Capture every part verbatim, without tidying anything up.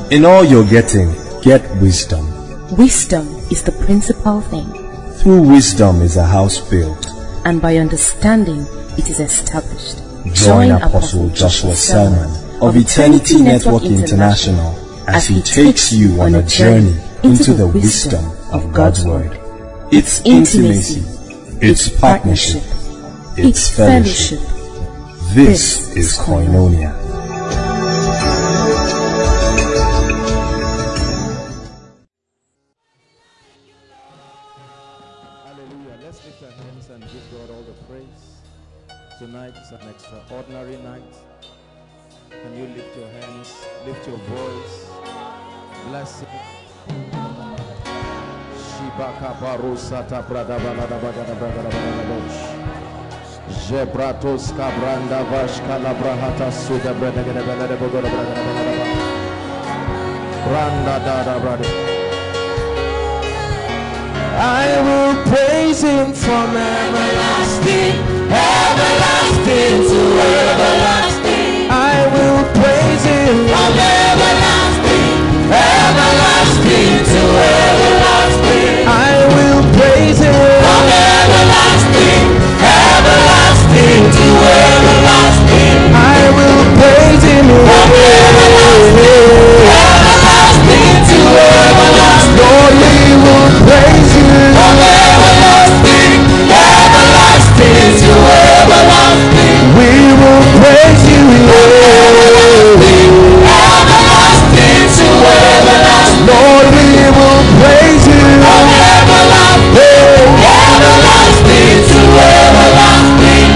In all you're getting, get wisdom. Wisdom is the principal thing. Through wisdom is a house built, and by understanding it is established. Join Apostle Joshua Selman of Eternity Network International as he takes you on a journey into the wisdom of God's Word. It's intimacy, it's partnership, it's fellowship. This is Koinonia. Hallelujah. Let's lift our hands and give God all the praise. Tonight is an extraordinary night. Can you lift your hands, lift your voice, bless it. Shibaka barusata brada balada bagada bagada bagada bosh. Jebratos kabranda vash kalabrahata suda brada gada balada bagada bagada bagada. Branda dada brada. I will praise him from everlasting, everlasting to everlasting. I will praise him from everlasting, everlasting to everlasting. I will praise him from everlasting, everlasting to everlasting. I will praise him from everlasting, everlasting to everlasting. Lord, we will praise you from everlasting, everlasting to everlasting. We will praise you from everlasting, everlasting to everlasting. Lord, we will praise you from everlasting, everlasting to everlasting.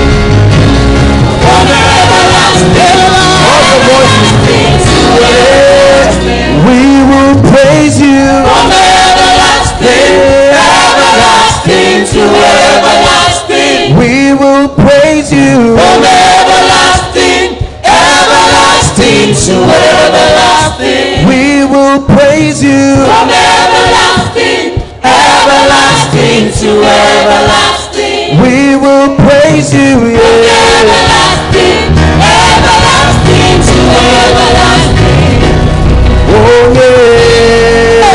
From everlasting, everlasting to everlasting. We will praise you from everlasting, everlasting to everlasting. We will praise you from everlasting, everlasting to everlasting. We will praise you from everlasting, everlasting to everlasting. We will praise you from everlasting, everlasting to everlasting. Oh yeah,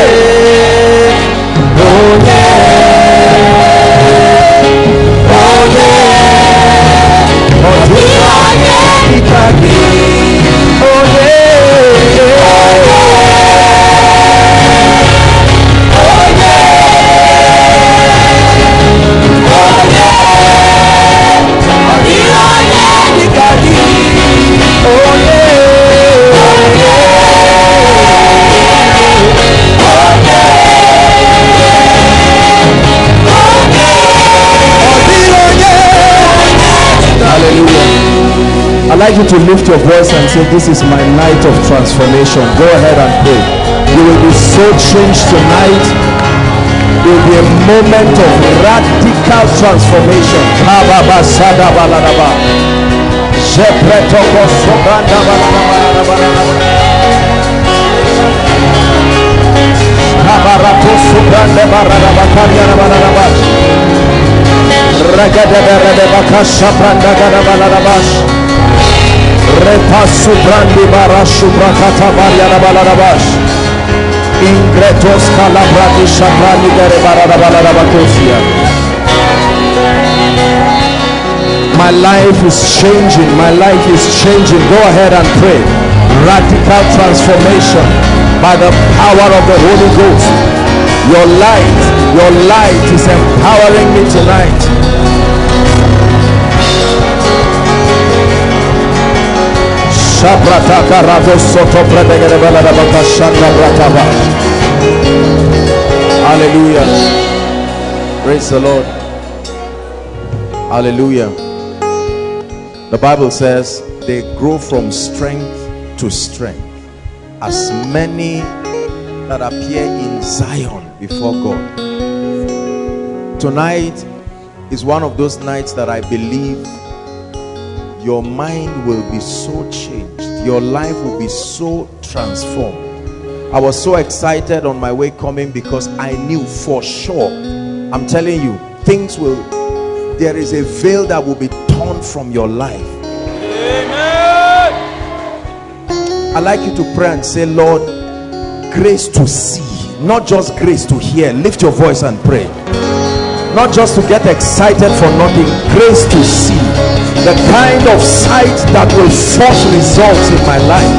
oh yeah, oh yeah, oh yeah, oh I'd like you to lift your voice and say, this is my night of transformation. Go ahead and pray. You will be so changed tonight. There will be a moment of radical transformation. Repasu brandi barashu brakata bariana balarabash. Ingretos calabrati shaprani gare bararabalarabakosia. My life is changing. My life is changing. Go ahead and pray. Radical transformation by the power of the Holy Ghost. Your light, your light is empowering me tonight. Hallelujah. Praise the Lord. Hallelujah. The Bible says they grow from strength to strength as many that appear in Zion before God. Tonight is one of those nights that I believe your mind will be so changed. Your life will be so transformed. I was so excited on my way coming because I knew for sure, I'm telling you, things will, there is a veil that will be torn from your life. Amen. I'd like you to pray and say, Lord, grace to see, not just grace to hear. Lift your voice and pray. Not just to get excited for nothing, grace to see, the kind of sight that will force results in my life.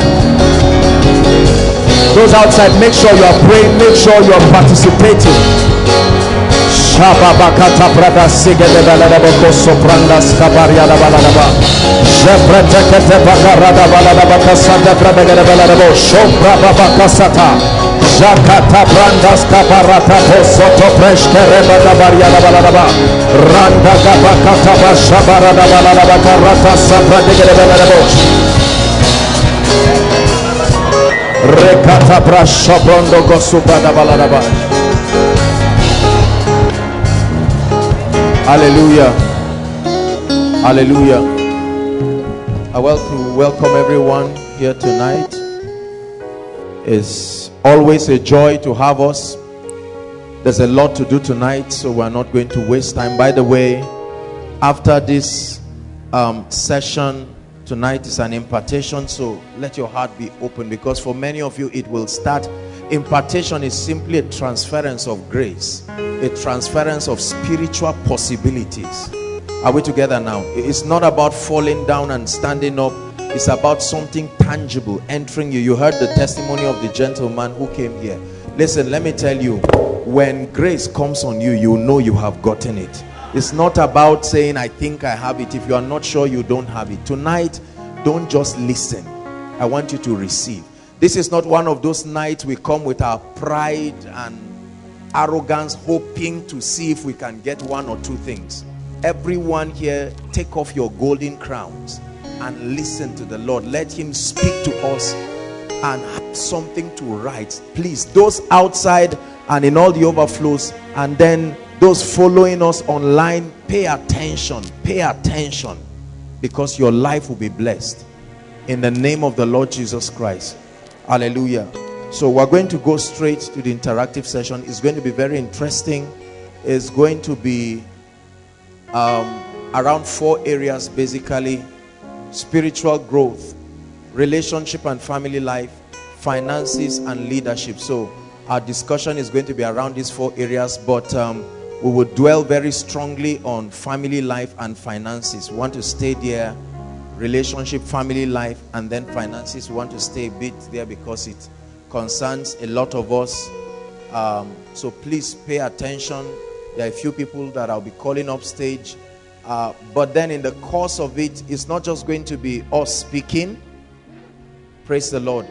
Those outside, make sure you are praying, make sure you are participating. Shababakata brada sigede baladabako soprandas kabaria da baladaba. Jebretekete bakarada baladabaka santa brada gede baladabo. Shobra babakasata. Jakata brandas kabarata posoto preshke reba da baria da baladaba. Randa gabakata bashabara da baladaba karata santa gede baladabo. Rekata brashabrondo gosuba da baladaba. Hallelujah. Hallelujah. I welcome, welcome everyone here tonight. It's always a joy to have us. There's a lot to do tonight, so we're not going to waste time. By the way, after this um, session, tonight is an impartation, so let your heart be open, because for many of you it will start. Impartation is simply a transference of grace, a transference of spiritual possibilities. Are we together now? It's not about falling down and standing up. It's about something tangible entering you. You heard the testimony of the gentleman who came here. Listen, let me tell you, when grace comes on you, you know you have gotten it. It's not about saying, I think I have it. If you are not sure, you don't have it. Tonight, don't just listen. I want you to receive. This is not one of those nights we come with our pride and arrogance, hoping to see if we can get one or two things. Everyone here, take off your golden crowns and listen to the Lord. Let him speak to us and have something to write. Please, those outside and in all the overflows, and then those following us online, pay attention. Pay attention, because your life will be blessed in the name of the Lord Jesus Christ. Hallelujah. So we're going to go straight to the interactive session. It's going to be very interesting. It's going to be um, around four areas basically: spiritual growth, relationship and family life, finances, and leadership. So our discussion is going to be around these four areas, but um, we will dwell very strongly on family life and finances. We want to stay there. Relationship, family life, and then finances. We want to stay a bit there because it concerns a lot of us. Um, so please pay attention. There are a few people that I'll be calling up stage. Uh, but then in the course of it, it's not just going to be us speaking. Praise the Lord.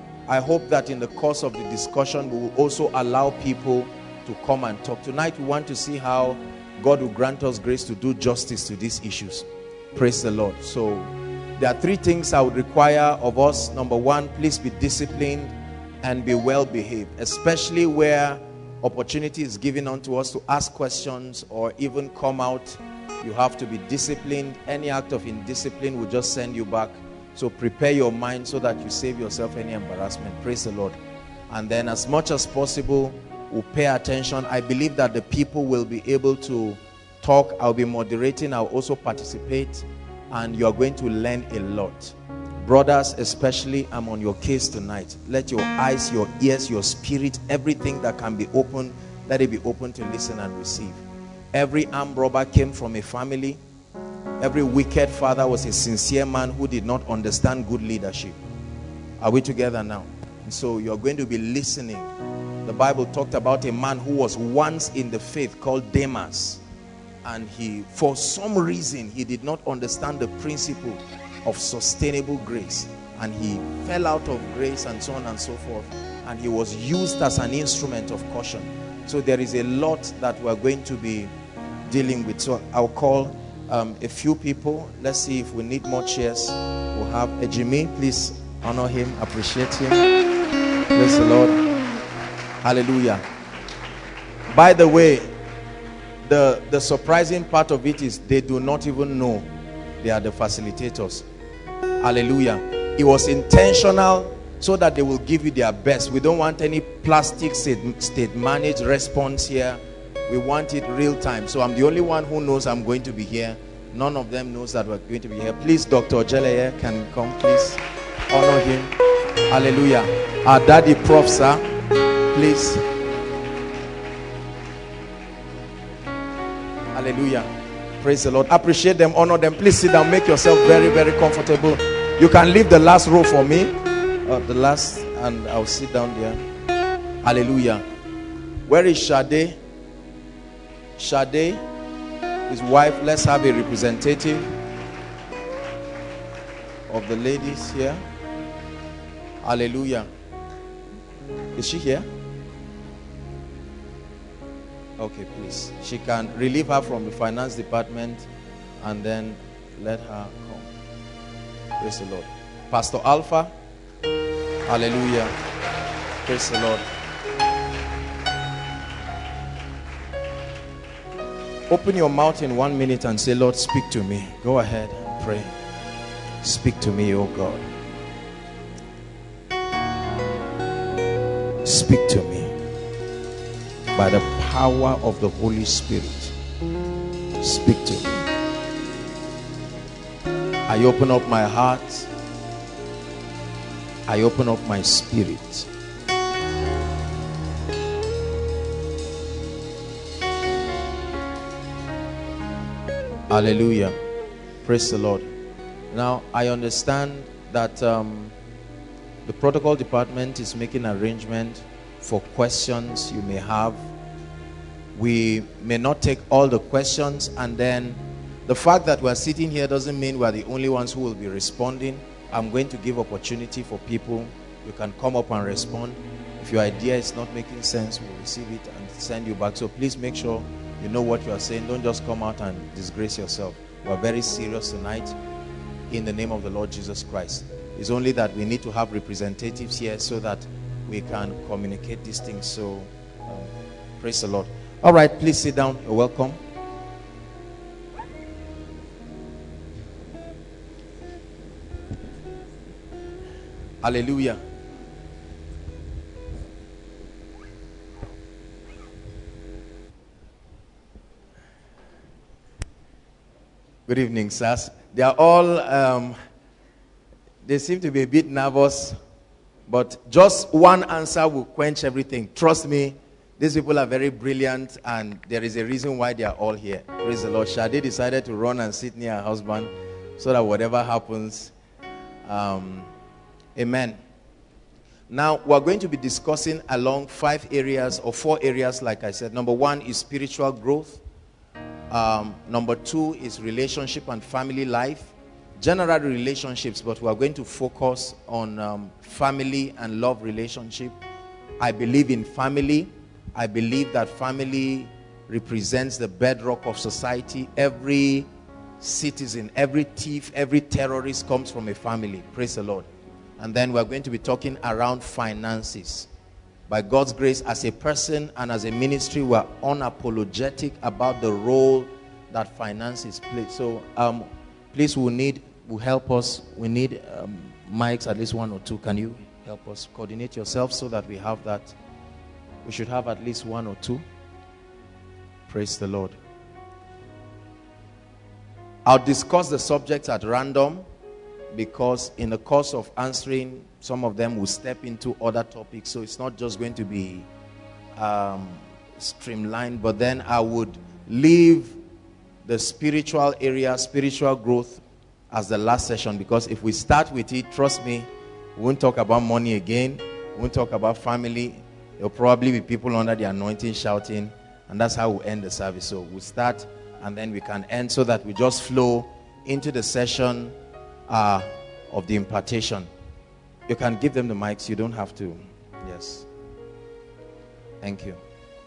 I hope that in the course of the discussion, we will also allow people to come and talk. Tonight, we want to see how God will grant us grace to do justice to these issues. Praise the Lord. So there are three things I would require of us. Number one, please be disciplined and be well behaved, especially where opportunity is given unto us to ask questions or even come out. You have to be disciplined. Any act of indiscipline will just send you back. So prepare your mind so that you save yourself any embarrassment. Praise the Lord. And then as much as possible, we'll pay attention. I believe that the people will be able to talk. I'll be moderating. I'll also participate, and you're going to learn a lot. Brothers especially, I'm on your case tonight. Let your eyes, your ears, your spirit, everything that can be open, let it be open to listen and receive. Every armed robber came from a family. Every wicked father was a sincere man who did not understand good leadership. Are we together now? And so you're going to be listening. The Bible talked about a man who was once in the faith called Demas. And he, for some reason, he did not understand the principle of sustainable grace. And he fell out of grace and so on and so forth. And he was used as an instrument of caution. So there is a lot that we're going to be dealing with. So I'll call um, a few people. Let's see if we need more chairs. We'll have Ejimi. Please honor him, appreciate him. Praise the Lord. Hallelujah. By the way, The, the surprising part of it is they do not even know they are the facilitators. Hallelujah. It was intentional so that they will give you their best. We don't want any plastic state, state managed response here. We want it real time. So I'm the only one who knows I'm going to be here. None of them knows that we're going to be here. Please, Doctor Ojeleye, can come please? Honor him. Hallelujah. Our daddy prof, sir, please. Hallelujah. Praise the Lord. Appreciate them, honor them. Please sit down, make yourself very, very comfortable. You can leave the last row for me, uh, the last, and I'll sit down there. Hallelujah. Where is Shade? Shade, his wife. Let's have a representative of the ladies here. Hallelujah. Is she here? Okay, please. She can relieve her from the finance department and then let her come. Praise the Lord. Pastor Alpha. Hallelujah. Praise the Lord. Open your mouth in one minute and say, Lord, speak to me. Go ahead and pray. Speak to me, oh God. Speak to me by the power of the Holy Spirit. Speak to me. I open up my heart. I open up my spirit. Hallelujah. Praise the Lord. Now, I understand that um, the protocol department is making arrangement for questions you may have. We may not take all the questions, and then the fact that we're sitting here doesn't mean we're the only ones who will be responding. I'm going to give opportunity for people. You can come up and respond. If your idea is not making sense, we'll receive it and send you back. So please make sure you know what you are saying. Don't just come out and disgrace yourself. We're very serious tonight in the name of the Lord Jesus Christ. It's only that we need to have representatives here so that we can communicate these things. So um, praise the Lord. All right, please sit down. You're welcome. Hallelujah. Good evening, sirs. They are all, um, they seem to be a bit nervous, but just one answer will quench everything. Trust me, these people are very brilliant, and there is a reason why they are all here. Praise the Lord. Shade decided to run and sit near her husband so that whatever happens, um, amen. Now, we're going to be discussing along five areas or four areas, like I said. Number one is spiritual growth. Um, number two is relationship and family life. General relationships, but we are going to focus on um, family and love relationship. I believe in family. I believe that family represents the bedrock of society. Every citizen, every thief, every terrorist comes from a family. Praise the Lord. And then we're going to be talking around finances. By God's grace, as a person and as a ministry, we're unapologetic about the role that finances play. So um, please, we'll need, will help us. We need um, mics, at least one or two. Can you help us coordinate yourself so that we have that? We should have at least one or two. Praise the Lord. I'll discuss the subjects at random, because in the course of answering, some of them will step into other topics. So it's not just going to be um, streamlined, but then I would leave the spiritual area, spiritual growth, as the last session, because if we start with it, trust me, we won't talk about money again. We won't talk about family. There'll probably be people under the anointing shouting, and that's how we'll end the service. So we'll start and then we can end, so that we just flow into the session uh, of the impartation. You can give them the mics. You don't have to. Yes. Thank you.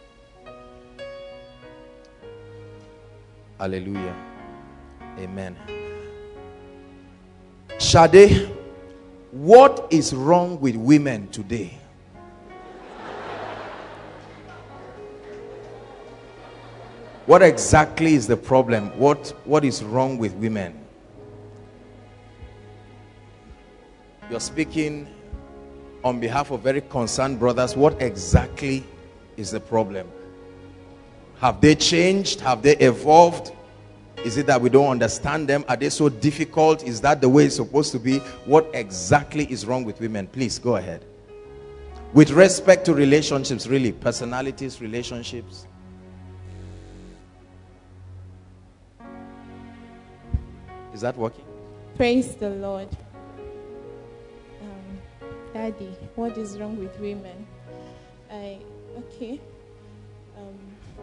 Hallelujah. Amen. Shade, what is wrong with women today? What exactly is the problem? What, what is wrong with women? You're speaking on behalf of very concerned brothers. What exactly is the problem? Have they changed? Have they evolved? Is it that we don't understand them? Are they so difficult? Is that the way it's supposed to be? What exactly is wrong with women? Please go ahead. With respect to relationships, really, personalities, relationships. Is that working? Praise the Lord. Um, Daddy, what is wrong with women? I, okay. Um,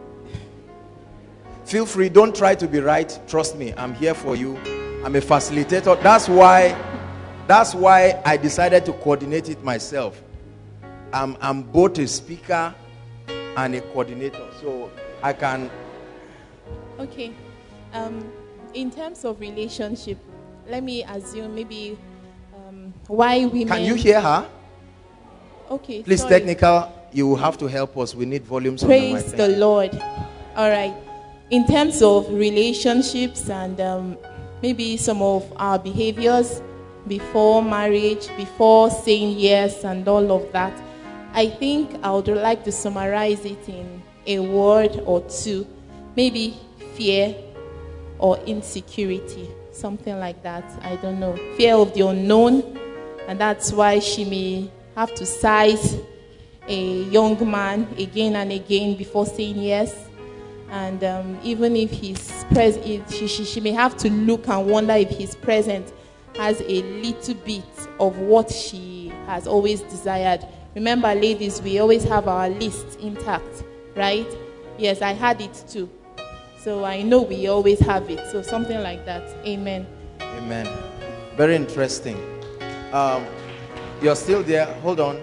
Feel free, don't try to be right. Trust me, I'm here for you. I'm a facilitator. That's why, that's why I decided to coordinate it myself. I'm, I'm both a speaker and a coordinator, so I can. Okay. Um, in terms of relationship, let me assume maybe um, why women. Can you hear her? Okay. Please, sorry. technical, you will have to help us. We need volumes. Praise on the, the Lord. All right. In terms of relationships and um, maybe some of our behaviors before marriage, before saying yes and all of that, I think I would like to summarize it in a word or two. Maybe fear or insecurity, something like that. I don't know. Fear of the unknown, and that's why she may have to size a young man again and again before saying yes. And um, even if he's present, she, she, she may have to look and wonder if his present has a little bit of what she has always desired. Remember, ladies, we always have our list intact, right? Yes, I had it too. So I know we always have it. So something like that. Amen. Amen. Very interesting. Um, you're still there. Hold on.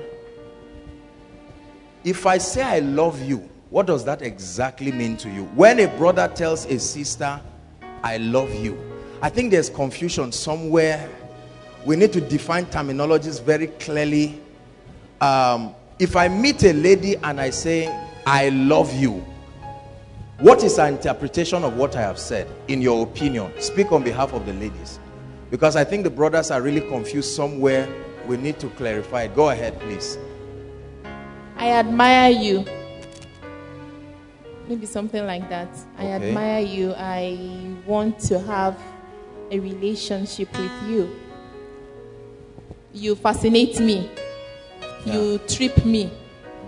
If I say I love you, what does that exactly mean to you? When a brother tells a sister, I love you, I think there's confusion somewhere. We need to define terminologies very clearly. Um, if I meet a lady and I say, I love you, what is our interpretation of what I have said, in your opinion? Speak on behalf of the ladies. Because I think the brothers are really confused somewhere. We need to clarify it. Go ahead, please. I admire you. Maybe something like that. I Okay. admire you. I want to have a relationship with you. You fascinate me. Yeah. You trip me. You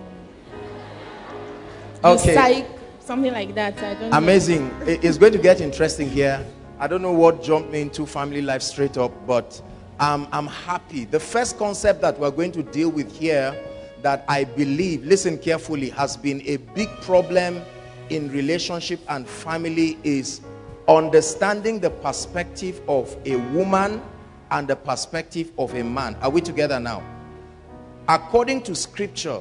Okay. psych, something like that. I don't know. Amazing. It- It's going to get interesting here. I don't know what jumped me into family life straight up, but um, I'm happy. The first concept that we're going to deal with here, that I believe, listen carefully, has been a big problem in relationship and family, is understanding the perspective of a woman and the perspective of a man. Are we together now? According to scripture,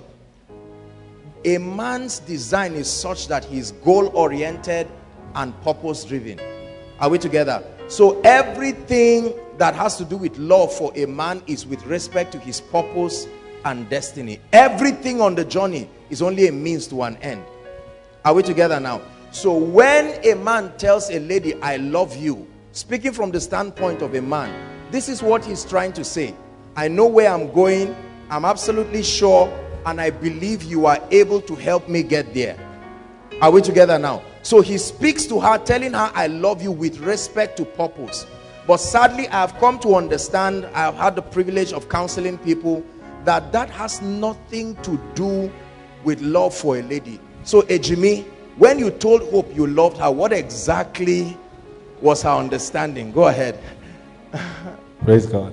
a man's design is such that he is goal-oriented and purpose-driven. Are we together? So everything that has to do with love for a man is with respect to his purpose and destiny. Everything on the journey is only a means to an end. Are we together now? So when a man tells a lady, I love you, speaking from the standpoint of a man, this is what he's trying to say. I know where I'm going. I'm absolutely sure, and I believe you are able to help me get there. Are we together now? So he speaks to her, telling her, I love you with respect to purpose. But sadly, I have come to understand, I have had the privilege of counseling people, that that has nothing to do with love for a lady. So Ejimi, when you told Hope you loved her, what exactly was her understanding? Go ahead. Praise God.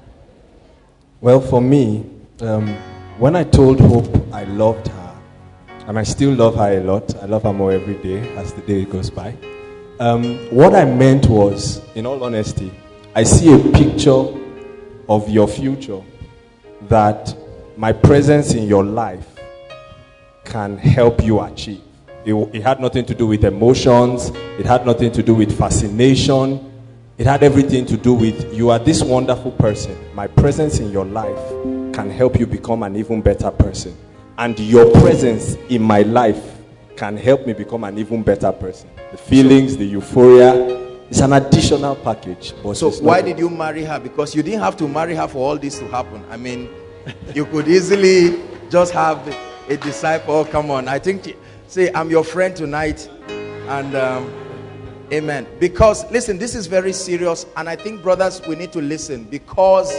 Well, for me, um, when I told Hope I loved her, and I still love her a lot, I love her more every day as the day goes by, um, what I meant was, in all honesty, I see a picture of your future that my presence in your life can help you achieve. It, it had nothing to do with emotions. It had nothing to do with fascination. It had everything to do with, you are this wonderful person. My presence in your life can help you become an even better person. And your presence in my life can help me become an even better person. The feelings, the euphoria, it's an additional package. But So it's why not- did you marry her? Because you didn't have to marry her for all this to happen. I mean, you could easily just have a disciple. Oh, come on. I think, say, I'm your friend tonight. And um, Amen. Because, listen, this is very serious, and I think, brothers, we need to listen, because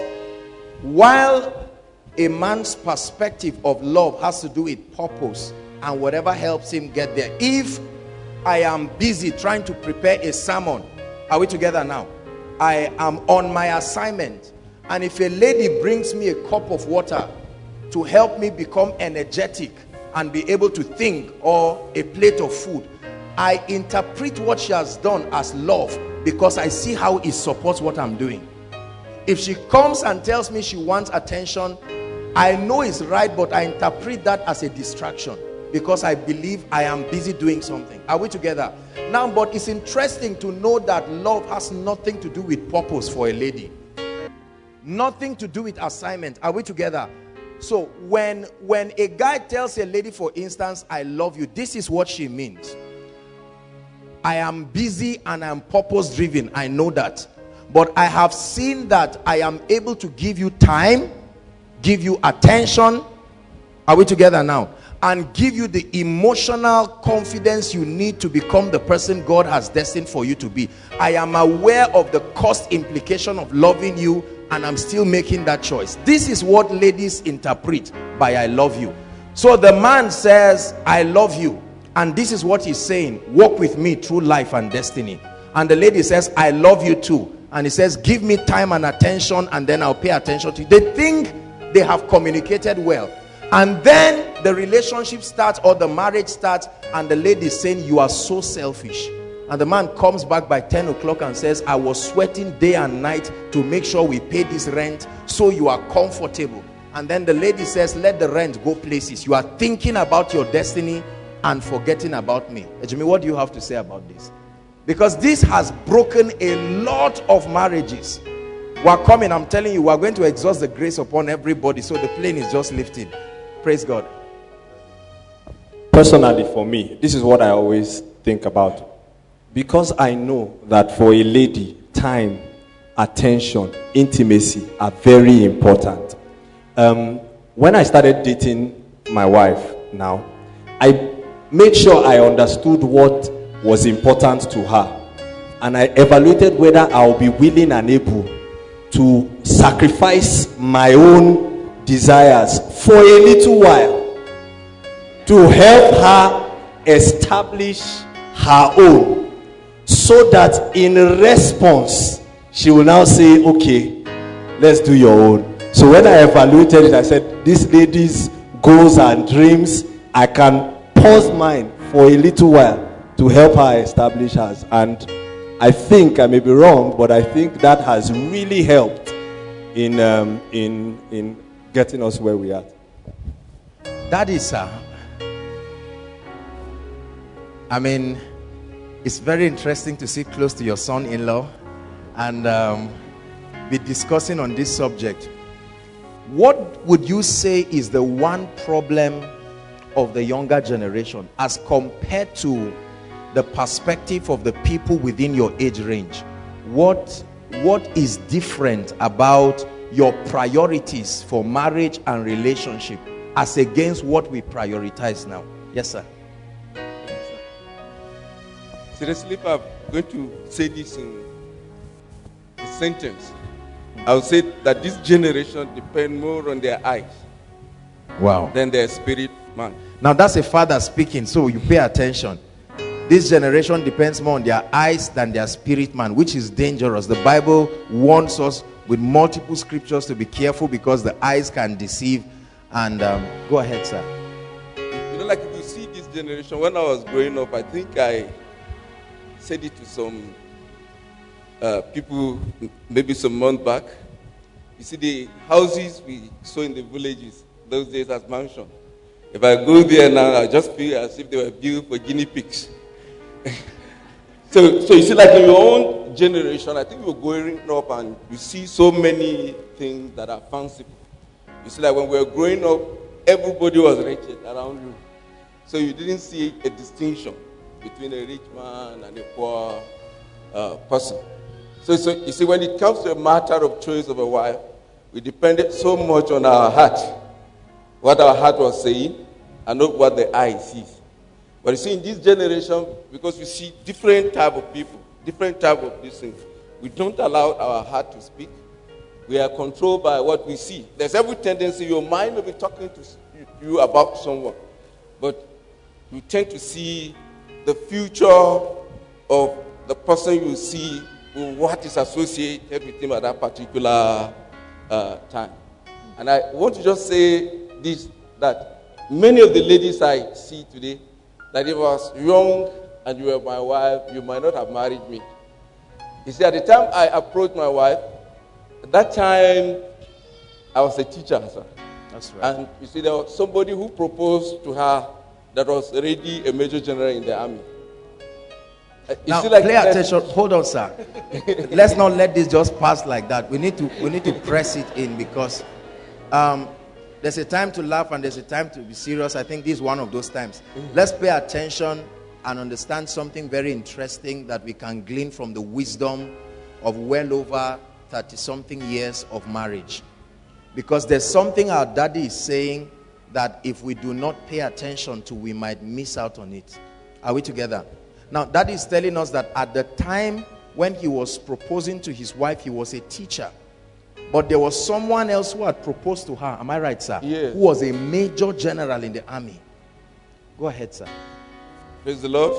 while a man's perspective of love has to do with purpose and whatever helps him get there. If I am busy trying to prepare a sermon, are we together now? I am on my assignment, and if a lady brings me a cup of water to help me become energetic and be able to think, or a plate of food, I interpret what she has done as love, because I see how it supports what I'm doing. If she comes and tells me she wants attention, I know it's right, but I interpret that as a distraction, because I believe I am busy doing something. Are we together? Now, but it's interesting to know that love has nothing to do with purpose for a lady. Nothing to do with assignment. Are we together? So when, when a guy tells a lady, for instance, I love you, this is what she means. I am busy and I am purpose driven. I know that. But I have seen that I am able to give you time, give you attention. Are we together now? And give you the emotional confidence you need to become the person God has destined for you to be. I am aware of the cost implication of loving you, and I'm still making that choice. This is what ladies interpret by I love you. So the man says, I love you. And this is what he's saying: walk with me through life and destiny. And the lady says, I love you too. And he says, give me time and attention, and then I'll pay attention to you. They think they have communicated well. And then the relationship starts, or the marriage starts, and the lady is saying, you are so selfish. And the man comes back by ten o'clock and says, I was sweating day and night to make sure we pay this rent, so you are comfortable. And then the lady says, let the rent go places. You are thinking about your destiny and forgetting about me. Jimmy, what do you have to say about this? Because this has broken a lot of marriages. We're coming, I'm telling you, we're going to exhaust the grace upon everybody, so the plane is just lifting. Praise God. Personally, for me, this is what I always think about. Because I know that for a lady, time, attention, intimacy are very important. Um, when I started dating my wife now, I made sure I understood what was important to her. And I evaluated whether I'll be willing and able to sacrifice my own desires for a little while to help her establish her own, so that in response she will now say, okay, let's do your own. So when I evaluated it, I said, this lady's goals and dreams, I can pause mine for a little while to help her establish hers. And I think, I may be wrong, but I think that has really helped in um, in in getting us where we are. That is, uh, I mean, it's very interesting to sit close to your son-in-law and um, be discussing on this subject. What would you say is the one problem of the younger generation as compared to the perspective of the people within your age range? What, what is different about your priorities for marriage and relationship as against what we prioritize now? Yes, sir. Seriously, I'm going to say this in a sentence. I would say that this generation depends more on their eyes, wow, than their spirit man. Now that's a father speaking, so you pay attention. This generation depends more on their eyes than their spirit man, which is dangerous. The Bible warns us with multiple scriptures to be careful, because the eyes can deceive. And um, go ahead, sir. You know, like if you see this generation, when I was growing up, I think I said it to some uh, people maybe some months back. You see, the houses we saw in the villages those days as mansions. If I go there now, I just feel as if they were built for guinea pigs. so, so you see, like in your own generation, I think you're growing up and you see so many things that are fanciful. You see, like when we were growing up, everybody was wretched around you. So you didn't see a distinction between a rich man and a poor uh, person. So, so you see, when it comes to a matter of choice of a wife, we depended so much on our heart, what our heart was saying, and not what the eye sees. But you see, in this generation, because we see different type of people, different type of these things, we don't allow our heart to speak. We are controlled by what we see. There's every tendency, your mind will be talking to you about someone, but you tend to see the future of the person you see with what is associated with him at that particular uh, time. And I want to just say this, that many of the ladies I see today, that if I was young and you were my wife, you might not have married me. You see, at the time I approached my wife, at that time I was a teacher, sir. That's right. And you see, there was somebody who proposed to her that was already a major general in the army. Uh, You Now, see, like pay that- attention. Hold on, sir. Let's not let this just pass like that. We need to we need to press it in, because um, there's a time to laugh and there's a time to be serious. I think this is one of those times. Let's pay attention and understand something very interesting that we can glean from the wisdom of well over thirty-something years of marriage. Because there's something our daddy is saying that if we do not pay attention to, we might miss out on it. Are we together? Now, daddy is telling us that at the time when he was proposing to his wife, he was a teacher. But there was someone else who had proposed to her. Am I right, sir? Yes. Who was a major general in the army. Go ahead, sir. Praise the Lord.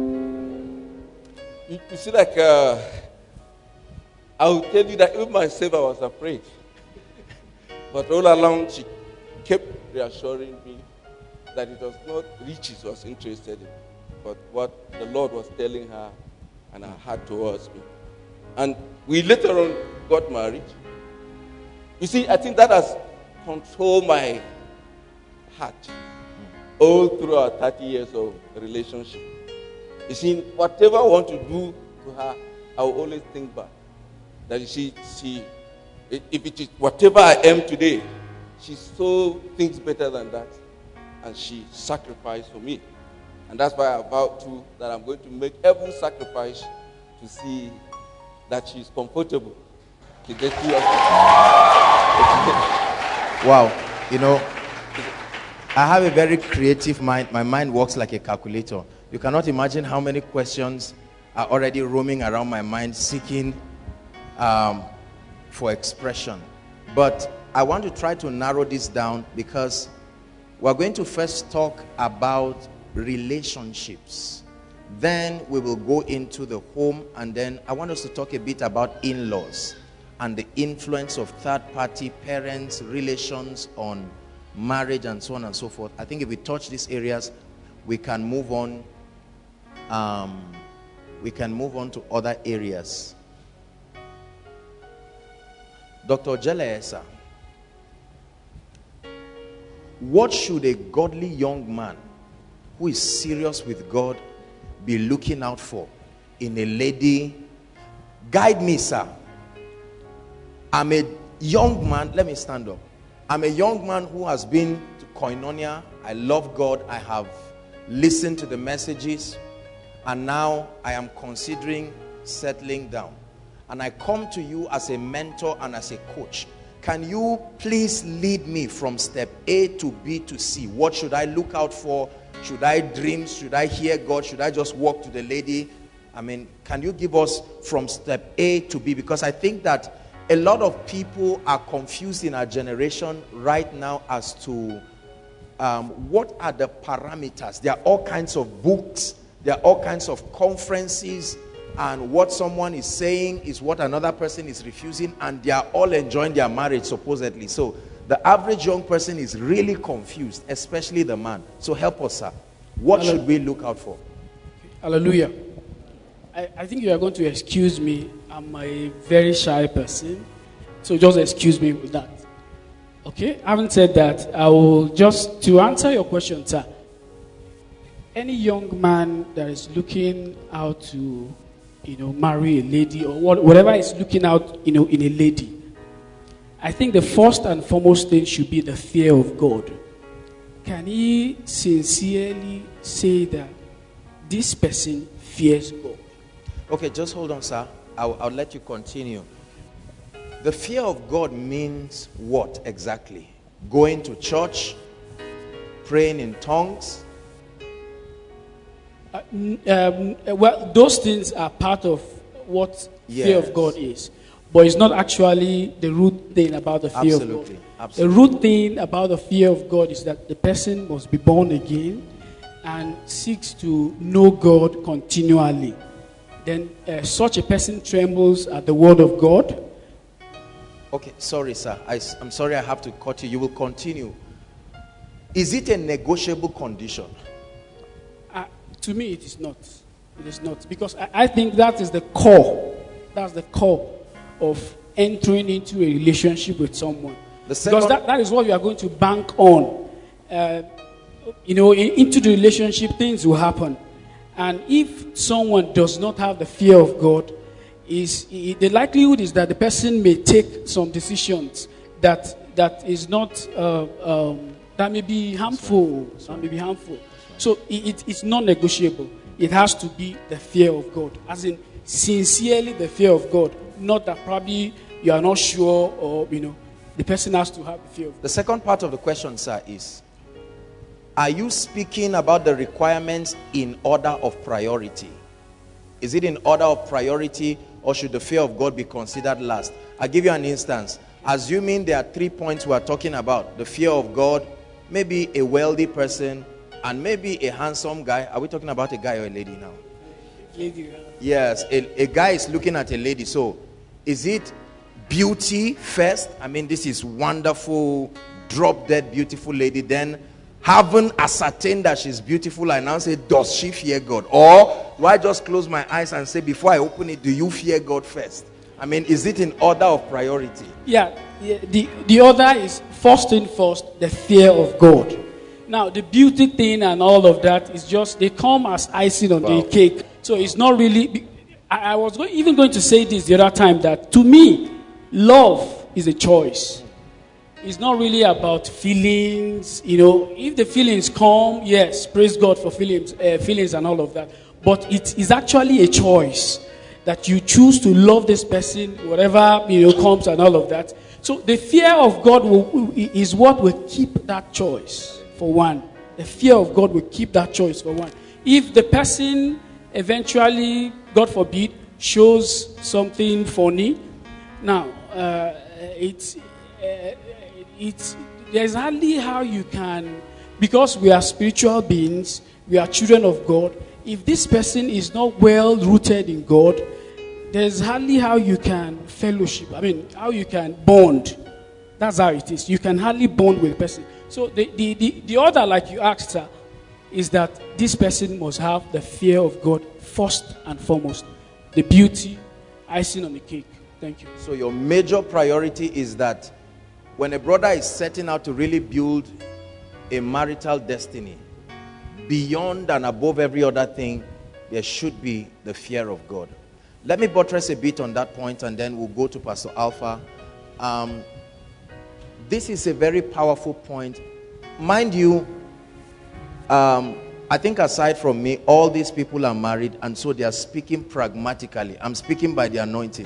You, you see, like, uh, I will tell you that even myself, I was afraid. But all along, she kept reassuring me that it was not riches was interested in, but what the Lord was telling her and her heart towards me. And we later on got married. You see, I think that has controlled my heart all through our thirty years of relationship. You see, whatever I want to do to her, I will always think back. That you see, she, if it is whatever I am today, she so thinks better than that. And she sacrificed for me. And that's why I vowed to that I'm going to make every sacrifice to see that she's comfortable. To get you Wow. You know, I have a very creative mind. My mind works like a calculator. You cannot imagine how many questions are already roaming around my mind, seeking um, for expression. But I want to try to narrow this down, because we're going to first talk about relationships. Then we will go into the home, and then I want us to talk a bit about in-laws and the influence of third-party parents, relations on marriage, and so on and so forth. I think if we touch these areas, we can move on. Um, we can move on to other areas. Doctor Jeleesa, what should a godly young man who is serious with God be looking out for in a lady? Guide me, sir. I'm a young man. Let me stand up. I'm a young man who has been to Koinonia. I love God. I have listened to the messages. And now I am considering settling down. And I come to you as a mentor and as a coach. Can you please lead me from step A to B to C? What should I look out for? Should I dream? Should I hear God? Should I just walk to the lady? I mean, can you give us from step A to B? Because I think that a lot of people are confused in our generation right now as to um, what are the parameters. There are all kinds of books. There are all kinds of conferences. And what someone is saying is what another person is refusing. And they are all enjoying their marriage, supposedly. So the average young person is really confused, especially the man. So help us, sir. What should we look out for? Hallelujah. I, I think you are going to excuse me. I'm a very shy person. So just excuse me with that. Okay? Having said that, I will just, to answer your question, sir. Any young man that is looking out to, you know, marry a lady, or what, whatever is looking out, you know, in a lady, I think the first and foremost thing should be the fear of God. Can he sincerely say that this person fears God? Okay, just hold on, sir. I'll, I'll let you continue. The fear of God means what exactly? Going to church, praying in tongues, Uh, um, well, those things are part of what fear Yes. of God is. But it's not actually the root thing about the fear Absolutely. of God. Absolutely. The root thing about the fear of God is that the person must be born again and seeks to know God continually. Then uh, such a person trembles at the word of God. Okay, sorry, sir. I, am sorry I have to cut you. You will continue. Is it a negotiable condition? Uh, to me, it is not. It is not. Because I, I think that is the core. That's the core of entering into a relationship with someone. The second, because that, that is what you are going to bank on. Uh, you know, in, into the relationship, things will happen. And if someone does not have the fear of God, is the likelihood is that the person may take some decisions that that is not uh, um, that may be harmful. That may be harmful. So it, it, it's not negotiable. It has to be the fear of God, as in sincerely the fear of God. Not that probably you are not sure, or you know, the person has to have the fear of God. The second part of the question, sir, is: are you speaking about the requirements in order of priority? Is it in order of priority, or should the fear of God be considered last? I'll give you an instance. Assuming there are three points we are talking about: the fear of God, maybe a wealthy person, and maybe a handsome guy. Are we talking about a guy or a lady now? Lady, Yes, a, a guy is looking at a lady. So, is it beauty first? I mean, this is wonderful, drop-dead beautiful lady. Then, having ascertained that she's beautiful, I now say, does she fear God? Or do I just close my eyes and say, before I open it, do you fear God first? I mean, is it in order of priority? Yeah, yeah the, the other is first thing first, the fear of God. Now, the beauty thing and all of that is just, they come as icing on Wow. the cake. So it's not really, I, I was going, even going to say this the other time, that to me, love is a choice. It's not really about feelings, you know. If the feelings come, yes, praise God for feelings, uh, feelings and all of that. But it is actually a choice that you choose to love this person, whatever, you know, comes and all of that. So the fear of God will, is what will keep that choice, for one. The fear of God will keep that choice, for one. If the person eventually, God forbid, shows something funny, now, uh, it's... Uh, It's, there's hardly how you can, because we are spiritual beings, we are children of God. If this person is not well rooted in God, there's hardly how you can fellowship. I mean, how you can bond. That's how it is. You can hardly bond with a person. So the, the, the, the order, like you asked, sir, is that this person must have the fear of God first and foremost. The beauty, icing on the cake. Thank you. So your major priority is that when a brother is setting out to really build a marital destiny, beyond and above every other thing, there should be the fear of God. Let me buttress a bit on that point, and then we'll go to Pastor Alpha. Um, this is a very powerful point. Mind you, um, I think aside from me, all these people are married, and so they are speaking pragmatically. I'm speaking by the anointing.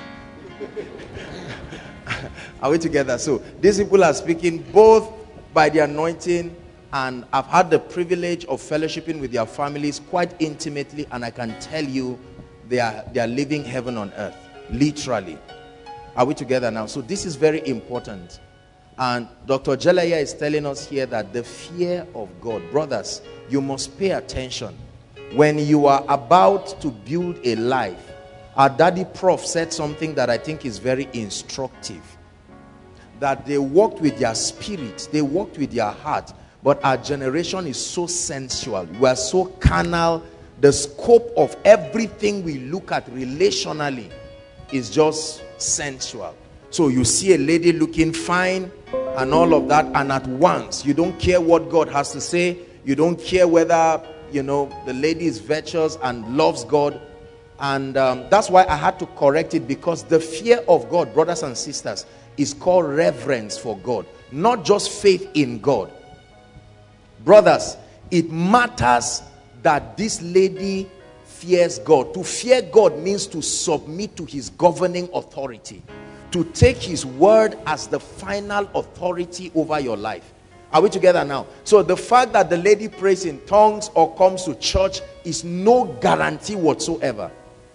Are we together? So these people are speaking both by the anointing, and I've had the privilege of fellowshipping with their families quite intimately, and I can tell you they are, they are living heaven on earth, literally. Are we together now? So this is very important. And Doctor Jelaya is telling us here that the fear of God, brothers, you must pay attention. When you are about to build a life, our daddy prof said something that I think is very instructive. That they walked with their spirit, they walked with their heart, but our generation is so sensual. We are so carnal. The scope of everything we look at relationally is just sensual. So you see a lady looking fine and all of that, and at once you don't care what God has to say. You don't care whether, you know, the lady is virtuous and loves God. And um, that's why I had to correct it, because the fear of God, brothers and sisters, is called reverence for God, not just faith in God. Brothers, it matters that this lady fears God. To fear God means to submit to his governing authority, to take his word as the final authority over your life. Are we together now? So the fact that the lady prays in tongues or comes to church is no guarantee whatsoever.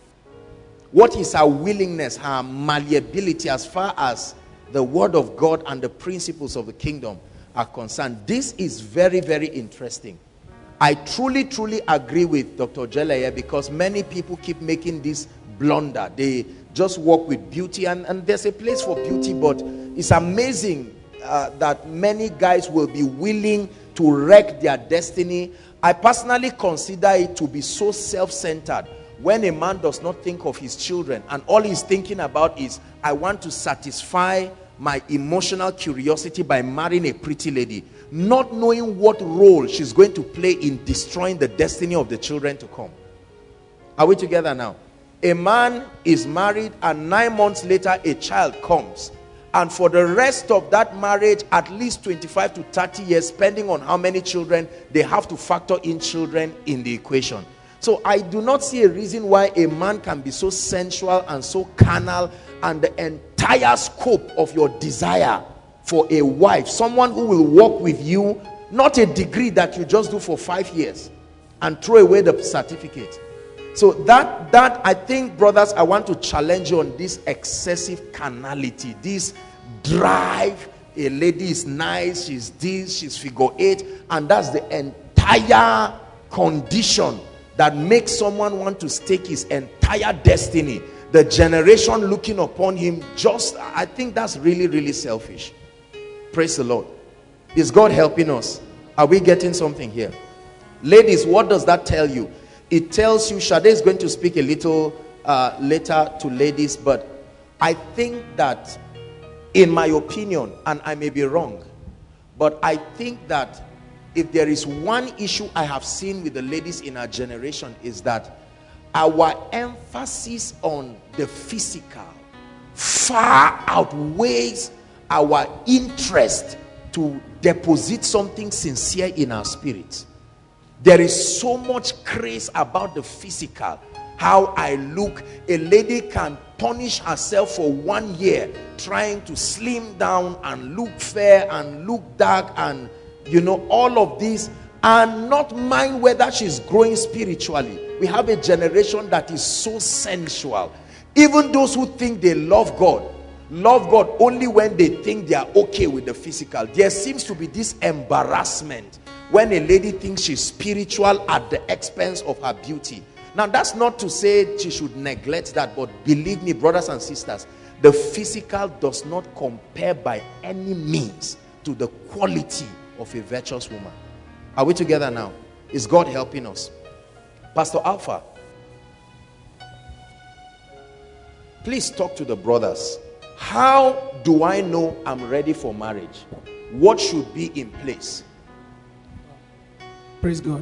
What is her willingness, her malleability as far as the word of God and the principles of the kingdom are concerned? This is very, very interesting. I truly, truly agree with Doctor Jelaya, because many people keep making this blunder. They just work with beauty, and, and there's a place for beauty, but it's amazing uh, that many guys will be willing to wreck their destiny. I personally consider it to be so self-centered when a man does not think of his children and all he's thinking about is, I want to satisfy my emotional curiosity by marrying a pretty lady, not knowing what role she's going to play in destroying the destiny of the children to come. Are we together now? A man is married and nine months later a child comes, and for the rest of that marriage, at least twenty-five to thirty years, depending on how many children, they have to factor in children in the equation. So I do not see a reason why a man can be so sensual and so carnal, and the entire scope of your desire for a wife, someone who will walk with you, not a degree that you just do for five years and throw away the certificate. So that, that I think, brothers, I want to challenge you on this excessive carnality, this drive. A lady is nice, she's this, she's figure eight, and that's the entire condition that makes someone want to stake his entire destiny, the generation looking upon him. Just, I think that's really, really selfish. Praise the Lord. Is God helping us? Are we getting something here? Ladies, what does that tell you? It tells you, Shade is going to speak a little uh, later to ladies, but I think that, in my opinion, and I may be wrong, but I think that if there is one issue I have seen with the ladies in our generation, is that our emphasis on the physical far outweighs our interest to deposit something sincere in our spirits. There is so much craze about the physical, how I look. A lady can punish herself for one year trying to slim down and look fair and look dark and, you know, all of this, and not mind whether she's growing spiritually. We have a generation that is so sensual. Even those who think they love God, love God only when they think they are okay with the physical. There seems to be this embarrassment when a lady thinks she's spiritual at the expense of her beauty. Now, that's not to say she should neglect that, but believe me, brothers and sisters, the physical does not compare by any means to the quality of a virtuous woman. Are we together now? Is God helping us? Pastor Alpha, please talk to the brothers. How do I know I'm ready for marriage? What should be in place? Praise God.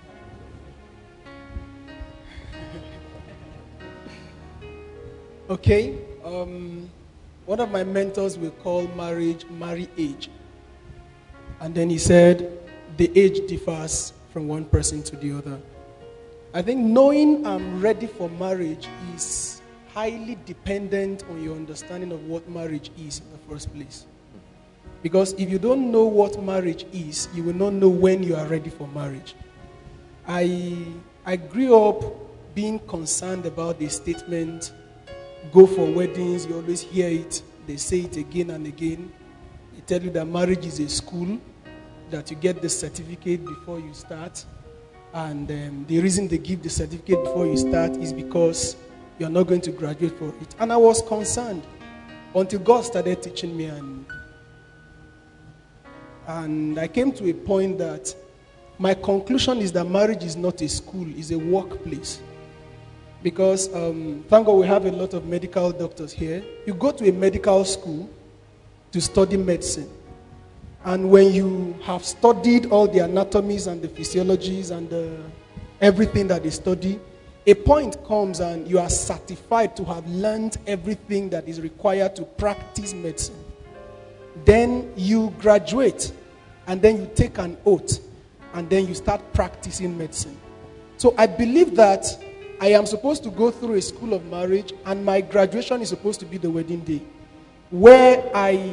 Okay, um, one of my mentors will call marriage marry age. And then he said the age differs from one person to the other. I think knowing I'm ready for marriage is highly dependent on your understanding of what marriage is in the first place. Because if you don't know what marriage is, you will not know when you are ready for marriage. I, I grew up being concerned about the statement, go for weddings. You always hear it. They say it again and again. They tell you that marriage is a school, that you get the certificate before you start. And um, the reason they give the certificate before you start is because you're not going to graduate for it. And I was concerned until God started teaching me, and And I came to a point that my conclusion is that marriage is not a school, it's a workplace. Because, um, thank God we have a lot of medical doctors here. You go to a medical school to study medicine. And when you have studied all the anatomies and the physiologies and the, everything that they study, a point comes and you are certified to have learned everything that is required to practice medicine. Then you graduate, and then you take an oath, and then you start practicing medicine. So I believe that I am supposed to go through a school of marriage, and my graduation is supposed to be the wedding day, where I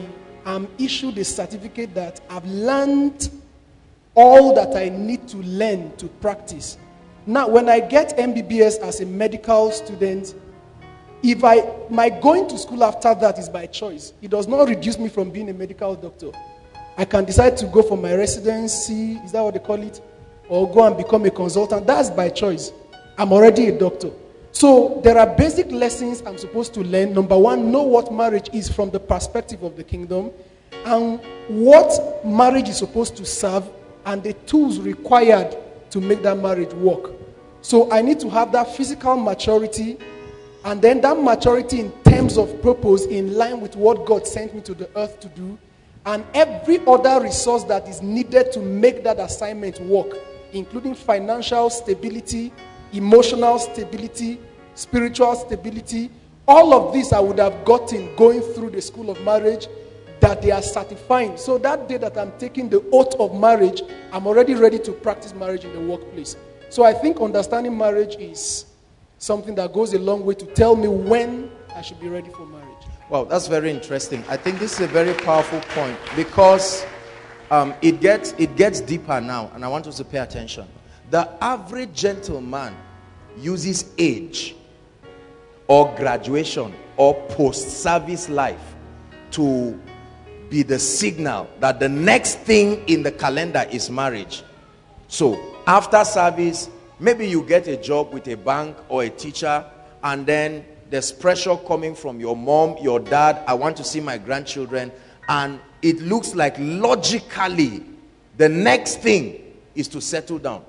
I'm issued a certificate that I've learned all that I need to learn to practice. Now, when I get M B B S as a medical student, if I my going to school after that is by choice. It does not reduce me from being a medical doctor. I can decide to go for my residency, is that what they call it? Or go and become a consultant. That's by choice. I'm already a doctor. So there are basic lessons I'm supposed to learn. Number one, know what marriage is from the perspective of the kingdom, and what marriage is supposed to serve, and the tools required to make that marriage work. So I need to have that physical maturity, and then that maturity in terms of purpose in line with what God sent me to the earth to do, and every other resource that is needed to make that assignment work, including financial stability, emotional stability, spiritual stability. All of this I would have gotten going through the school of marriage that they are certifying. So that day that I'm taking the oath of marriage, I'm already ready to practice marriage in the workplace. So I think understanding marriage is something that goes a long way to tell me when I should be ready for marriage. Wow, that's very interesting. I think this is a very powerful point, because um, it gets it gets deeper now, and I want us to pay attention. The average gentleman uses age or graduation or post-service life to be the signal that the next thing in the calendar is marriage. So after service, maybe you get a job with a bank or a teacher, and then there's pressure coming from your mom, your dad. I want to see my grandchildren. And it looks like logically the next thing is to settle down.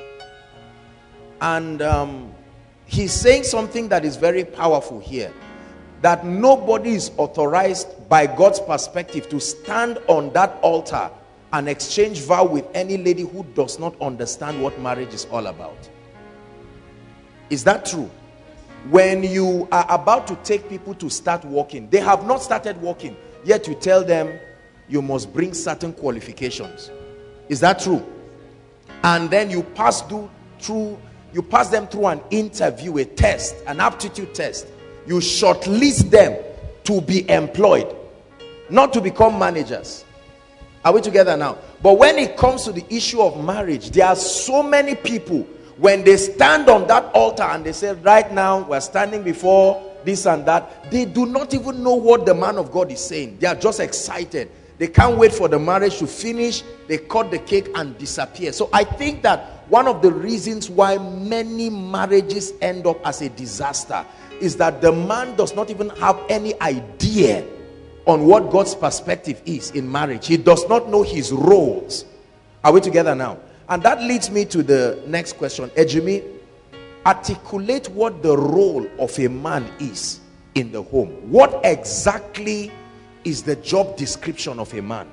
And um, he's saying something that is very powerful here. That nobody is authorized by God's perspective to stand on that altar and exchange vow with any lady who does not understand what marriage is all about. Is that true? When you are about to take people to start walking, they have not started walking, yet you tell them you must bring certain qualifications. Is that true? And then you pass do, through, you pass them through an interview, a test, an aptitude test. You shortlist them to be employed, not to become managers. Are we together now? But when it comes to the issue of marriage, there are so many people, when they stand on that altar and they say, right now we're standing before this and that, they do not even know what the man of God is saying. They are just excited. They can't wait for the marriage to finish. They cut the cake and disappear. So I think that one of the reasons why many marriages end up as a disaster is that the man does not even have any idea on what God's perspective is in marriage. He does not know his roles. Are we together now? And that leads me to the next question. Ejimi, articulate what the role of a man is in the home. What exactly is the job description of a man?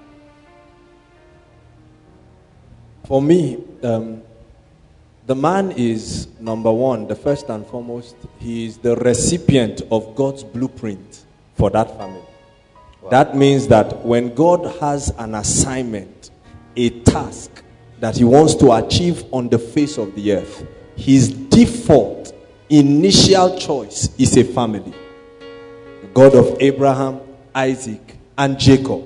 For me, um, the man is, number one, the first and foremost, he is the recipient of God's blueprint for that family. Wow. That means that when God has an assignment, a task that he wants to achieve on the face of the earth, his default initial choice is a family. The God of Abraham, Isaac, and Jacob.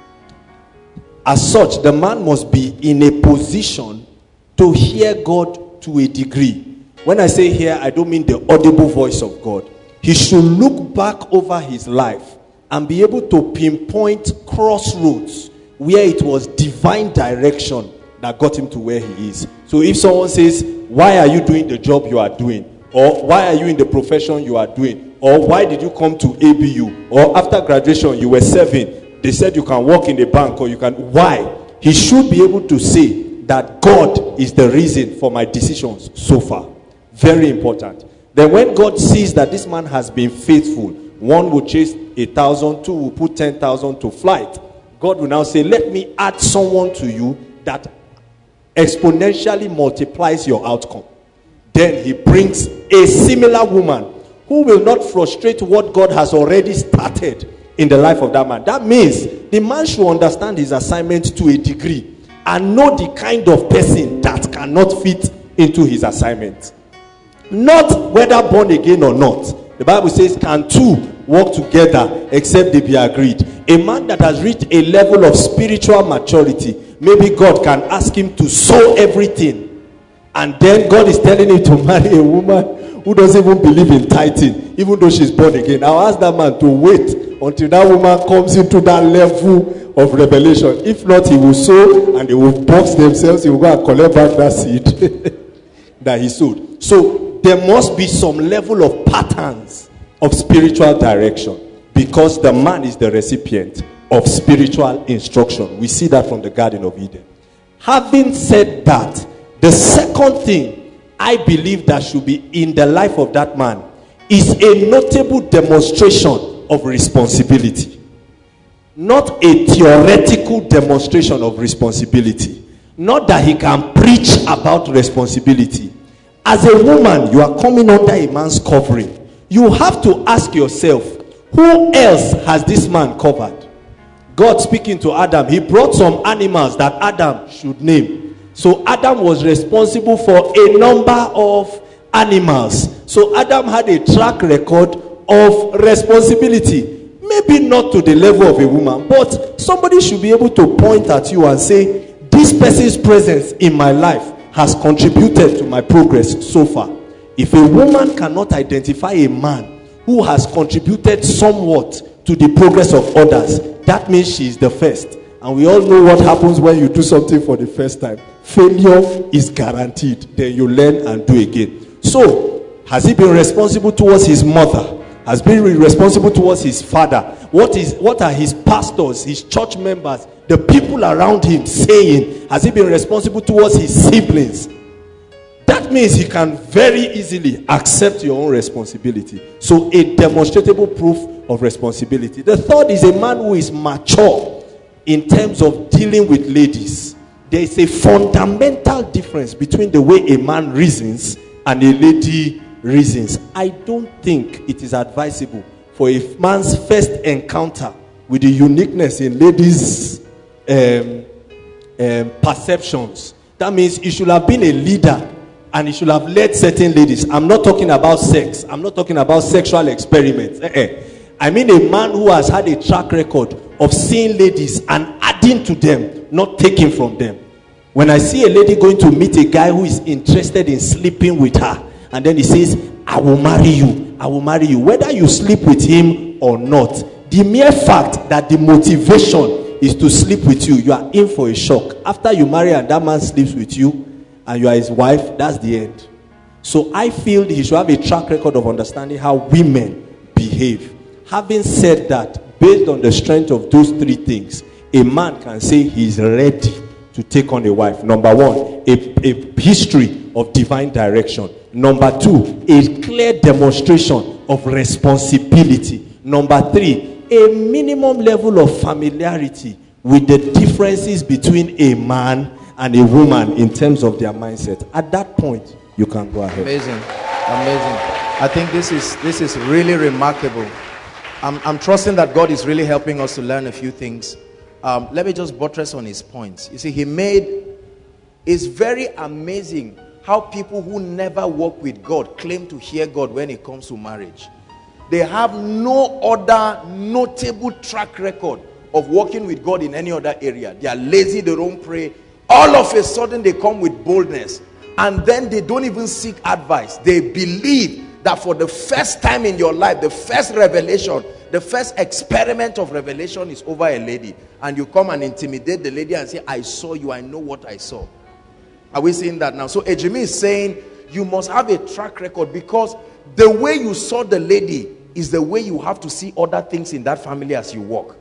As such, the man must be in a position to hear God to a degree. When I say hear, I don't mean the audible voice of God. He should look back over his life and be able to pinpoint crossroads where it was divine direction that got him to where he is. So if someone says, why are you doing the job you are doing? Or why are you in the profession you are doing? Or why did you come to A B U? Or after graduation you were serving, they said you can work in a bank, or you can, why? He should be able to say that God is the reason for my decisions so far. Very important. Then when God sees that this man has been faithful, one will chase a thousand, two will put ten thousand to flight. God will now say, let me add someone to you that exponentially multiplies your outcome. Then he brings a similar woman who will not frustrate what God has already started in the life of that man. That means the man should understand his assignment to a degree and know the kind of person that cannot fit into his assignment. Not whether born again or not. The Bible says, can two work together except they be agreed. A man that has reached a level of spiritual maturity, maybe God can ask him to sow everything, and then God is telling him to marry a woman who doesn't even believe in tithing, even though she's born again. I'll ask that man to wait until that woman comes into that level of revelation. If not, he will sow and they will box themselves. He will go and collect back that seed that he sowed. So there must be some level of patterns of spiritual direction, because the man is the recipient of spiritual instruction. We see that from the Garden of Eden. Having said that, the second thing I believe that should be in the life of that man is a notable demonstration of responsibility. Not a theoretical demonstration of responsibility. Not that he can preach about responsibility. As a woman, you are coming under a man's covering. You have to ask yourself, who else has this man covered? God speaking to Adam, he brought some animals that Adam should name. So Adam was responsible for a number of animals. So Adam had a track record of responsibility. Maybe not to the level of a woman, but somebody should be able to point at you and say, this person's presence in my life has contributed to my progress so far. If a woman cannot identify a man who has contributed somewhat to the progress of others, that means she is the first. And we all know what happens when you do something for the first time. Failure is guaranteed. Then you learn and do again. So, has he been responsible towards his mother? Has been responsible towards his father? What is what are his pastors, his church members, the people around him saying? Has he been responsible towards his siblings? That means he can very easily accept your own responsibility. So a demonstrable proof of responsibility. The third is a man who is mature in terms of dealing with ladies. There is a fundamental difference between the way a man reasons and a lady reasons. I don't think it is advisable for a man's first encounter with the uniqueness in ladies' um, um, perceptions. That means he should have been a leader and he should have led certain ladies. I'm not talking about sex. I'm not talking about sexual experiments. Eh-eh. I mean a man who has had a track record of seeing ladies and adding to them, not taking from them. When I see a lady going to meet a guy who is interested in sleeping with her, and then he says, I will marry you, I will marry you, whether you sleep with him or not, the mere fact that the motivation is to sleep with you, you are in for a shock. After you marry and that man sleeps with you and you are his wife, that's the end. So I feel he should have a track record of understanding how women behave. Having said that, based on the strength of those three things, a man can say he's ready to take on a wife. Number one, a, a history of divine direction. Number two, a clear demonstration of responsibility. Number three, a minimum level of familiarity with the differences between a man and a woman in terms of their mindset. At that point, you can go ahead. Amazing. Amazing. I think this is this is really remarkable. I'm, I'm trusting that God is really helping us to learn a few things. Um, let me just buttress on his points. You see, he made, it's very amazing how people who never walk with God claim to hear God when it comes to marriage. They have no other notable track record of walking with God in any other area. They are lazy, they don't pray. All of a sudden they come with boldness. And then they don't even seek advice. They believe that for the first time in your life, the first revelation, the first experiment of revelation is over a lady. And you come and intimidate the lady and say, I saw you, I know what I saw. Are we seeing that now? So Ejimi is saying you must have a track record, because the way you saw the lady is the way you have to see other things in that family as you walk.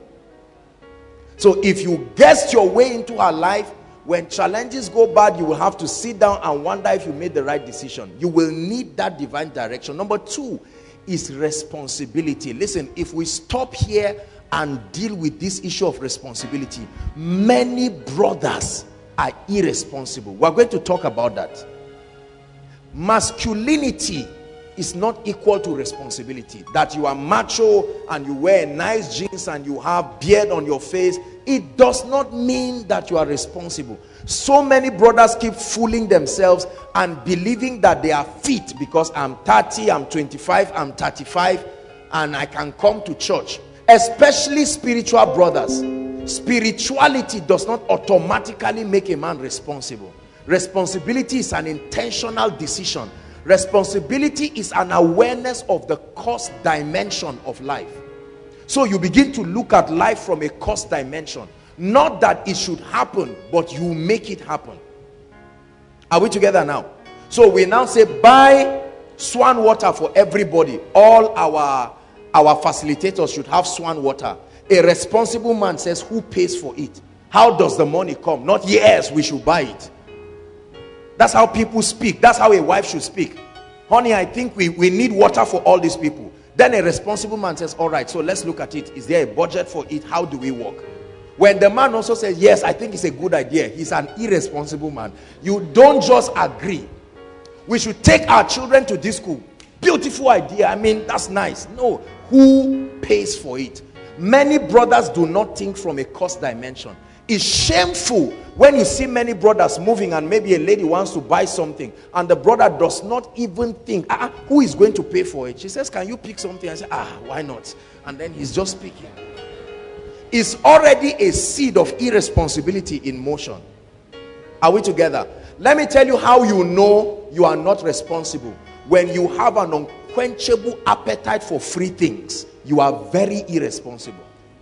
So if you guessed your way into her life, when challenges go bad, you will have to sit down and wonder if you made the right decision. You will need that divine direction. Number two is responsibility. Listen, if we stop here and deal with this issue of responsibility, many brothers are irresponsible. We're going to talk about that. Masculinity is not equal to responsibility. That you are macho and you wear nice jeans and you have beard on your face, it does not mean that you are responsible. So many brothers keep fooling themselves and believing that they are fit because I'm thirty, I'm twenty-five, I'm thirty-five. and I can come to church, especially spiritual brothers. Spirituality does not automatically make a man responsible. Responsibility is an intentional decision. Responsibility is an awareness of the cost dimension of life. So you begin to look at life from a cost dimension. Not that it should happen, but you make it happen. Are we together now? So we now say, buy swan water for everybody. All our, our facilitators should have swan water. A responsible man says, who pays for it? How does the money come? Not, yes, we should buy it. That's how people speak. That's how a wife should speak. Honey, I think we, we need water for all these people. Then a responsible man says, all right, so let's look at it. Is there a budget for it? How do we work? When the man also says, yes, I think it's a good idea, he's an irresponsible man. You don't just agree. We should take our children to this school. Beautiful idea. I mean, that's nice. No, who pays for it? Many brothers do not think from a cost dimension. It's shameful when you see many brothers moving and maybe a lady wants to buy something and the brother does not even think, ah, who is going to pay for it? She says, can you pick something? I say, ah, why not? And then he's just picking. It's already a seed of irresponsibility in motion. Are we together? Let me tell you how you know you are not responsible. When you have an unquenchable appetite for free things, you are very irresponsible.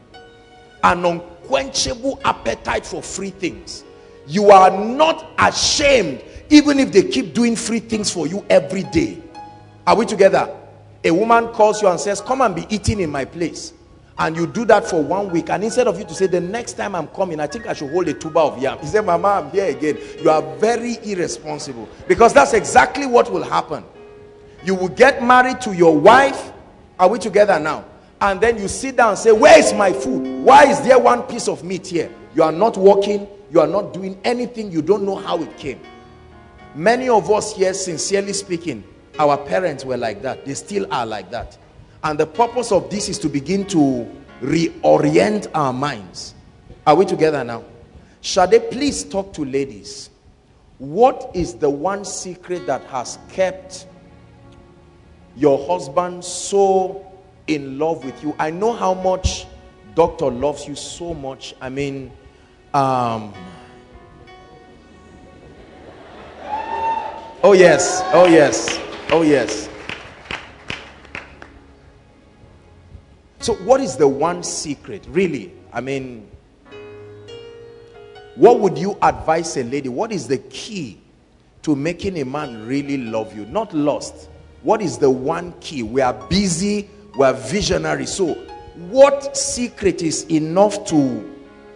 An unquenchable appetite for free things. You are not ashamed even if they keep doing free things for you every day. Are we together? A woman calls you and says, come and be eating in my place. And you do that for one week, and instead of you to say, the next time I'm coming, I think I should hold a tuber of yam. He said, Mama, I'm here again. You are very irresponsible. Because that's exactly what will happen. You will get married to your wife. Are we together now? And then you sit down and say, where is my food? Why is there one piece of meat here? You are not working. You are not doing anything. You don't know how it came. Many of us here, sincerely speaking, our parents were like that. They still are like that. And the purpose of this is to begin to reorient our minds. Are we together now? Shall they please talk to ladies? What is the one secret that has kept your husband so in love with you? I know how much Doctor loves you so much. I mean, um, oh yes, oh yes, oh yes. So what is the one secret, really? I mean, what would you advise a lady? What is the key to making a man really love you? Not lust. What is the one key? We are busy, we are visionary. So what secret is enough to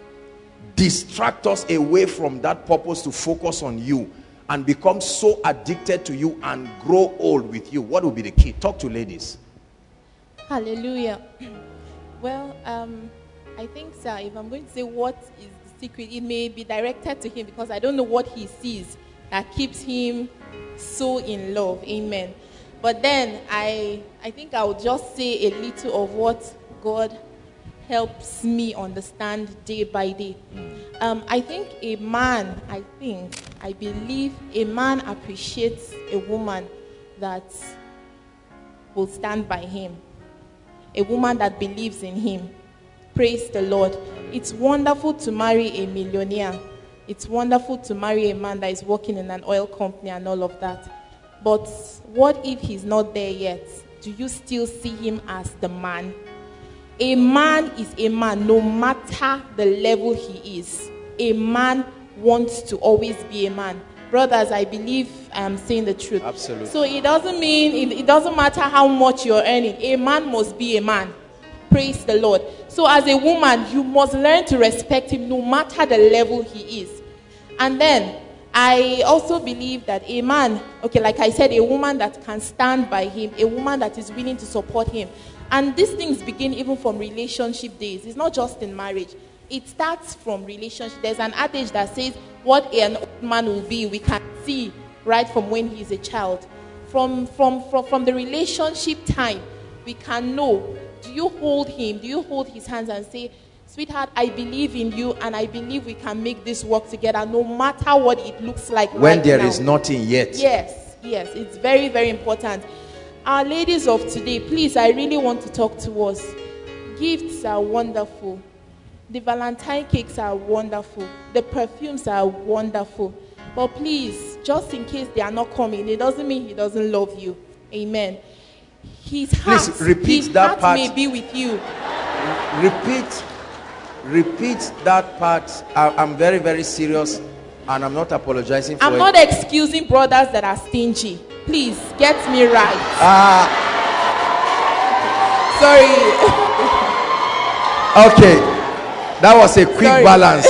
distract us away from that purpose to focus on you and become so addicted to you and grow old with you? What will be the key? Talk to ladies. Hallelujah. Well, um, I think, sir, if I'm going to say what is the secret, it may be directed to him because I don't know what he sees that keeps him so in love. Amen. But then I, I think I will just say a little of what God helps me understand day by day. Um, I think a man, I think, I believe a man appreciates a woman that will stand by him. A woman that believes in him. Praise the Lord. It's wonderful to marry a millionaire. It's wonderful to marry a man that is working in an oil company and all of that. But what if he's not there yet? Do you still see him as the man? A man is a man no matter the level he is. A man wants to always be a man. Brothers, I believe I'm saying the truth. Absolutely. So it doesn't mean, it, it doesn't matter how much you're earning. A man must be a man. Praise the Lord. So as a woman, you must learn to respect him no matter the level he is. And then, I also believe that a man, okay, like I said, a woman that can stand by him, a woman that is willing to support him. And these things begin even from relationship days. It's not just in marriage. It starts from relationship. There's an adage that says, what an old man will be, we can see right from when he is a child. From, from, from, from the relationship time, we can know, do you hold him? Do you hold his hands and say, sweetheart, I believe in you and I believe we can make this work together no matter what it looks like when right there now. is nothing yet. Yes, yes, it's very, very important. Our ladies of today, please, I really want to talk to us. Gifts are wonderful. The Valentine cakes are wonderful. The perfumes are wonderful. But please, just in case they are not coming, it doesn't mean he doesn't love you. Amen. His heart, Please repeat his that heart part. may be with you. Repeat, repeat that part. I, I'm very, very serious, and I'm not apologizing for I'm it. not excusing brothers that are stingy. Please, get me right. Ah, Sorry. okay. That was a quick Sorry. balance.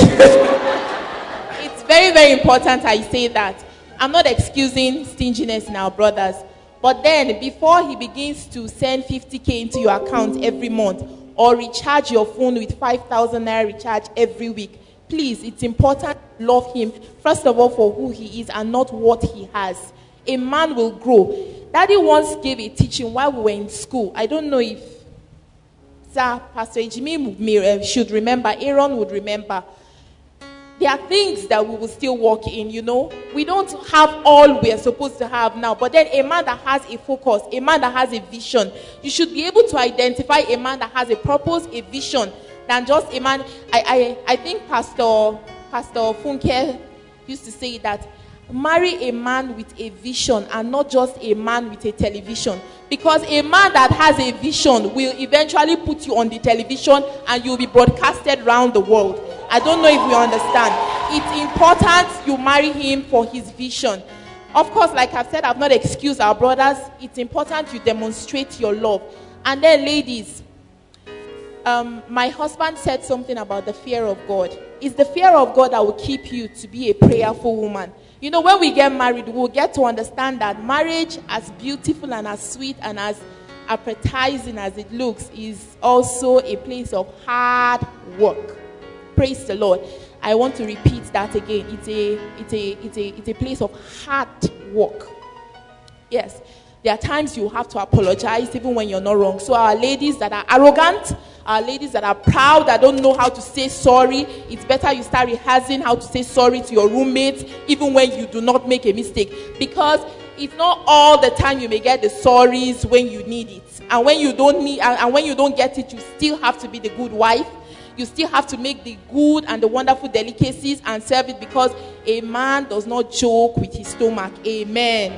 It's very, very important I say that. I'm not excusing stinginess in our brothers. But then, before he begins to send fifty K into your account every month, or recharge your phone with five thousand naira recharge every week, please, it's important to love him, first of all, for who he is and not what he has. A man will grow. Daddy once gave a teaching while we were in school. I don't know if Sir Pastor Ejimi should remember, Aaron would remember. There are things that we will still walk in, you know. We don't have all we are supposed to have now. But then a man that has a focus, a man that has a vision, you should be able to identify a man that has a purpose, a vision, than just a man. I, I, I think Pastor, Pastor Funke used to say that, marry a man with a vision and not just a man with a television. Because a man that has a vision will eventually put you on the television and you'll be broadcasted around the world. I don't know if you understand. It's important you marry him for his vision. Of course, like I've said, I've not excused our brothers. It's important you demonstrate your love. And then ladies, um, my husband said something about the fear of God. It's the fear of God that will keep you to be a prayerful woman. You know, when we get married, we'll get to understand that marriage, as beautiful and as sweet and as appetizing as it looks, is also a place of hard work. Praise the Lord. I want to repeat that again. It's a, it's a, it's a, it's a place of hard work. Yes. There are times you have to apologize even when you're not wrong. So our ladies that are arrogant, our ladies that are proud, that don't know how to say sorry, it's better you start rehearsing how to say sorry to your roommates even when you do not make a mistake. Because it's not all the time you may get the sorries when you need it. And when you don't need, and, and when you don't get it, you still have to be the good wife. You still have to make the good and the wonderful delicacies and serve it, because a man does not joke with his stomach. Amen.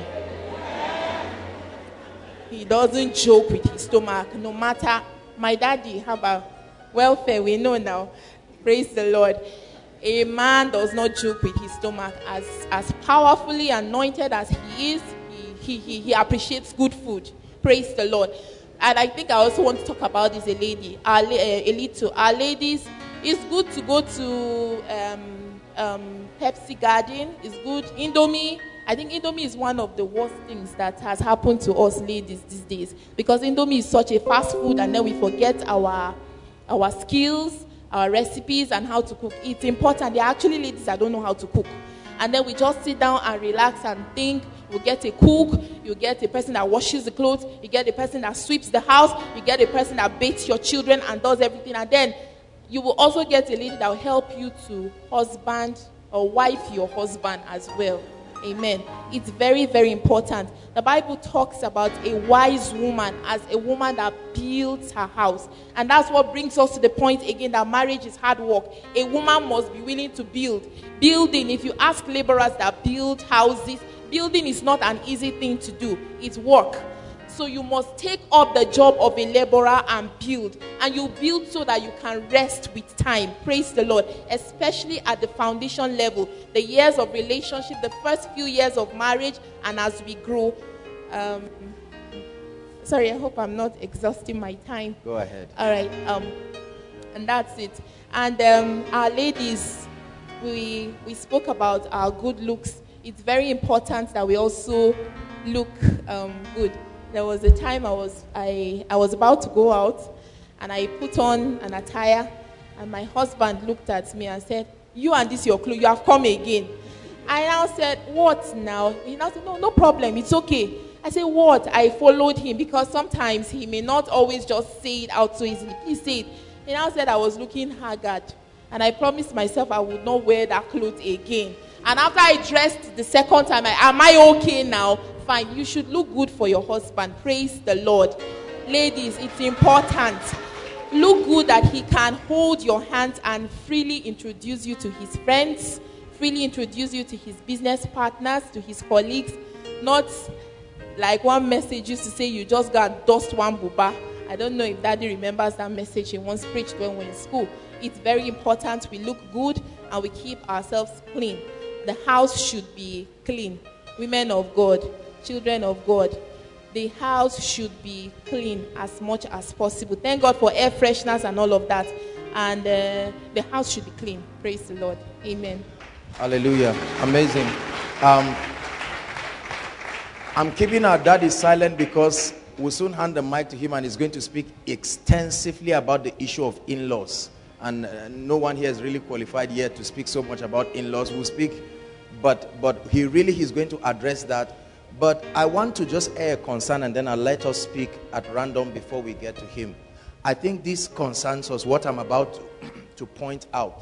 He doesn't joke with his stomach, no matter. My daddy, how about welfare? We know now. Praise the Lord. A man does not joke with his stomach. As as powerfully anointed as he is, he, he, he appreciates good food. Praise the Lord. And I think I also want to talk about this, a lady, our, uh, a little. Our ladies, it's good to go to um, um, Pepsi Garden. It's good. Indomie. I think Indomie is one of the worst things that has happened to us ladies these days. Because Indomie is such a fast food, and then we forget our, our skills, our recipes, and how to cook. It's important. There are actually ladies that don't know how to cook. And then we just sit down and relax and think. You get a cook, you get a person that washes the clothes, you get a person that sweeps the house, you get a person that bathes your children and does everything. And then you will also get a lady that will help you to husband or wife your husband as well. Amen. It's very, very important. The Bible talks about a wise woman as a woman that builds her house. And that's what brings us to the point again that marriage is hard work. A woman must be willing to build. Building, if you ask laborers that build houses, building is not an easy thing to do. It's work. So you must take up the job of a laborer and build. And you build so that you can rest with time. Praise the Lord. Especially at the foundation level. The years of relationship, the first few years of marriage, and as we grow. Um, sorry, I hope I'm not exhausting my time. Go ahead. All right. Um, and that's it. And um, our ladies, we we spoke about our good looks. It's very important that we also look um, good. There was a time I was I, I was about to go out, and I put on an attire, and my husband looked at me and said, "You and this your clothes, you have come again." I now said, "What now?" He now said, "No, no problem, it's okay." I said, "What?" I followed him, because sometimes he may not always just say it out so easily. Please say it. He now said I was looking haggard, and I promised myself I would not wear that clothes again. And after I dressed the second time, I, am I okay now? fine. You should look good for your husband. Praise the Lord. Ladies, it's important. Look good that he can hold your hands and freely introduce you to his friends, freely introduce you to his business partners, to his colleagues. Not like one message used to say you just go and dust one buba. I don't know if Daddy remembers that message he once preached when we were in school. It's very important we look good and we keep ourselves clean. The house should be clean. Women of God, children of God, the house should be clean as much as possible. Thank God for air fresheners and all of that. And uh, the house should be clean. Praise the Lord. Amen. Hallelujah. Amazing. Um, I'm keeping our daddy silent because we'll soon hand the mic to him and he's going to speak extensively about the issue of in-laws. And uh, no one here is really qualified yet to speak so much about in-laws. We'll speak, but, but he really is going to address that. But I want to just air a concern and then I'll let us speak at random before we get to him. I think this concerns us, what I'm about to, to point out.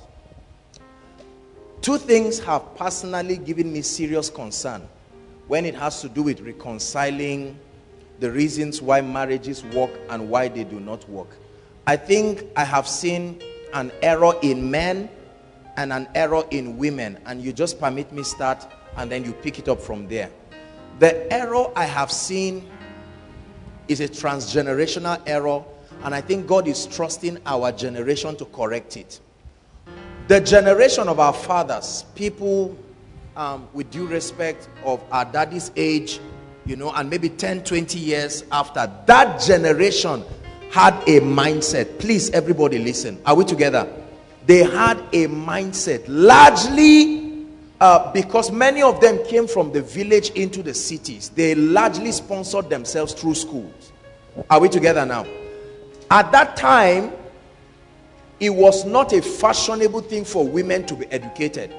Two things have personally given me serious concern when it has to do with reconciling the reasons why marriages work and why they do not work. I think I have seen an error in men and an error in women, and you just permit me start and then you pick it up from there. The error I have seen is a transgenerational error, and I think God is trusting our generation to correct it. The generation of our fathers, people um, with due respect of our daddy's age, you know, and maybe ten, twenty years after, that generation had a mindset. Please, everybody listen. Are we together? They had a mindset, largely uh, because many of them came from the village into the cities. They largely sponsored themselves through schools. Are we together now? At that time, it was not a fashionable thing for women to be educated.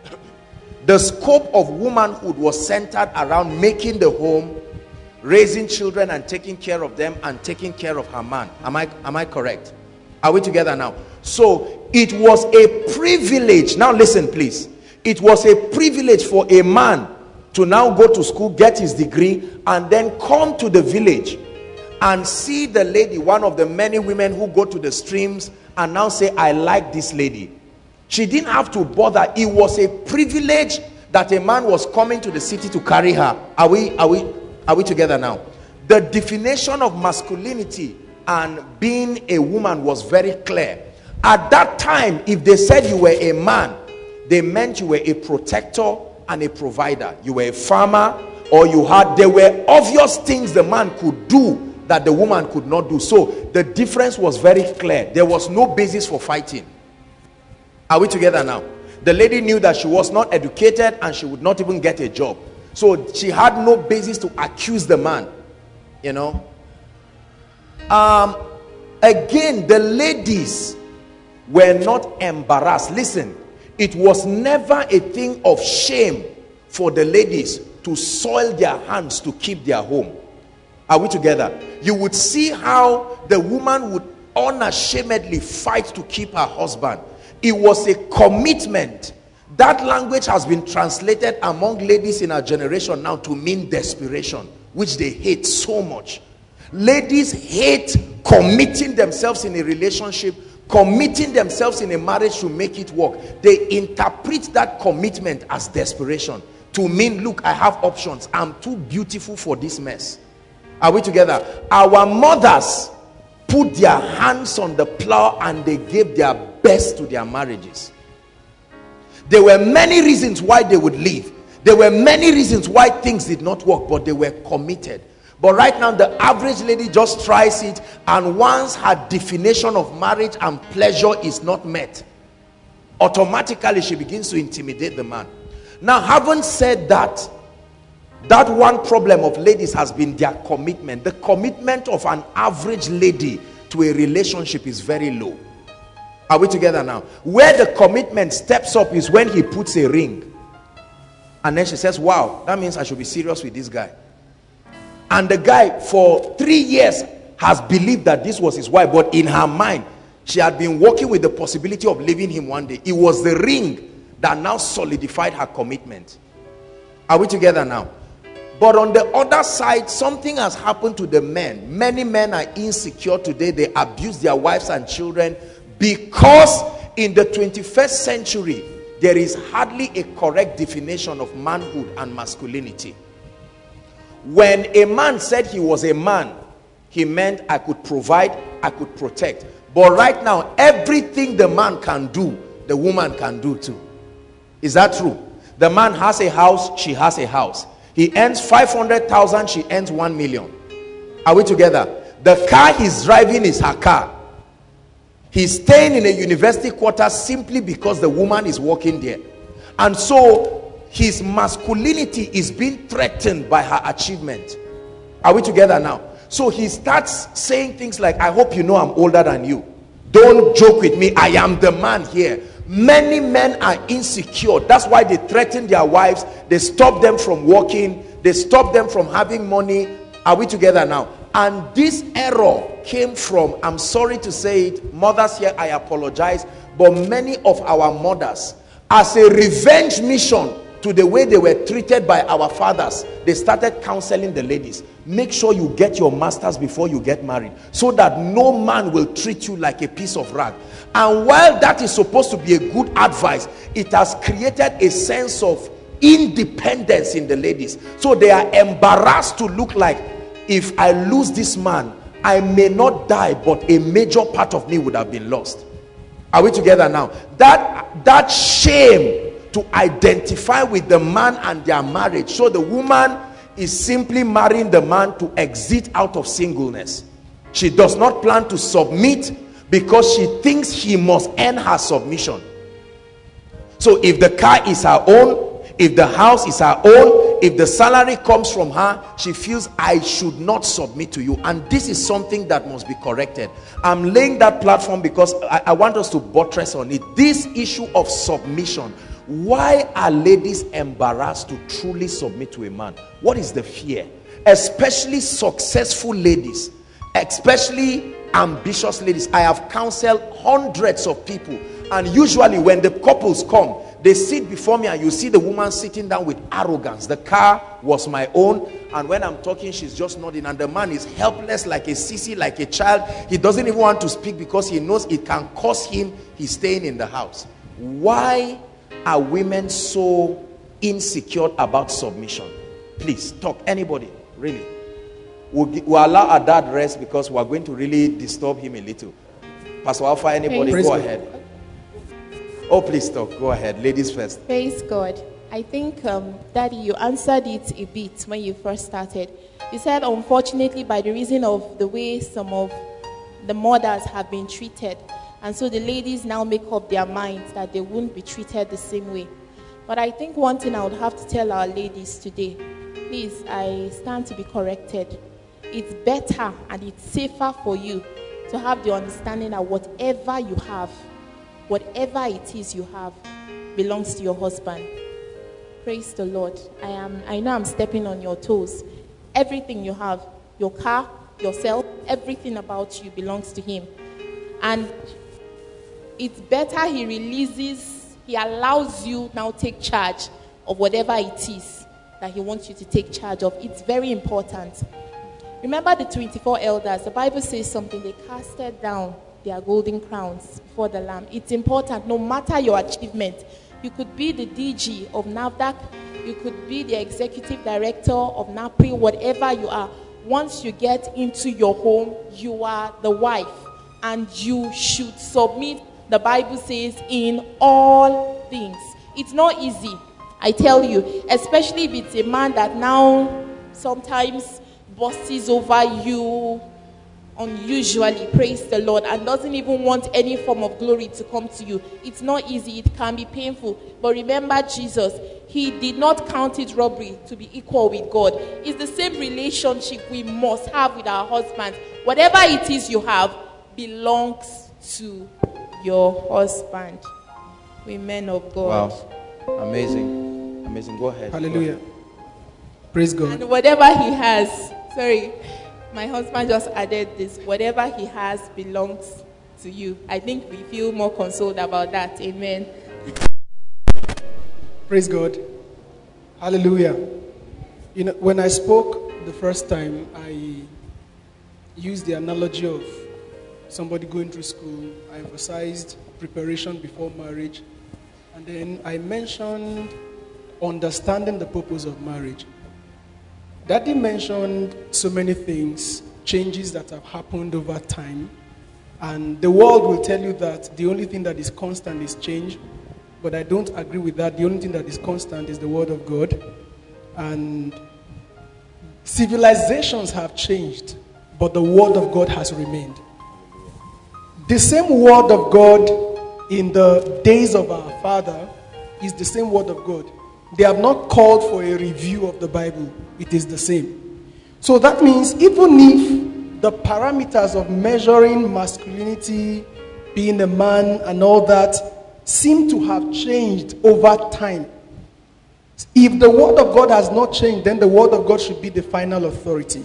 The scope of womanhood was centered around making the home, raising children and taking care of them and taking care of her man. Am I, am I correct? Are we together now? So it was a privilege. Now listen, please. It was a privilege for a man to now go to school, get his degree, and then come to the village and see the lady, one of the many women who go to the streams and now say, I like this lady. She didn't have to bother. It was a privilege that a man was coming to the city to carry her. Are we, are we, are we together now? The definition of masculinity and being a woman was very clear. At that time, if they said you were a man, they meant you were a protector and a provider. You were a farmer, or you had, there were obvious things the man could do that the woman could not do. So the difference was very clear. There was no basis for fighting. Are we together now? The lady knew that she was not educated and she would not even get a job. So she had no basis to accuse the man. You know. Um, again, the ladies were not embarrassed. Listen, it was never a thing of shame for the ladies to soil their hands to keep their home. Are we together? You would see how the woman would unashamedly fight to keep her husband. It was a commitment. That language has been translated among ladies in our generation now to mean desperation, which they hate so much. Ladies hate committing themselves in a relationship, committing themselves in a marriage to make it work. They interpret that commitment as desperation, to mean, look, I have options. I'm too beautiful for this mess. Are we together? Our mothers put their hands on the plow and they gave their best to their marriages. There were many reasons why they would leave. There were many reasons why things did not work, but they were committed. But right now, the average lady just tries it, and once her definition of marriage and pleasure is not met, automatically she begins to intimidate the man. Now, having said that, that one problem of ladies has been their commitment. The commitment of an average lady to a relationship is very low. Are we together now? Where the commitment steps up is when he puts a ring. And then she says, wow, that means I should be serious with this guy. And the guy for three years has believed that this was his wife. But in her mind, she had been working with the possibility of leaving him one day. It was the ring that now solidified her commitment. Are we together now? But on the other side, something has happened to the men. Many men are insecure today. They abuse their wives and children because in the twenty-first century, there is hardly a correct definition of manhood and masculinity. When a man said he was a man, he meant I could provide, I could protect. But right now, everything the man can do, the woman can do too. Is that true? The man has a house, she has a house. He earns five hundred thousand, she earns one million. Are we together? The car he's driving is her car. He's staying in a university quarter simply because the woman is working there. And so his masculinity is being threatened by her achievement. Are we together now? So he starts saying things like, I hope you know I'm older than you. Don't joke with me. I am the man here. Many men are insecure. That's why they threaten their wives. They stop them from working. They stop them from having money. Are we together now? And this error came from, I'm sorry to say it, mothers here, I apologize, but many of our mothers, as a revenge mission to the way they were treated by our fathers, they started counseling the ladies. Make sure you get your masters before you get married, so that no man will treat you like a piece of rag. And while that is supposed to be a good advice, it has created a sense of independence in the ladies. So they are embarrassed to look like, if I lose this man, I may not die, but a major part of me would have been lost. Are we together now? That, that shame to identify with the man and their marriage. So the woman is simply marrying the man to exit out of singleness. She does not plan to submit because she thinks he must earn her submission. So if the car is her own, if the house is her own, if the salary comes from her, she feels I should not submit to you. And this is something that must be corrected. I'm laying that platform because I, I want us to buttress on it. This issue of submission. Why are ladies embarrassed to truly submit to a man? What is the fear? Especially successful ladies, especially ambitious ladies. I have counseled hundreds of people, and usually when the couples come, they sit before me and you see the woman sitting down with arrogance. The car was my own, and when I'm talking, she's just nodding, and the man is helpless like a sissy, like a child. He doesn't even want to speak because he knows it can cost him his staying in the house. Why are women so insecure about submission? Please talk, anybody, really. We'll, we'll allow our dad rest because we're going to really disturb him a little. Pastor Alpha, anybody, Praise go God. ahead. Oh, please talk. Go ahead. Ladies first. Praise God. I think, um, Daddy, you answered it a bit when you first started. You said, unfortunately, by the reason of the way some of the mothers have been treated, and so the ladies now make up their minds that they won't be treated the same way. But I think one thing I would have to tell our ladies today, please, I stand to be corrected. It's better and it's safer for you to have the understanding that whatever you have, whatever it is you have, belongs to your husband. Praise the Lord. I am. I know I'm stepping on your toes. Everything you have, your car, yourself, everything about you belongs to him. And it's better he releases, he allows you now take charge of whatever it is that he wants you to take charge of. It's very important. Remember the twenty-four elders. The Bible says something. They casted down their golden crowns before the Lamb. It's important, no matter your achievement. You could be the D G of NAFDAC. You could be the executive director of NAPRI, whatever you are. Once you get into your home, you are the wife. And you should submit, the Bible says, in all things. It's not easy, I tell you. Especially if it's a man that now sometimes bosses over you unusually, praise the Lord, and doesn't even want any form of glory to come to you. It's not easy. It can be painful. But remember Jesus, he did not count it robbery to be equal with God. It's the same relationship we must have with our husbands. Whatever it is you have belongs to your husband. We men of God. Wow. Amazing. Amazing. Go ahead. Hallelujah. Go ahead. Praise God. And whatever he has, sorry, my husband just added this, whatever he has belongs to you. I think we feel more consoled about that. Amen. Praise God. Hallelujah. You know, when I spoke the first time, I used the analogy of somebody going through school. I emphasized preparation before marriage. And then I mentioned understanding the purpose of marriage. Daddy mentioned so many things, changes that have happened over time. And the world will tell you that the only thing that is constant is change. But I don't agree with that. The only thing that is constant is the word of God. And civilizations have changed, but the word of God has remained. The same word of God in the days of our father is the same word of God. They have not called for a review of the Bible. It is the same. So that means even if the parameters of measuring masculinity, being a man and all that seem to have changed over time, if the word of God has not changed, then the word of God should be the final authority.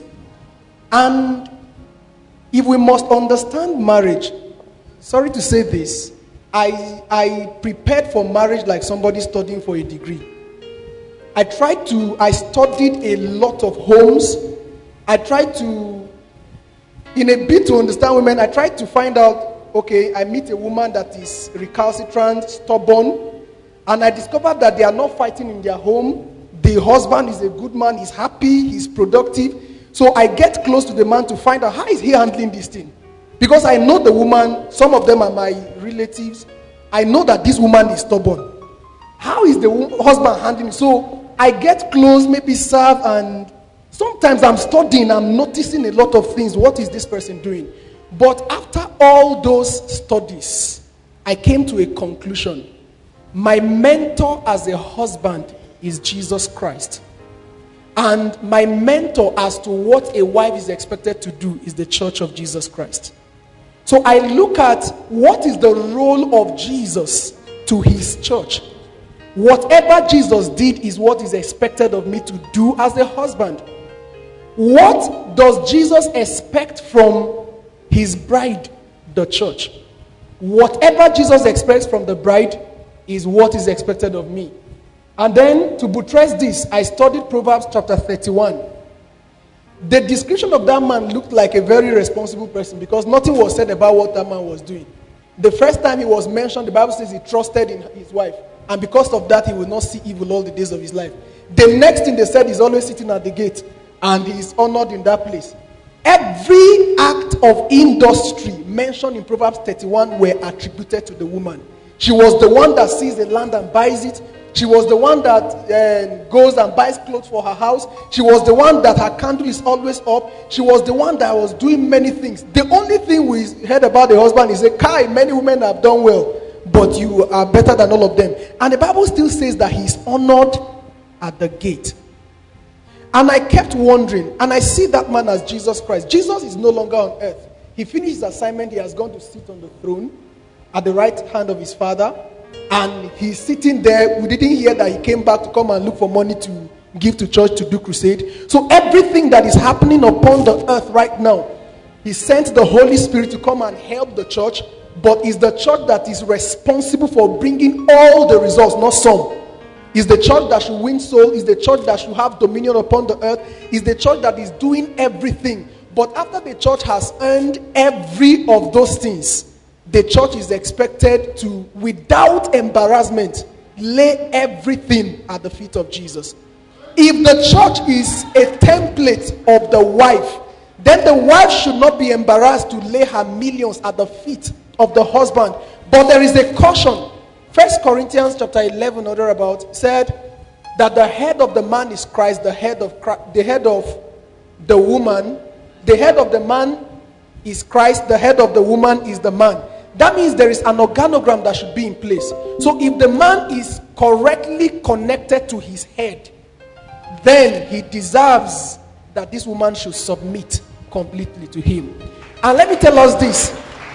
And if we must understand marriage, sorry to say this, I, I prepared for marriage like somebody studying for a degree. I tried to, I studied a lot of homes. I tried to, in a bit to understand women, I tried to find out, okay, I meet a woman that is recalcitrant, stubborn, and I discovered that they are not fighting in their home. The husband is a good man, he's happy, he's productive. So I get close to the man to find out how is he handling this thing. Because I know the woman, some of them are my relatives. I know that this woman is stubborn. How is the husband handling it? So I get close, maybe serve, and sometimes I'm studying, I'm noticing a lot of things. What is this person doing? But after all those studies, I came to a conclusion. My mentor as a husband is Jesus Christ. And my mentor as to what a wife is expected to do is the church of Jesus Christ. So I look at what is the role of Jesus to his church. Whatever Jesus did is what is expected of me to do as a husband. What does Jesus expect from his bride, the church? Whatever Jesus expects from the bride is what is expected of me. And then to buttress this, I studied Proverbs chapter thirty-one. The description of that man looked like a very responsible person because nothing was said about what that man was doing. The first time he was mentioned, the Bible says he trusted in his wife. And because of that, he will not see evil all the days of his life. The next thing they said, he's always sitting at the gate. And he is honored in that place. Every act of industry mentioned in Proverbs thirty-one were attributed to the woman. She was the one that sees the land and buys it. She was the one that uh, goes and buys clothes for her house. She was the one that her candle is always up. She was the one that was doing many things. The only thing we heard about the husband is, Kai, many women have done well, but you are better than all of them. And the Bible still says that he's honored at the gate. And I kept wondering, and I see that man as Jesus Christ. Jesus is no longer on earth. He finished his assignment. He has gone to sit on the throne at the right hand of his Father. And he's sitting there. We didn't hear that he came back to come and look for money to give to church to do crusade. So everything that is happening upon the earth right now, he sent the Holy Spirit to come and help the church. But it's the church that is responsible for bringing all the results, not some. It's the church that should win souls. It's the church that should have dominion upon the earth. It's the church that is doing everything. But after the church has earned every of those things, the church is expected to, without embarrassment, lay everything at the feet of Jesus. If the church is a template of the wife, then the wife should not be embarrassed to lay her millions at the feet of the husband. But there is a caution. First Corinthians chapter eleven or thereabout said that the head of the man is Christ, the head of Christ, the head of the woman, the head of the man is Christ, the head of the woman is the man. That means there is an organogram that should be in place. So if the man is correctly connected to his head, then he deserves that this woman should submit completely to him. And let me tell us this.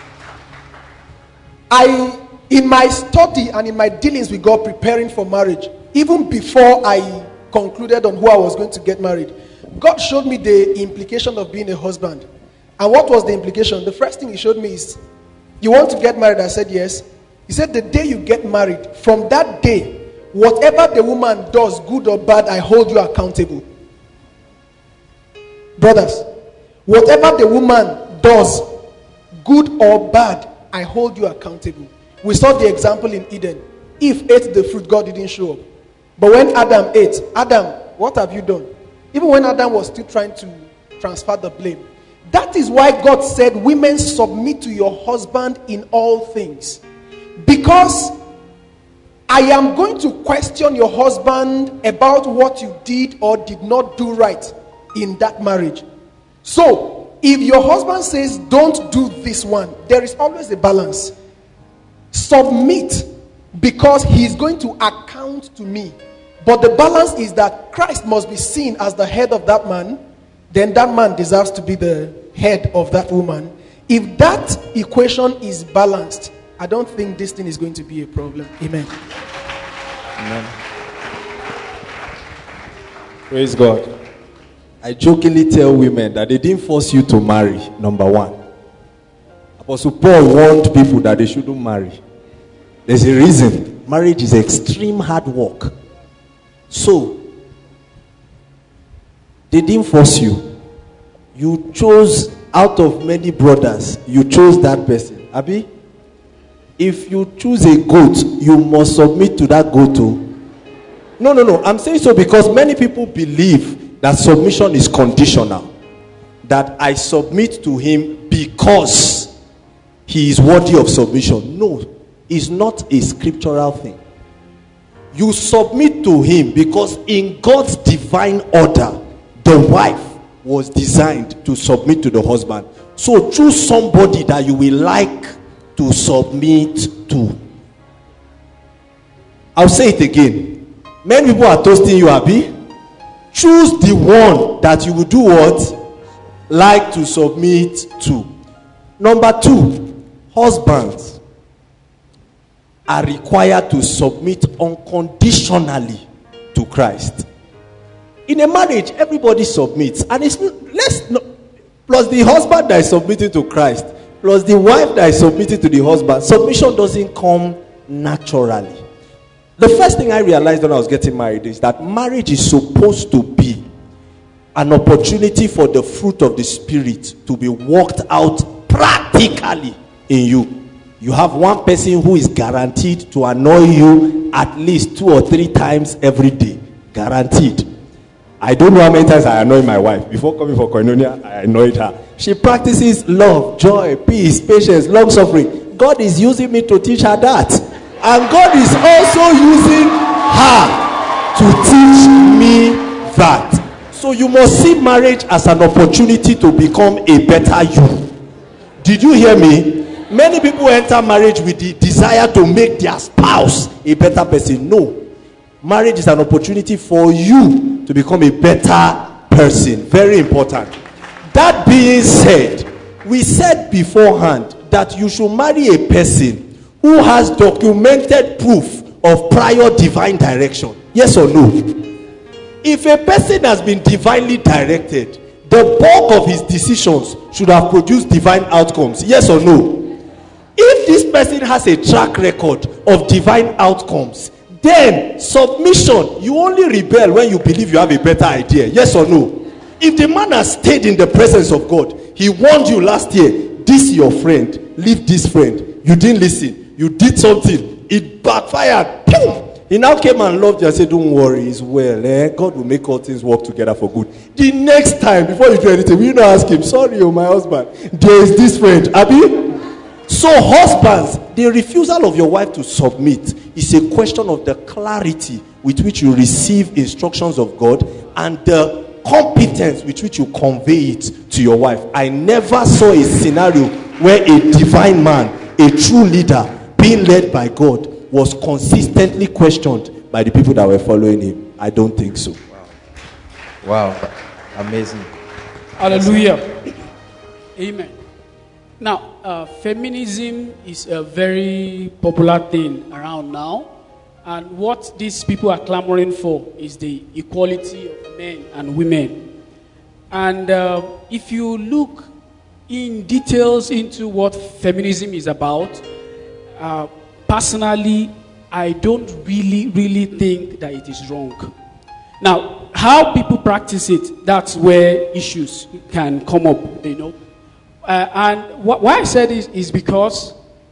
I, in my study and in my dealings with God preparing for marriage, even before I concluded on who I was going to get married, God showed me the implication of being a husband. And what was the implication? The first thing he showed me is, you want to get married? I said yes. He said the day you get married, from that day, whatever the woman does, good or bad, I hold you accountable. Brothers, whatever the woman does, good or bad, I hold you accountable. We saw the example in Eden. Eve ate the fruit, God didn't show up. But when Adam ate, Adam, what have you done? Even when Adam was still trying to transfer the blame. That is why God said, women, submit to your husband in all things. Because I am going to question your husband about what you did or did not do right in that marriage. So, if your husband says, don't do this one, there is always a balance. Submit, because he is going to account to me. But the balance is that Christ must be seen as the head of that man. Then that man deserves to be the head of that woman. If that equation is balanced, I don't think this thing is going to be a problem. Amen. Amen. Praise God. I jokingly tell women that they didn't force you to marry, number one. Apostle Paul warned people that they shouldn't marry. There's a reason. Marriage is extreme hard work. So, they didn't force you. You chose out of many brothers, you chose that person. Abi? If you choose a goat, you must submit to that goat too. No, no, no. I'm saying so because many people believe that submission is conditional. That I submit to him because he is worthy of submission. No, it's not a scriptural thing. You submit to him because in God's divine order, the wife was designed to submit to the husband. So choose somebody that you will like to submit to. I'll say it again. Many people are toasting you, Abi. Choose the one that you will do what? Like to submit to. Number two, husbands are required to submit unconditionally to Christ. In a marriage, everybody submits, and it's let's not, plus the husband that is submitting to Christ, plus the wife that is submitting to the husband. Submission doesn't come naturally. The first thing I realized when I was getting married is that marriage is supposed to be an opportunity for the fruit of the Spirit to be worked out practically in you. You have one person who is guaranteed to annoy you at least two or three times every day. Guaranteed. I don't know how many times I annoyed my wife. Before coming for Koinonia, I annoyed her. She practices love, joy, peace, patience, long suffering. God is using me to teach her that. And God is also using her to teach me that. So you must see marriage as an opportunity to become a better you. Did you hear me? Many people enter marriage with the desire to make their spouse a better person. No. Marriage is an opportunity for you to become a better person. Very important. That being said, we said beforehand that you should marry a person who has documented proof of prior divine direction. Yes or no? If a person has been divinely directed, the bulk of his decisions should have produced divine outcomes. Yes or no? If this person has a track record of divine outcomes, then submission, you only rebel when you believe you have a better idea. Yes or no? If the man has stayed in the presence of God, he warned you last year, this is your friend, leave this friend. You didn't listen. You did something. It backfired. Boom! He now came and loved you and said, don't worry, it's well. Eh? God will make all things work together for good. The next time, before you do anything, will you not ask him, sorry, oh my husband, there is this friend. Abi? So husbands, the refusal of your wife to submit is a question of the clarity with which you receive instructions of God and the competence with which you convey it to your wife. I never saw a scenario where a divine man, a true leader, being led by God, was consistently questioned by the people that were following him. I don't think so. Wow. Wow. Amazing. Hallelujah. Amen. Now, uh, feminism is a very popular thing around now. And what these people are clamoring for is the equality of men and women. And uh, if you look in details into what feminism is about, uh, personally, I don't really, really think that it is wrong. Now, how people practice it, that's where issues can come up, you know. Uh, and wh- why I said this is because,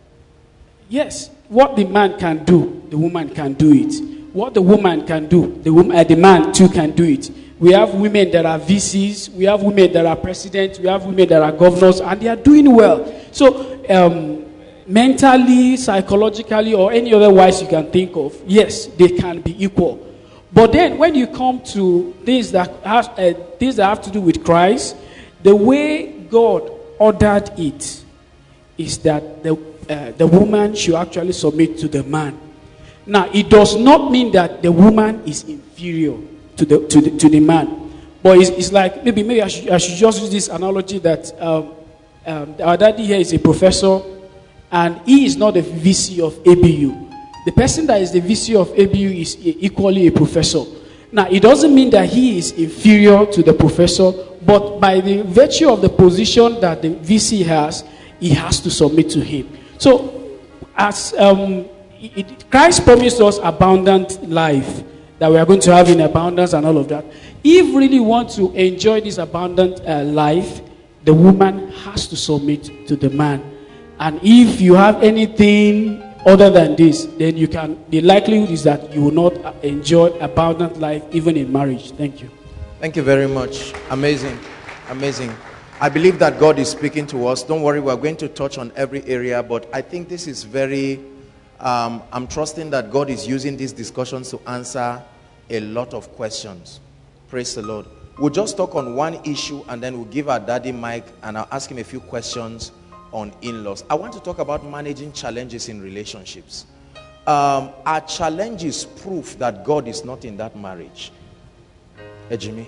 yes, what the man can do, the woman can do it. What the woman can do, the, woman, uh, the man too can do it. We have women that are V Cs, we have women that are presidents, we have women that are governors, and they are doing well. So, um, mentally, psychologically, or any other wise you can think of, yes, they can be equal. But then when you come to things that have, uh, things that have to do with Christ, the way God ordered it is that the, uh, the woman should actually submit to the man. Now, it does not mean that the woman is inferior to the to the, to the man. But it's, it's like, maybe maybe I should, I should just use this analogy that um, um, our daddy here is a professor, and he is not the V C of A B U. The person that is the V C of A B U is equally a professor. Now, it doesn't mean that he is inferior to the professor, but by the virtue of the position that the V C has, he has to submit to him. So, as um, it, Christ promised us abundant life, that we are going to have in abundance and all of that. If really want to enjoy this abundant uh, life, the woman has to submit to the man. And if you have anything other than this, then you can, the likelihood is that you will not enjoy abundant life even in marriage. Thank you. Thank you very much. Amazing. Amazing. I believe that God is speaking to us. Don't worry, we're going to touch on every area, but I think this is very, um, I'm trusting that God is using these discussions to answer a lot of questions. Praise the Lord. We'll just talk on one issue and then we'll give our daddy mic and I'll ask him a few questions on in-laws. I want to talk about managing challenges in relationships. Um, are challenges proof that God is not in that marriage? Hey, Jimmy.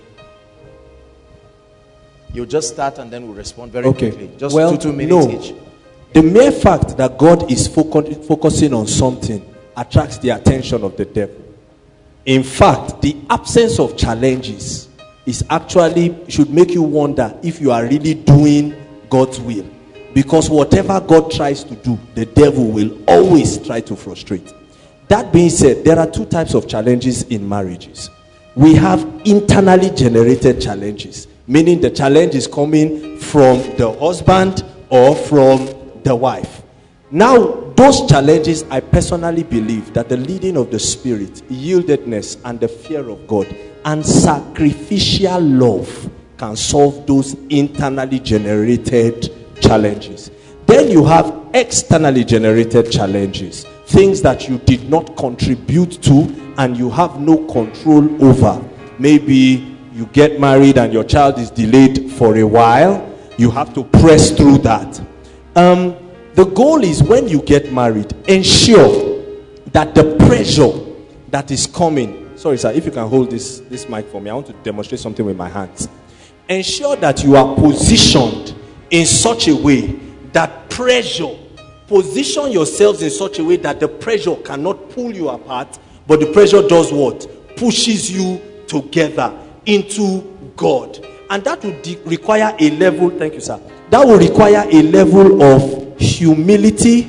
You just start and then we'll respond very okay. quickly. Just well, two, two minutes no. each. The mere fact that God is focus, focusing on something attracts the attention of the devil. In fact, the absence of challenges is actually should make you wonder if you are really doing God's will. Because whatever God tries to do, the devil will always try to frustrate. That being said, there are two types of challenges in marriages. We have internally generated challenges, meaning the challenge is coming from the husband or from the wife. Now, those challenges, I personally believe that the leading of the Spirit, yieldedness, and the fear of God, and sacrificial love can solve those internally generated challenges. Then you have externally generated challenges, things that you did not contribute to and you have no control over. Maybe you get married and your child is delayed for a while. You have to press through that. Um, the goal is when you get married, ensure that the pressure that is coming. Sorry, sir, if you can hold this, this mic for me. I want to demonstrate something with my hands. Ensure that you are positioned in such a way that pressure, position yourselves in such a way that the pressure cannot pull you apart, but the pressure does what? Pushes you together into God. And that would de- require a level, thank you sir, that will require a level of humility,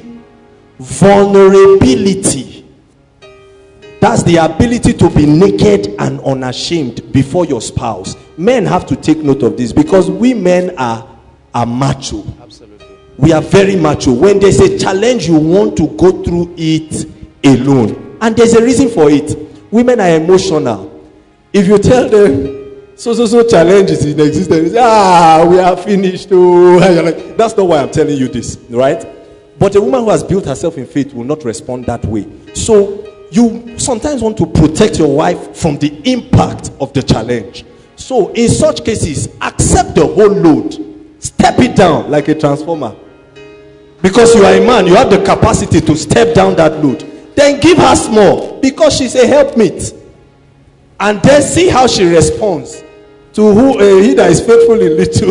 vulnerability. That's the ability to be naked and unashamed before your spouse. Men have to take note of this because we men are are macho. Absolutely. We are very macho. When there's a challenge, you want to go through it alone. And there's a reason for it. Women are emotional. If you tell them, so, so, so challenges in existence, ah, we are finished. Oh. You're like, that's not why I'm telling you this, right? But a woman who has built herself in faith will not respond that way. So you sometimes want to protect your wife from the impact of the challenge. So in such cases, accept the whole load. Step it down like a transformer. Because you are a man, you have the capacity to step down that load. Then give her small because she's a helpmate. And then see how she responds to who uh, he that is faithful in little.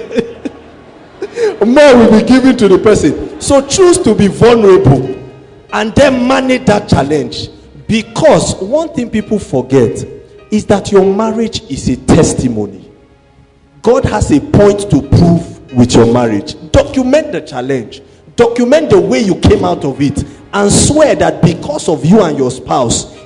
More will be given to the person. So choose to be vulnerable and then manage that challenge. Because one thing people forget is that your marriage is a testimony. God has a point to prove with your marriage. Document the challenge. Document the way you came out of it. And swear that because of you and your spouse,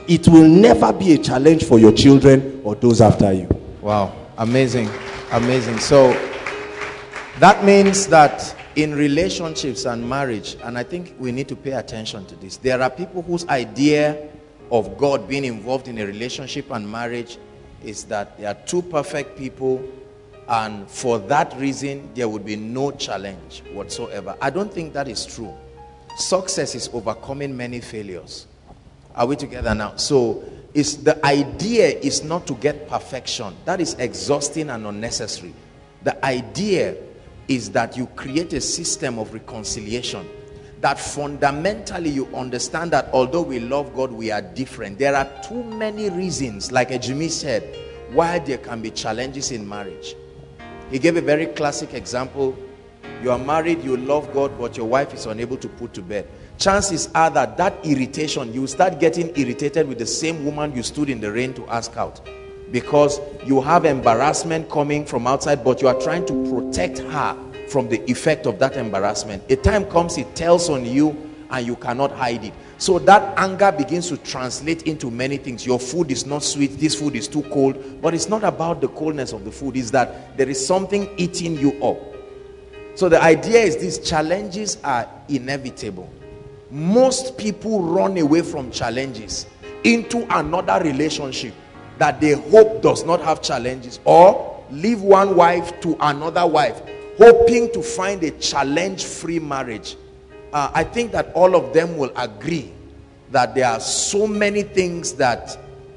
it will never be a challenge for your children or those after you. Wow, amazing, amazing. So that means that in relationships and marriage, and I think we need to pay attention to this, there are people whose idea of God being involved in a relationship and marriage is that they are two perfect people, and for that reason there would be no challenge whatsoever. I don't think that is true. Success is overcoming many failures. Are we together now? So it's, the idea is not to get perfection. That is exhausting and unnecessary. The idea is that you create a system of reconciliation, that fundamentally you understand that although we love God, we are different. There are too many reasons, like Ejimi said, why there can be challenges in marriage. He gave a very classic example. You are married, you love God, but your wife is unable to put to bed. Chances are that that irritation, you start getting irritated with the same woman you stood in the rain to ask out, because you have embarrassment coming from outside, but you are trying to protect her from the effect of that embarrassment. A time comes, it tells on you and you cannot hide it. So that anger begins to translate into many things. Your food is not sweet, this food is too cold. But it's not about the coldness of the food, it's that there is something eating you up. So the idea is these challenges are inevitable. Most people run away from challenges into another relationship that they hope does not have challenges, or leave one wife to another wife hoping to find a challenge-free marriage. Uh, I think that all of them will agree that there are so many things that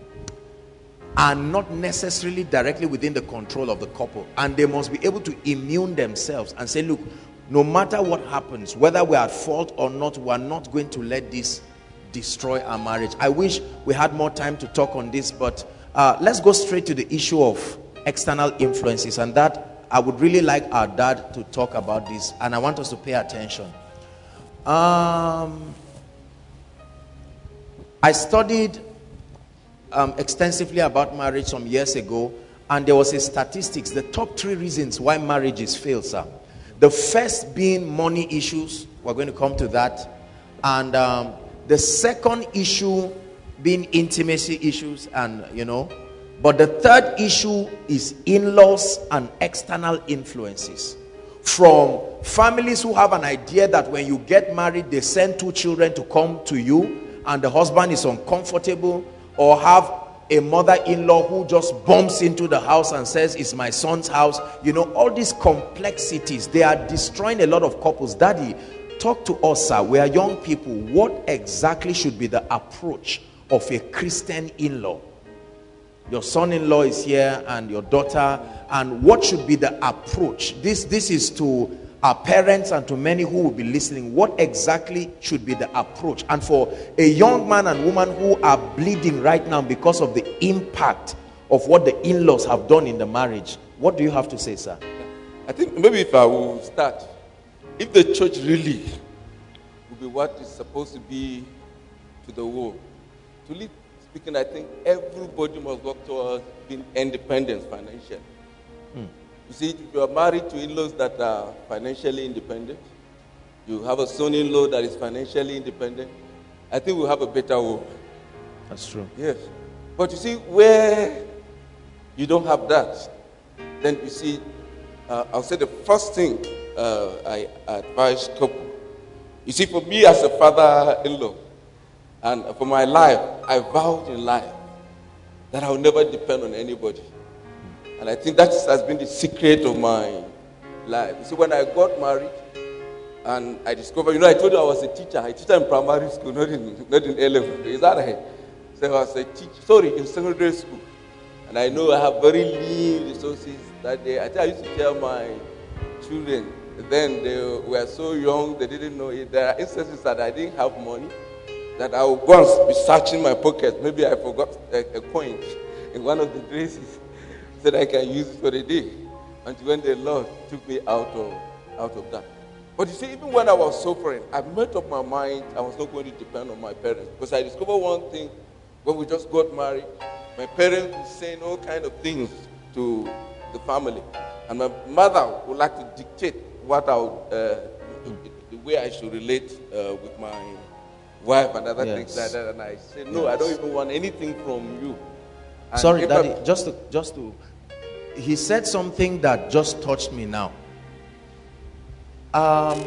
are not necessarily directly within the control of the couple, and they must be able to immune themselves and say, look, no matter what happens, whether we are at fault or not, we are not going to let this destroy our marriage. I wish we had more time to talk on this, but uh, let's go straight to the issue of external influences, and that I would really like our dad to talk about this, and I want us to pay attention. Um, I studied um, extensively about marriage some years ago, and there was a statistics, the top three reasons why marriages fail, sir. The first being money issues. We're going to come to that. And um, the second issue being intimacy issues, and you know. But the third issue is in-laws and external influences. From families who have an idea that when you get married, they send two children to come to you, and the husband is uncomfortable, or have a mother-in-law who just bumps into the house and says, it's my son's house. You know, all these complexities, they are destroying a lot of couples. Daddy, talk to us, sir. We are young people. What exactly should be the approach of a Christian in-law? Your son-in-law is here and your daughter, and what should be the approach? This, this is to our parents and to many who will be listening. What exactly should be the approach? And for a young man and woman who are bleeding right now because of the impact of what the in-laws have done in the marriage, what do you have to say, sir? I think maybe if I will start, if the church really will be what is supposed to be to the world, to lead speaking, I think everybody must work towards being independent financially. Hmm. You see, if you are married to in-laws that are financially independent, you have a son-in-law that is financially independent, I think we'll have a better world. That's true. Yes. But you see, where you don't have that, then you see, uh, I'll say the first thing uh, I advise couple. You see, for me as a father-in-law, and for my life, I vowed in life that I will never depend on anybody. And I think that has been the secret of my life. You see, when I got married, and I discovered, you know, I told you I was a teacher. I teach in primary school, not in, not in A level. Is that right? So I was a teacher, sorry, in secondary school. And I know I have very lean resources that day. I, I used to tell my children, then they were so young, they didn't know it. There are instances that I didn't have money, that I would once be searching my pocket. Maybe I forgot a, a coin in one of the dresses that I can use it for the day. Until when the Lord took me out of, out of that. But you see, even when I was suffering, I made up my mind I was not going to depend on my parents. Because I discovered one thing, when we just got married, my parents were saying all kind of things to the family. And my mother would like to dictate what I would, uh, the way I should relate uh, with my wife and other Yes. things like that. And I said, no, I Yes. don't even want anything from you. And Sorry, if I- Daddy, just to, just to, he said something that just touched me now. Um,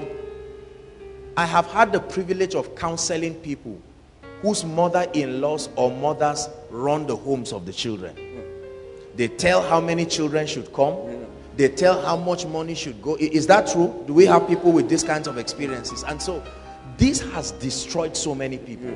I have had the privilege of counseling people whose mother-in-laws or mothers run the homes of the children. They tell how many children should come. They tell how much money should go. I- Is that true? Do we have people with these kinds of experiences? And so, this has destroyed so many people.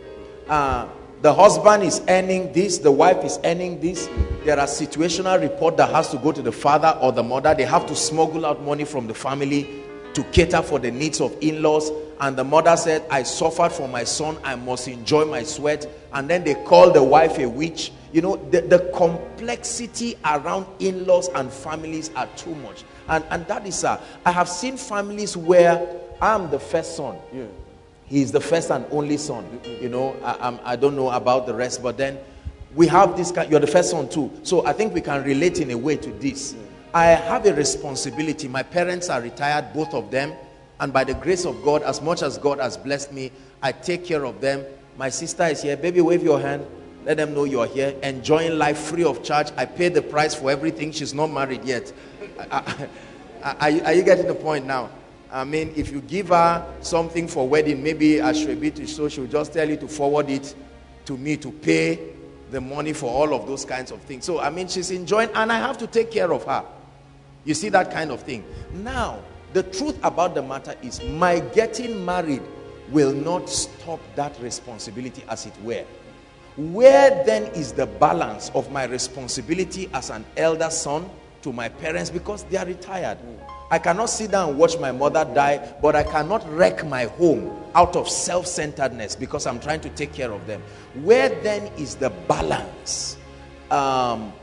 Uh, the husband is earning this, the wife is earning this. There are situational report that has to go to the father or the mother. They have to smuggle out money from the family to cater for the needs of in-laws. And the mother said, I suffered for my son, I must enjoy my sweat. And then they call the wife a witch. You know, the, the complexity around in-laws and families are too much. And, and that is, uh, I have seen families where I'm the first son. Yeah. He's the first and only son. You know, I, I'm, I don't know about the rest, but then we have this kind, you're the first son too. So I think we can relate in a way to this. I have a responsibility. My parents are retired, both of them. And by the grace of God, as much as God has blessed me, I take care of them. My sister is here. Baby, wave your hand. Let them know you're here. Enjoying life free of charge. I pay the price for everything. She's not married yet. I, I, are, you, are you getting the point now? I mean, if you give her something for wedding, maybe a shrebiti, so she'll just tell you to forward it to me to pay the money for all of those kinds of things. So, I mean, she's enjoying, and I have to take care of her. You see that kind of thing. Now, the truth about the matter is, my getting married will not stop that responsibility, as it were. Where then is the balance of my responsibility as an elder son to my parents, because they are retired? I cannot sit down and watch my mother die, but I cannot wreck my home out of self-centeredness because I'm trying to take care of them. Where then is the balance? Um,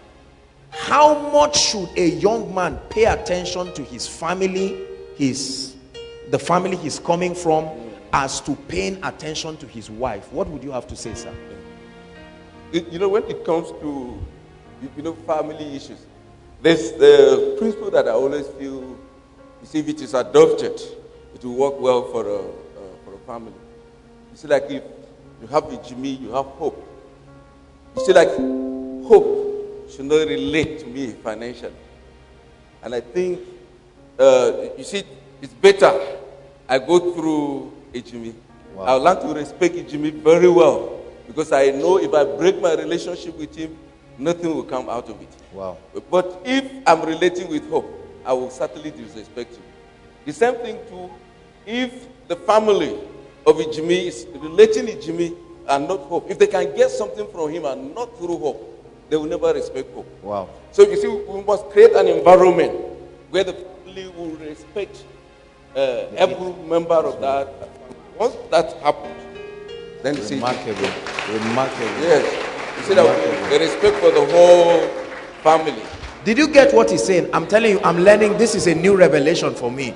how much should a young man pay attention to his family, his the family he's coming from, as to paying attention to his wife? What would you have to say, sir? You know, when it comes to, you know, family issues, there's the principle that I always feel, you see, if it is adopted, it will work well for a, uh, for a family. You see, like if you have a Jimmy, you have hope. You see, like hope should not relate to me financially. And I think, uh, you see, it's better I go through a Jimmy. Wow. I would like to respect a Jimmy very well, because I know if I break my relationship with him, nothing will come out of it. Wow. But if I'm relating with hope, I will certainly disrespect you. The same thing too, if the family of Ijimi is relating Ijimi and not hope, if they can get something from him and not through hope, they will never respect hope. Wow. So you see, we must create an environment where the family will respect uh, every member of that. Once that happens, then you see, Remarkable. Remarkable. yes, you see that the respect for the whole family. Did you get what he's saying? I'm telling you, I'm learning. This is a new revelation for me.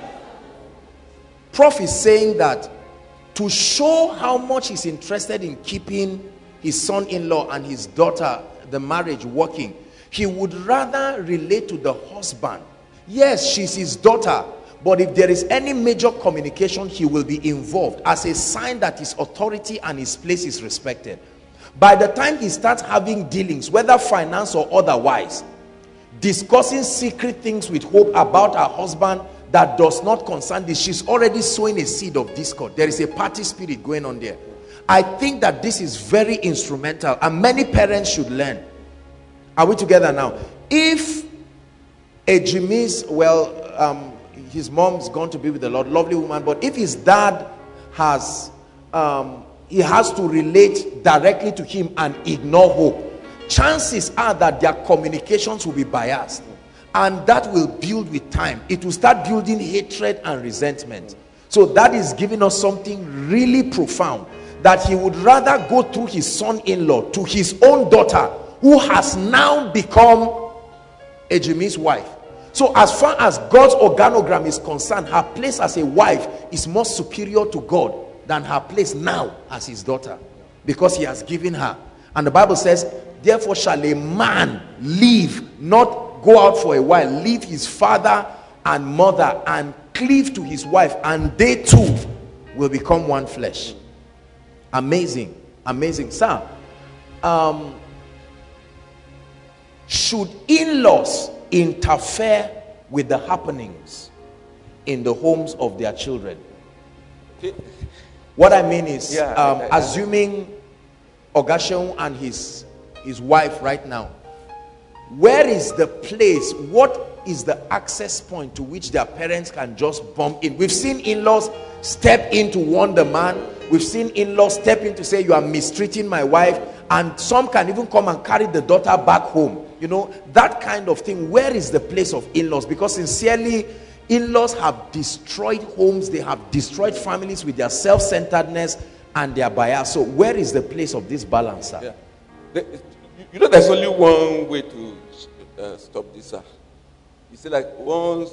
Prof is saying that to show how much he's interested in keeping his son-in-law and his daughter, the marriage, working, he would rather relate to the husband. Yes, she's his daughter, but if there is any major communication, he will be involved as a sign that his authority and his place is respected. By the time he starts having dealings, whether finance or otherwise, discussing secret things with hope about her husband that does not concern this, she's already sowing a seed of discord. There is a party spirit going on there. I think that this is very instrumental, and many parents should learn. Are we together now? If a Jimmy's, well, um, his mom's gone to be with the Lord, lovely woman, but if his dad has, um, he has to relate directly to him and ignore hope, chances are that their communications will be biased, and that will build with time. It will start building hatred and resentment. So that is giving us something really profound, that he would rather go through his son-in-law to his own daughter, who has now become a Jimmy's wife. So as far as God's organogram is concerned, her place as a wife is more superior to God than her place now as his daughter, because he has given her. And the Bible says, therefore shall a man leave, not go out for a while, leave his father and mother and cleave to his wife, and they two will become one flesh. Amazing. Amazing. Sir, um, should in-laws interfere with the happenings in the homes of their children? What I mean is, Yeah, um, I- I- assuming Ogashun and his his wife right now, where is the place? What is the access point to which their parents can just bump in? We've seen in-laws step in to warn the man. We've seen in-laws step in to say, you are mistreating my wife. And some can even come and carry the daughter back home. You know, that kind of thing. Where is the place of in-laws? Because sincerely, in-laws have destroyed homes. They have destroyed families with their self-centeredness and their bias. So where is the place of this balance, sir? Yeah. The- you know, there's only one way to uh, stop this, sir. You see, like, once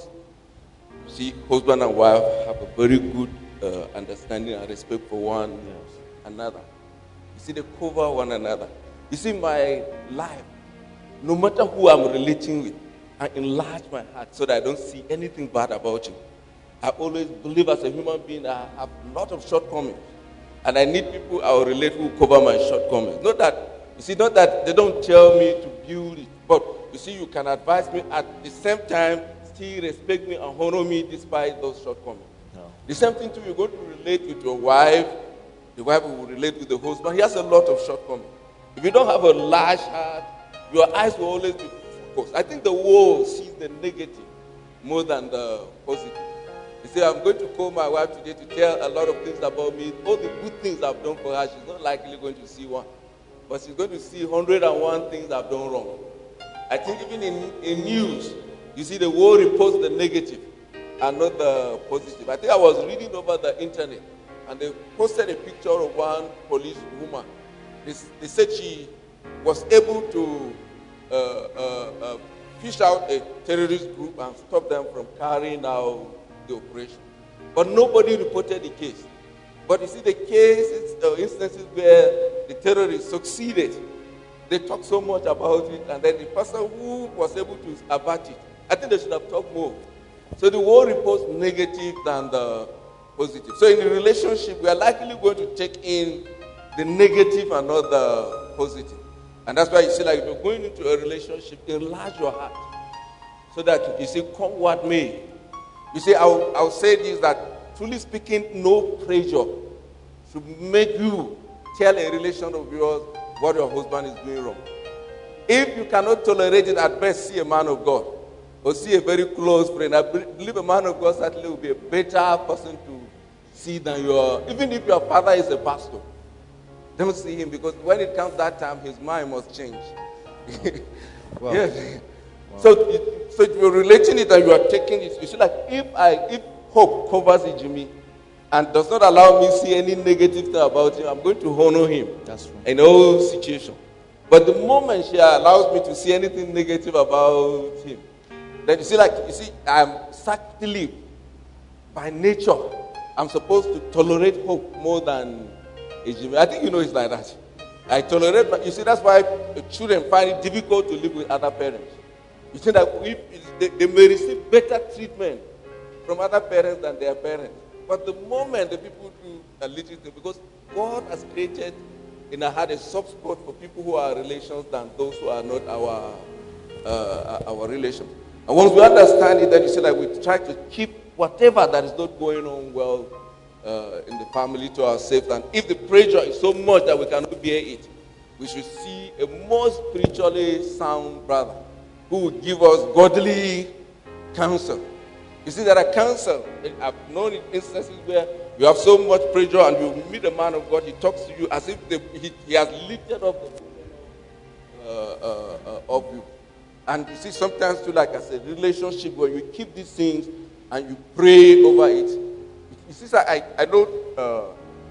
you see husband and wife have a very good uh, understanding and respect for one another. You see, they cover one another. You see, my life, no matter who I'm relating with, I enlarge my heart so that I don't see anything bad about you. I always believe as a human being I have a lot of shortcomings. And I need people I will relate who cover my shortcomings. Not that, you see, not that they don't tell me to build it, but you see, you can advise me at the same time, still respect me and honor me despite those shortcomings. No. The same thing too, you're going to relate with your wife, the wife will relate with the husband. He has a lot of shortcomings. If you don't have a large heart, your eyes will always be focused. I think the world sees the negative more than the positive. You see, I'm going to call my wife today to tell a lot of things about me. All the good things I've done for her, she's not likely going to see one. But she's going to see one hundred and one things I've done wrong. I think even in, in news, you see the world reports the negative and not the positive. I think I was reading over the internet and they posted a picture of one police woman. They, they said she was able to uh, uh, uh, fish out a terrorist group and stop them from carrying out the operation. But nobody reported the case. But you see the cases, uh, instances where the terrorists succeeded, they talk so much about it, and then the person who was able to avert it, I think they should have talked more. So the world reports negative than the positive. So in a relationship, we are likely going to take in the negative and not the positive. And that's why you see, like, if you're going into a relationship, enlarge your heart. So that you see, come what may. You see, I'll, I'll say this, that truly speaking, no pressure should make you tell a relation of yours what your husband is doing wrong. If you cannot tolerate it, at best see a man of God. Or see a very close friend. I believe a man of God certainly will be a better person to see than your, even if your father is a pastor. Don't see him, because when it comes that time, his mind must change. Wow. Yes. Wow. So, it, so if you're relating it and you are taking it, you see, like, if I, if hope covers Jimmy and does not allow me to see any negative thing about him, I'm going to honor him. That's right. In all situations. But the moment she allows me to see anything negative about him, then you see, like, you see, I'm certainly, by nature, I'm supposed to tolerate hope more than Jimmy. I think you know it's like that. I tolerate, but you see, that's why children find it difficult to live with other parents. You see that if they, they may receive better treatment from other parents than their parents. But the moment the people do a little thing, because God has created in our heart a soft spot for people who are relations than those who are not our uh, our relations. And once we understand it, then you see that we try to keep whatever that is not going on well uh, in the family to ourselves. And if the pressure is so much that we cannot bear it, we should see a more spiritually sound brother who will give us godly counsel. You see, there are counsel. I've known instances where you have so much pressure and you meet a man of God, he talks to you as if the, he, he has lifted up the, uh, uh, uh, of you. And you see, sometimes too, like I said, relationship where you keep these things and you pray over it. You see, I, I know uh,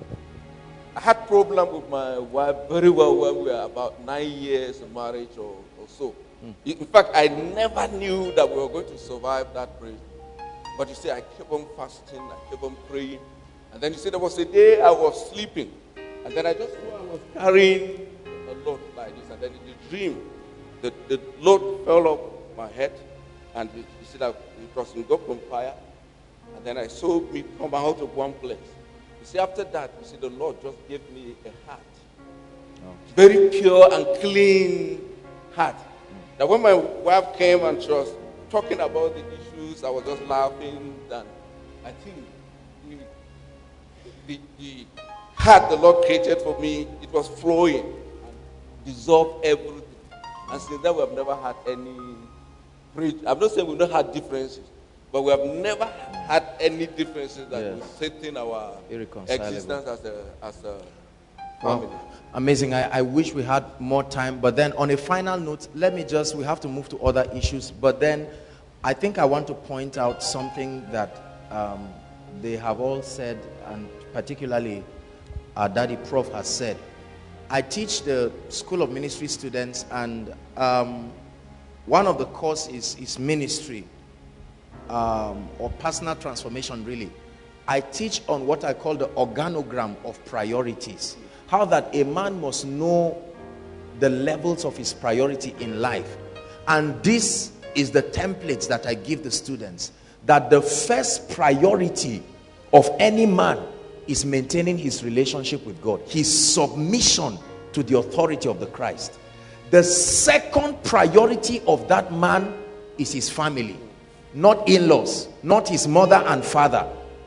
I had problem with my wife very well when we were about nine years of marriage or, or so. Mm. In fact, I never knew that we were going to survive that prayer. But you see, I kept on fasting, I kept on praying. And then you see, there was a day I was sleeping. And then I just knew I was carrying a load like this. And then in the dream, the, the load fell off my head. And you see that it was engulfed from fire. And then I saw me come out of one place. You see, after that, you see, the Lord just gave me a heart. Oh. Very pure and clean heart. Mm. That when my wife came and she was talking about the issues, I was just laughing. And I think the, the, the heart the Lord created for me, it was flowing and dissolved everything. And since then, we have never had any. I'm not saying we've not had differences, but we have never had any differences that yes. will threaten our existence as a, as a family. Wow. Amazing. I, I wish we had more time, but then on a final note, let me just, we have to move to other issues, but then I think I want to point out something that um, they have all said, and particularly our daddy Prof has said. I teach the School of Ministry students, and um, one of the course is, is ministry um, or personal transformation, really. I teach on what I call the organogram of priorities. How that a man must know the levels of his priority in life. And this is the templates that I give the students. That the first priority of any man is maintaining his relationship with God. His submission to the authority of the Christ. The second priority of that man is his family. Not in-laws, not his mother and father.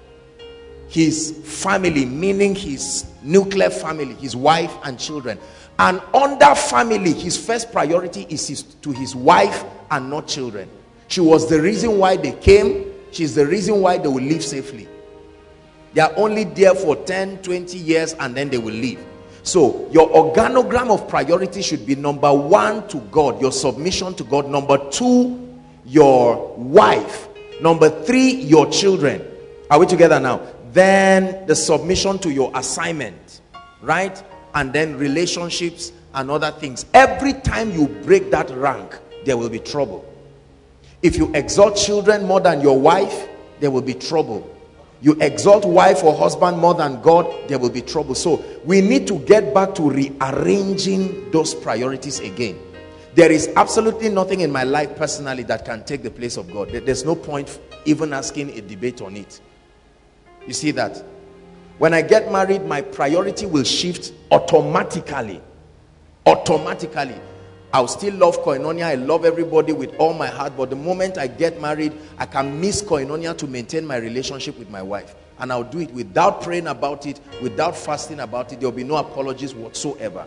His family, meaning his nuclear family, his wife and children. And under family, his first priority is his, to his wife and not children. She was the reason why they came. She's the reason why they will live safely. They are only there for ten, twenty years and then they will leave. So your organogram of priority should be number one, to God, your submission to God. Number two, your wife. Number three, your children. Are we together now? Then the submission to your assignment, right? And then relationships and other things. Every time you break that rank, there will be trouble. If you exalt children more than your wife, there will be trouble. You exalt wife or husband more than God, there will be trouble. So we need to get back to rearranging those priorities again. There is absolutely nothing in my life personally that can take the place of God. There's no point even asking a debate on it. You see that? When I get married, my priority will shift automatically. Automatically. I'll still love koinonia. I love everybody with all my heart. But the moment I get married, I can miss koinonia to maintain my relationship with my wife. And I'll do it without praying about it, without fasting about it. There will be no apologies whatsoever.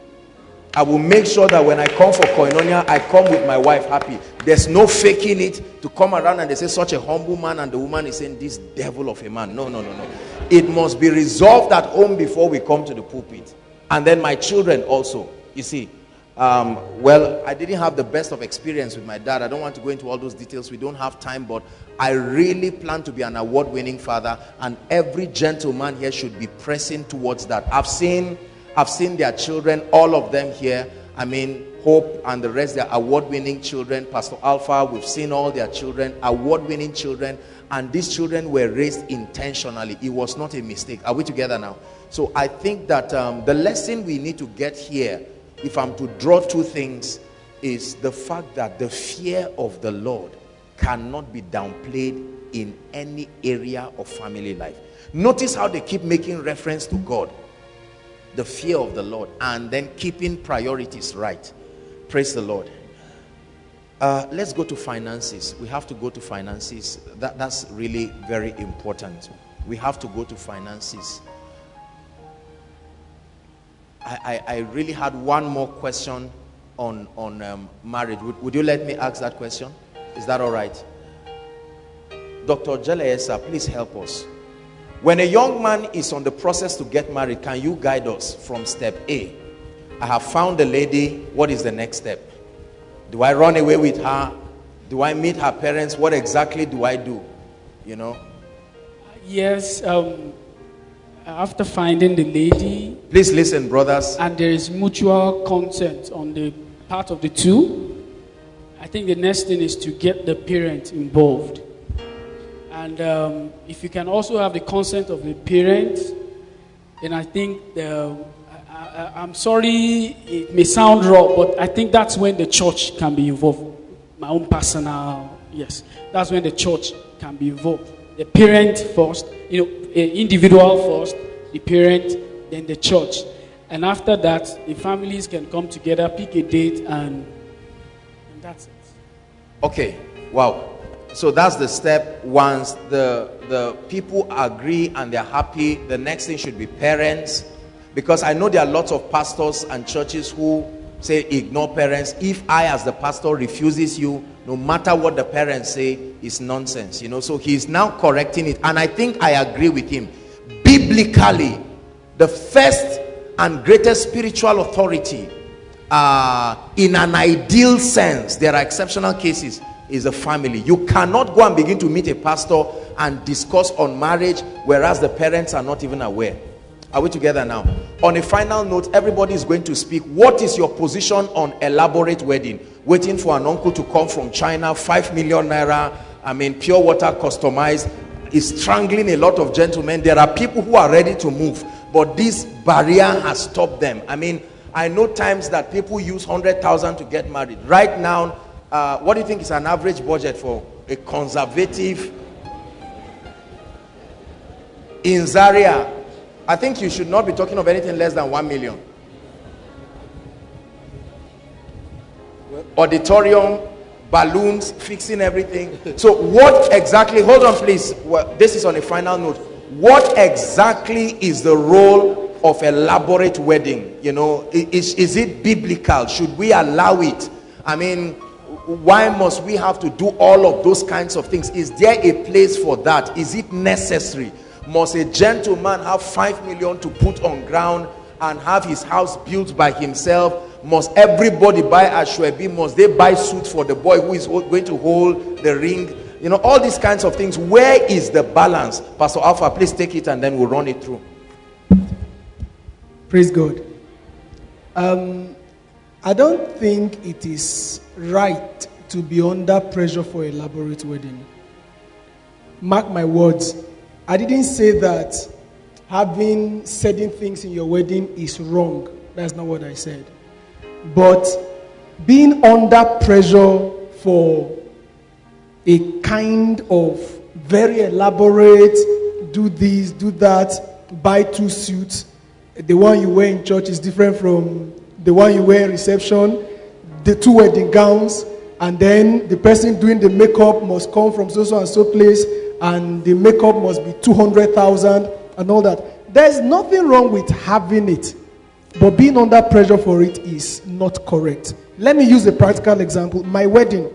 I will make sure that when I come for koinonia, I come with my wife happy. There's no faking it to come around and they say such a humble man and the woman is saying this devil of a man. No, no, no, no. It must be resolved at home before we come to the pulpit. And then my children also, you see. Um, well, I didn't have the best of experience with my dad. I don't want to go into all those details. We don't have time, but I really plan to be an award-winning father, and every gentleman here should be pressing towards that. I've seen, I've seen their children, all of them here. I mean, Hope and the rest, they're award-winning children. Pastor Alpha, we've seen all their children, award-winning children, and these children were raised intentionally. It was not a mistake. Are we together now? So I think that um, the lesson we need to get here, if I'm to draw two things, is the fact that the fear of the Lord cannot be downplayed in any area of family life. Notice how they keep making reference to God, the fear of the Lord, and then keeping priorities right. Praise the Lord. Uh, let's go to finances. We have to go to finances. That, that's really very important. We have to go to finances. I, I, I really had one more question on, on um, marriage. Would, would you let me ask that question? Is that all right? Doctor Jeleesa, please help us. When a young man is on the process to get married, can you guide us from step A? I have found a lady. What is the next step? Do I run away with her? Do I meet her parents? What exactly do I do? You know? Yes, um... after finding the lady, please listen, brothers, and there is mutual consent on the part of the two, I think the next thing is to get the parent involved. And um, if you can also have the consent of the parents, then I think the, I, I, I'm sorry, it may sound raw, but I think that's when the church can be involved. My own personal, yes, that's when the church can be involved. the parent first, you know, individual first, the parent, then the church. And after that, the families can come together, pick a date, and, and that's it. Okay, wow. So that's the step. Once the, the people agree and they're happy, the next thing should be parents. Because I know there are lots of pastors and churches who say ignore parents. If I as the pastor refuses you, no matter what the parents say, it's nonsense. You know, so he's now correcting it. And I think I agree with him. Biblically, the first and greatest spiritual authority, uh, in an ideal sense, there are exceptional cases, is a family. You cannot go and begin to meet a pastor and discuss on marriage, whereas the parents are not even aware. Are we together now? On a final note, everybody is going to speak. What is your position on elaborate wedding? Waiting for an uncle to come from China, five million naira, I mean, pure water customized, is strangling a lot of gentlemen. There are people who are ready to move, but this barrier has stopped them. I mean, I know times that people use one hundred thousand to get married. Right now, uh, what do you think is an average budget for a conservative in Zaria? I think you should not be talking of anything less than one million. Auditorium, balloons, fixing everything. So what exactly, hold on please, well, this is on a final note. What exactly is the role of elaborate wedding? You know, is, is it biblical? Should we allow it? I mean, why must we have to do all of those kinds of things? Is there a place for that? Is it necessary? Must a gentleman have five million to put on ground and have his house built by himself? Must everybody buy a ashwebi? Must they buy suit for the boy who is going to hold the ring? You know, all these kinds of things. Where is the balance? Pastor Alpha, please take it and then we'll run it through. Praise God. Um, I don't think it is right to be under pressure for elaborate wedding. Mark my words. I didn't say that having certain things in your wedding is wrong. That's not what I said. But being under pressure for a kind of very elaborate, do this, do that, buy two suits. The one you wear in church is different from the one you wear in reception. The two wedding gowns. And then the person doing the makeup must come from so-so and so place. And the makeup must be two hundred thousand and all that. There's nothing wrong with having it, but being under pressure for it is not correct. Let me use a practical example. My wedding.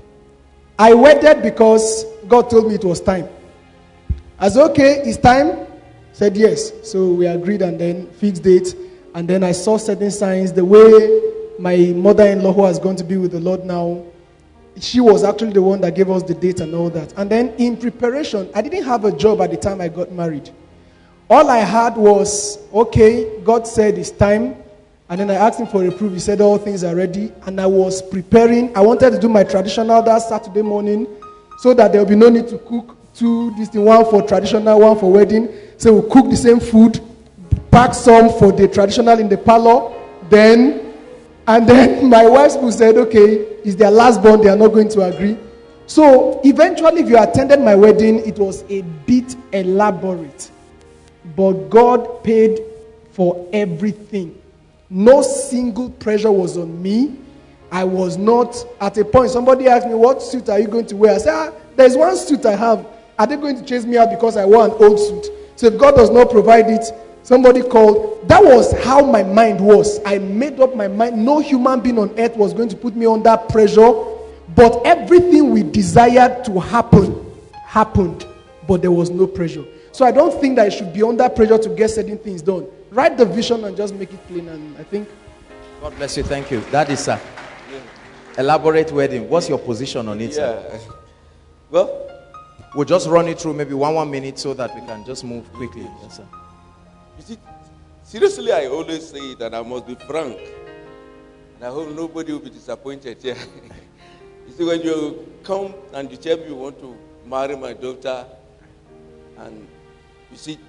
I wedded because God told me it was time. I said, okay, it's time. Said yes. So we agreed and then fixed date. And then I saw certain signs. The way my mother-in-law, who has gone to be with the Lord now, she was actually the one that gave us the date and all that. And then in preparation, I didn't have a job at the time I got married. All I had was, okay, God said it's time. And then I asked him for a proof. He said all things are ready. And I was preparing. I wanted to do my traditional that Saturday morning so that there will be no need to cook two, this thing, one for traditional, one for wedding. So we'll cook the same food, pack some for the traditional in the parlor. Then, and then my wife said, okay, it's their last born, they are not going to agree. So eventually, if you attended my wedding, it was a bit elaborate. But God paid for everything. No single pressure was on me. I was not, at a point, somebody asked me, what suit are you going to wear? I said, ah, there's one suit I have. Are they going to chase me out because I wore an old suit? So if God does not provide it, somebody called. That was how my mind was. I made up my mind. No human being on earth was going to put me under pressure. But everything we desired to happen, happened. But there was no pressure. So I don't think that I should be under pressure to get certain things done. Write the vision and just make it plain. And I think... God bless you. Thank you. That is a elaborate wedding. What's your position on it, Yeah. sir? Well, We'll just run it through maybe one one minute so that we can just move quickly. Yes, sir. you see, seriously, I always say that I must be frank. And I hope nobody will be disappointed here. You see, when you come and you tell me you want to marry my daughter, and you see,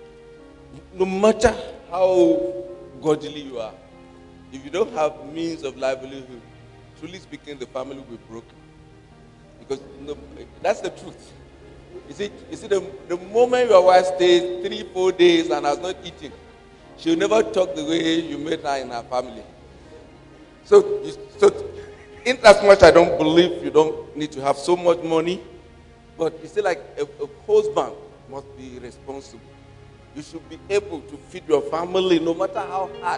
no matter how godly you are, if you don't have means of livelihood, truly speaking, the family will be broken. Because no, that's the truth. You see, you see the, the moment your wife stays three, four days and has not eaten, she'll never talk the way you made her in her family. So, you, so in as much I don't believe you don't need to have so much money, but you see, like a, a husband must be responsible. You should be able to feed your family no matter how hard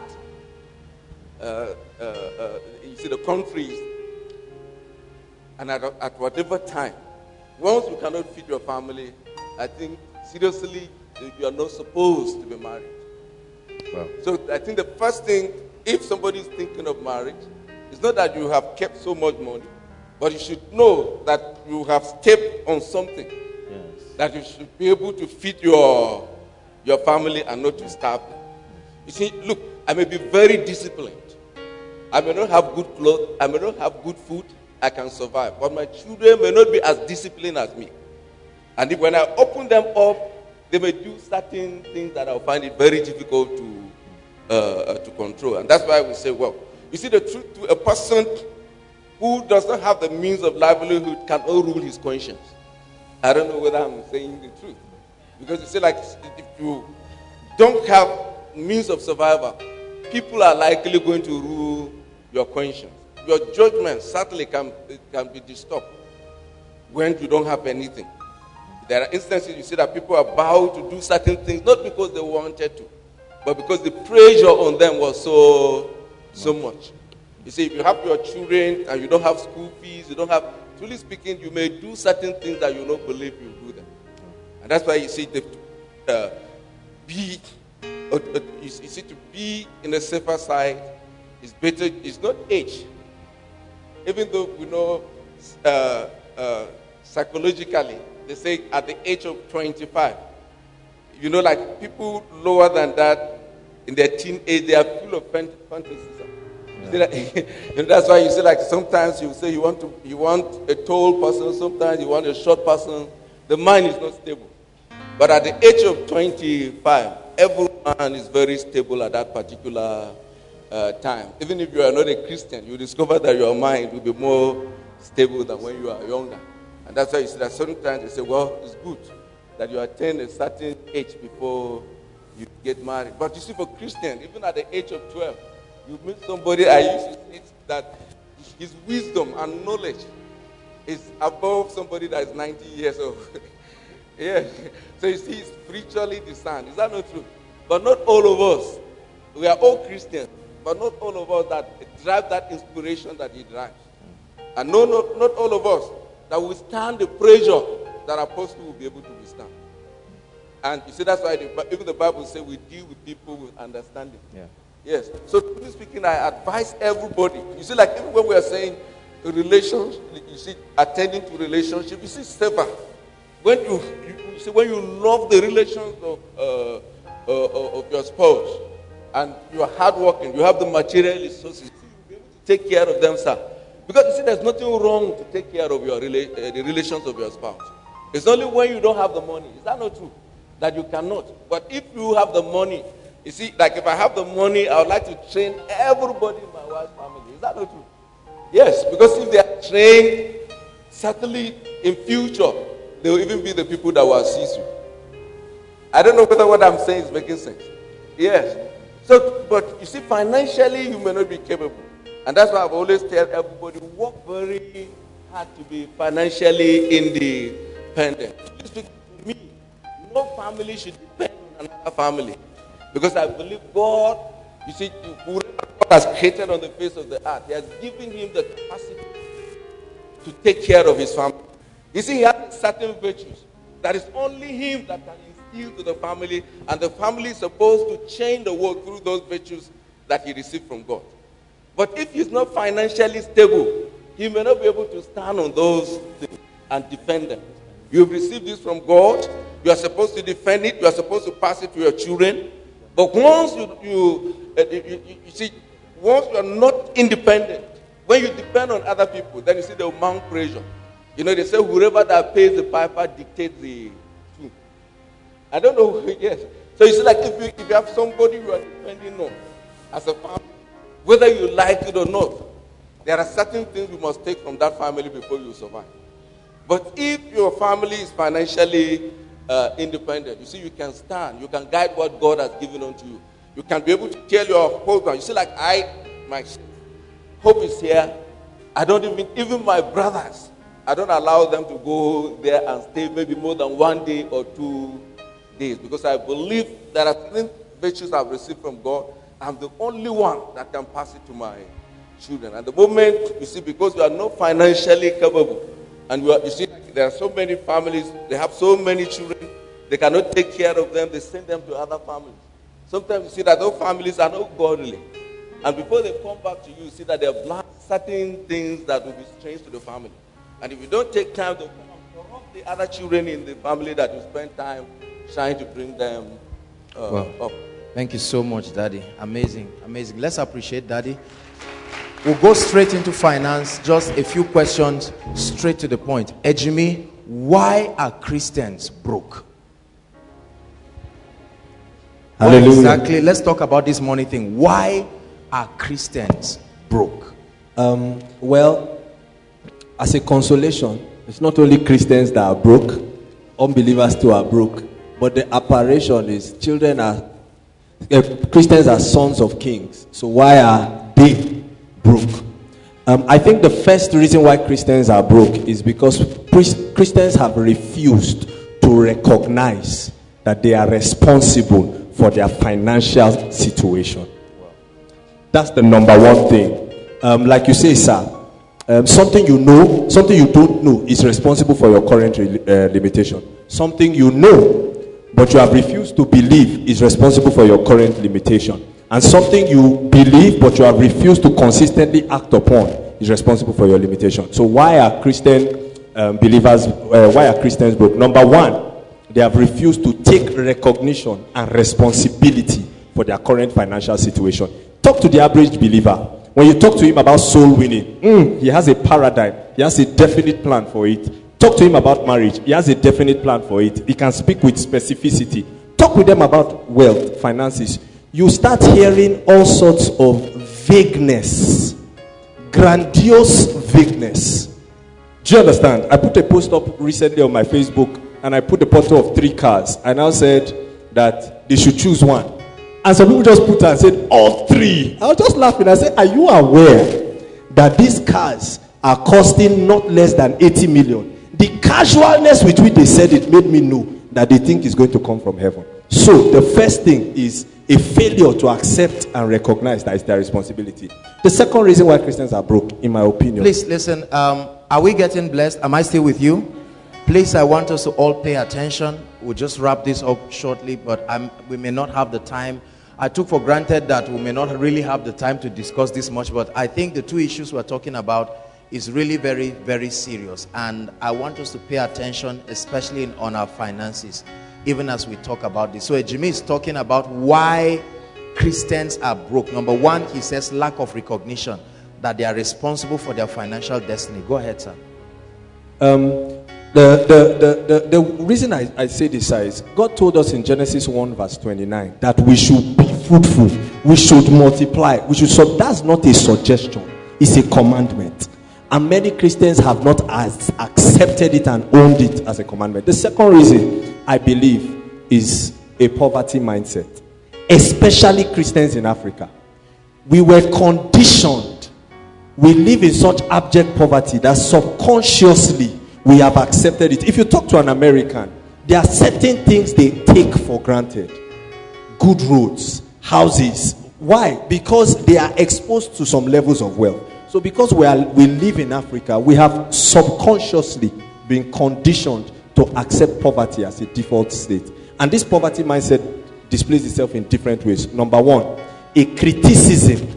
uh, uh, uh, you see the country is, and at, at whatever time. Once you cannot feed your family, I think seriously you are not supposed to be married. Wow. So I think the first thing, if somebody is thinking of marriage, it's not that you have kept so much money, but you should know that you have stepped on something. Yes. That you should be able to feed your your family and not to starve them. You see, look, I may be very disciplined. I may not have good clothes. I may not have good food. I can survive. But my children may not be as disciplined as me. And if, when I open them up, they may do certain things that I'll find it very difficult to uh, uh, to control. And that's why we say, well, you see, the truth to a person who does not have the means of livelihood cannot rule his conscience. I don't know whether I'm saying the truth. Because you see, like, if you don't have means of survival, people are likely going to rule your conscience. Your judgment certainly can, can be disturbed when you don't have anything. There are instances you see that people are bound to do certain things, not because they wanted to, but because the pressure on them was so, so much. You see, if you have your children and you don't have school fees, you don't have, truly speaking, you may do certain things that you don't believe you do them. And that's why you see, the, uh, be, uh, uh, you see, to be in a safer side is better. It's not age. Even though we know uh, uh, psychologically, they say at the age of twenty-five, you know, like people lower than that in their teenage, they are full of fantasies. Yeah. You like, you know, that's why you see, like sometimes you say you want to, you want a tall person, sometimes you want a short person. The mind is not stable. But at the age of twenty-five, everyone is very stable at that particular uh, time. Even if you are not a Christian, you discover that your mind will be more stable than when you are younger. And that's why you see that sometimes they say, well, it's good that you attain a certain age before you get married. But you see, for Christians, even at the age of twelve, you meet somebody, I used to say that his wisdom and knowledge is above somebody that is ninety years old. Yeah. So you see, it's spiritually discerned. Is that not true? But not all of us. We are all Christians, but not all of us that drive that inspiration that he drives. And no, not, not all of us that withstand the pressure that apostle will be able to withstand. And you see, that's why the, even the Bible says we deal with people with understanding. Yeah. Yes. So, truly speaking, I advise everybody. You see, like even when we are saying relations, you see, attending to relationship, you see, seven. When you, you, you see, when you love the relations of uh, uh, of your spouse, and you are hardworking, you have the material resources, you'll be able to take care of them, sir. Because you see, there's nothing wrong to take care of your rela- uh, the relations of your spouse. It's only when you don't have the money. Is that not true? That you cannot. But if you have the money, you see, like if I have the money, I would like to train everybody in my wife's family. Is that not true? Yes, because if they are trained, certainly in future, they will even be the people that will assist you. I don't know whether what I'm saying is making sense. Yes. So, but you see, financially, you may not be capable. And that's why I've always tell everybody, work very hard to be financially independent. Please speak to me. No family should depend on another family. Because I believe God, you see, whoever God has created on the face of the earth, He has given him the capacity to take care of his family. You see, he has certain virtues that is only him that can instill to the family, and the family is supposed to change the world through those virtues that he received from God. But if he's not financially stable, he may not be able to stand on those things and defend them. You've received this from God. You are supposed to defend it. You are supposed to pass it to your children. But once you, you, uh, you, you, you see, once you are not independent, when you depend on other people, then you see the mount pressure. You know, they say whoever that pays the piper dictates the tune. I don't know. Yes. So you see, like if you, if you have somebody you are depending on as a family, whether you like it or not, there are certain things you must take from that family before you survive. But if your family is financially uh, independent, you see, you can stand, you can guide what God has given unto you. You can be able to tell your husband, you see, like I, my hope is here. I don't even, even my brothers, I don't allow them to go there and stay maybe more than one day or two days, because I believe there are certain virtues I've received from God. I'm the only one that can pass it to my children. And the moment, you see, because you are not financially capable, and you, are, you see, there are so many families, they have so many children, they cannot take care of them, they send them to other families. Sometimes you see that those families are not godly. And before they come back to you, you see that they have learned certain things that will be strange to the family. And if you don't take time to come and corrupt the other children in the family that you spend time trying to bring them uh, well, up. Thank you so much, Daddy. Amazing, amazing. Let's appreciate Daddy. We'll go straight into finance. Just a few questions, straight to the point. Ejimi, why are Christians broke? Hallelujah. What exactly? Let's talk about this money thing. Why are Christians broke? Um, well, as a consolation, it's not only Christians that are broke, unbelievers too are broke. But the apparition is children are, uh, Christians are sons of kings. So why are they broke? Um, I think the first reason why Christians are broke is because Christians have refused to recognize that they are responsible for their financial situation. That's the number one thing. Um, like you say, sir, um, something you know, something you don't know is responsible for your current uh, limitation. Something you know, but you have refused to believe is responsible for your current limitation. And something you believe, but you have refused to consistently act upon is responsible for your limitation. So why are Christian um, believers, uh, why are Christians broke? Number one, they have refused to take recognition and responsibility for their current financial situation. Talk to the average believer. When you talk to him about soul winning, mm, he has a paradigm. He has a definite plan for it. Talk to him about marriage. He has a definite plan for it. He can speak with specificity. Talk with them about wealth, finances. You start hearing all sorts of vagueness. Grandiose vagueness. Do you understand? I put a post up recently on my Facebook, and I put a photo of three cars. And I said that they should choose one. And some people just put and said, all three. I was just laughing. I said, are you aware that these cars are costing not less than eighty million? The casualness with which they said it made me know that they think it's going to come from heaven. So the first thing is a failure to accept and recognize that it's their responsibility. The second reason why Christians are broke, in my opinion. Please listen. Um, are we getting blessed? Am I still with you? Please, I want us to all pay attention. We'll just wrap this up shortly, but I'm, we may not have the time. I took for granted that we may not really have the time to discuss this much, but I think the two issues we're talking about is really very, very serious. And I want us to pay attention, especially in, on our finances, even as we talk about this. So Jimmy is talking about why Christians are broke. Number one, he says lack of recognition, that they are responsible for their financial destiny. Go ahead, sir. Um, the, the, the, the, the reason I, I say this is God told us in Genesis one verse twenty-nine that we should be fruitful, we should multiply, we should. So that's not a suggestion, it's a commandment. And many Christians have not as accepted it and owned it as a commandment. The second reason I believe is a poverty mindset, especially Christians in Africa. We were conditioned. We live in such abject poverty that subconsciously we have accepted it. If you talk to an American, there are certain things they take for granted. Good roads, houses. Why? Because they are exposed to some levels of wealth. So because we are we live in Africa, we have subconsciously been conditioned to accept poverty as a default state. And this poverty mindset displays itself in different ways. Number one, a criticism,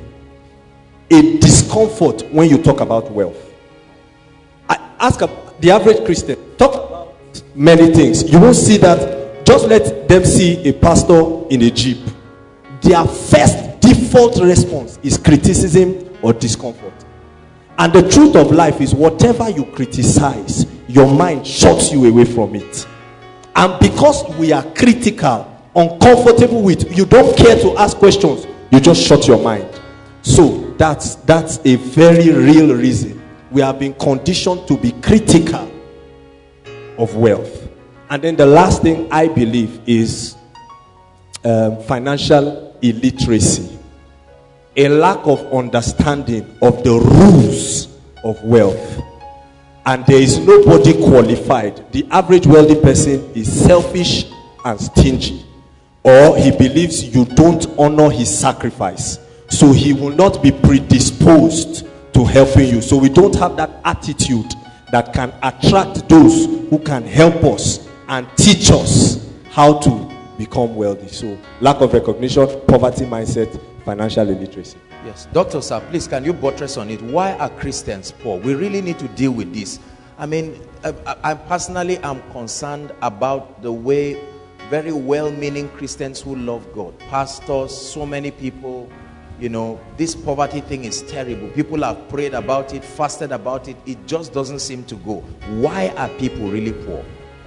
a discomfort when you talk about wealth. I ask the average Christian, talk about many things. You won't see that. Just let them see a pastor in a jeep. Their first default response is criticism or discomfort. And the truth of life is whatever you criticize, your mind shuts you away from it. And because we are critical, uncomfortable with, you don't care to ask questions, you just shut your mind. So that's that's a very real reason. We have been conditioned to be critical of wealth. And then the last thing I believe is um, financial illiteracy. A lack of understanding of the rules of wealth. And there is nobody qualified. The average wealthy person is selfish and stingy. Or he believes you don't honor his sacrifice. So he will not be predisposed to helping you. So we don't have that attitude that can attract those who can help us and teach us how to become wealthy. So lack of recognition, poverty mindset, financial illiteracy. Yes. Doctor Sir, please can you buttress on it? Why are Christians poor? We really need to deal with this. I mean, I, I personally am concerned about the way very well-meaning Christians who love God, pastors, so many people, you know, this poverty thing is terrible. People have prayed about it, fasted about it. It just doesn't seem to go. Why are people really poor?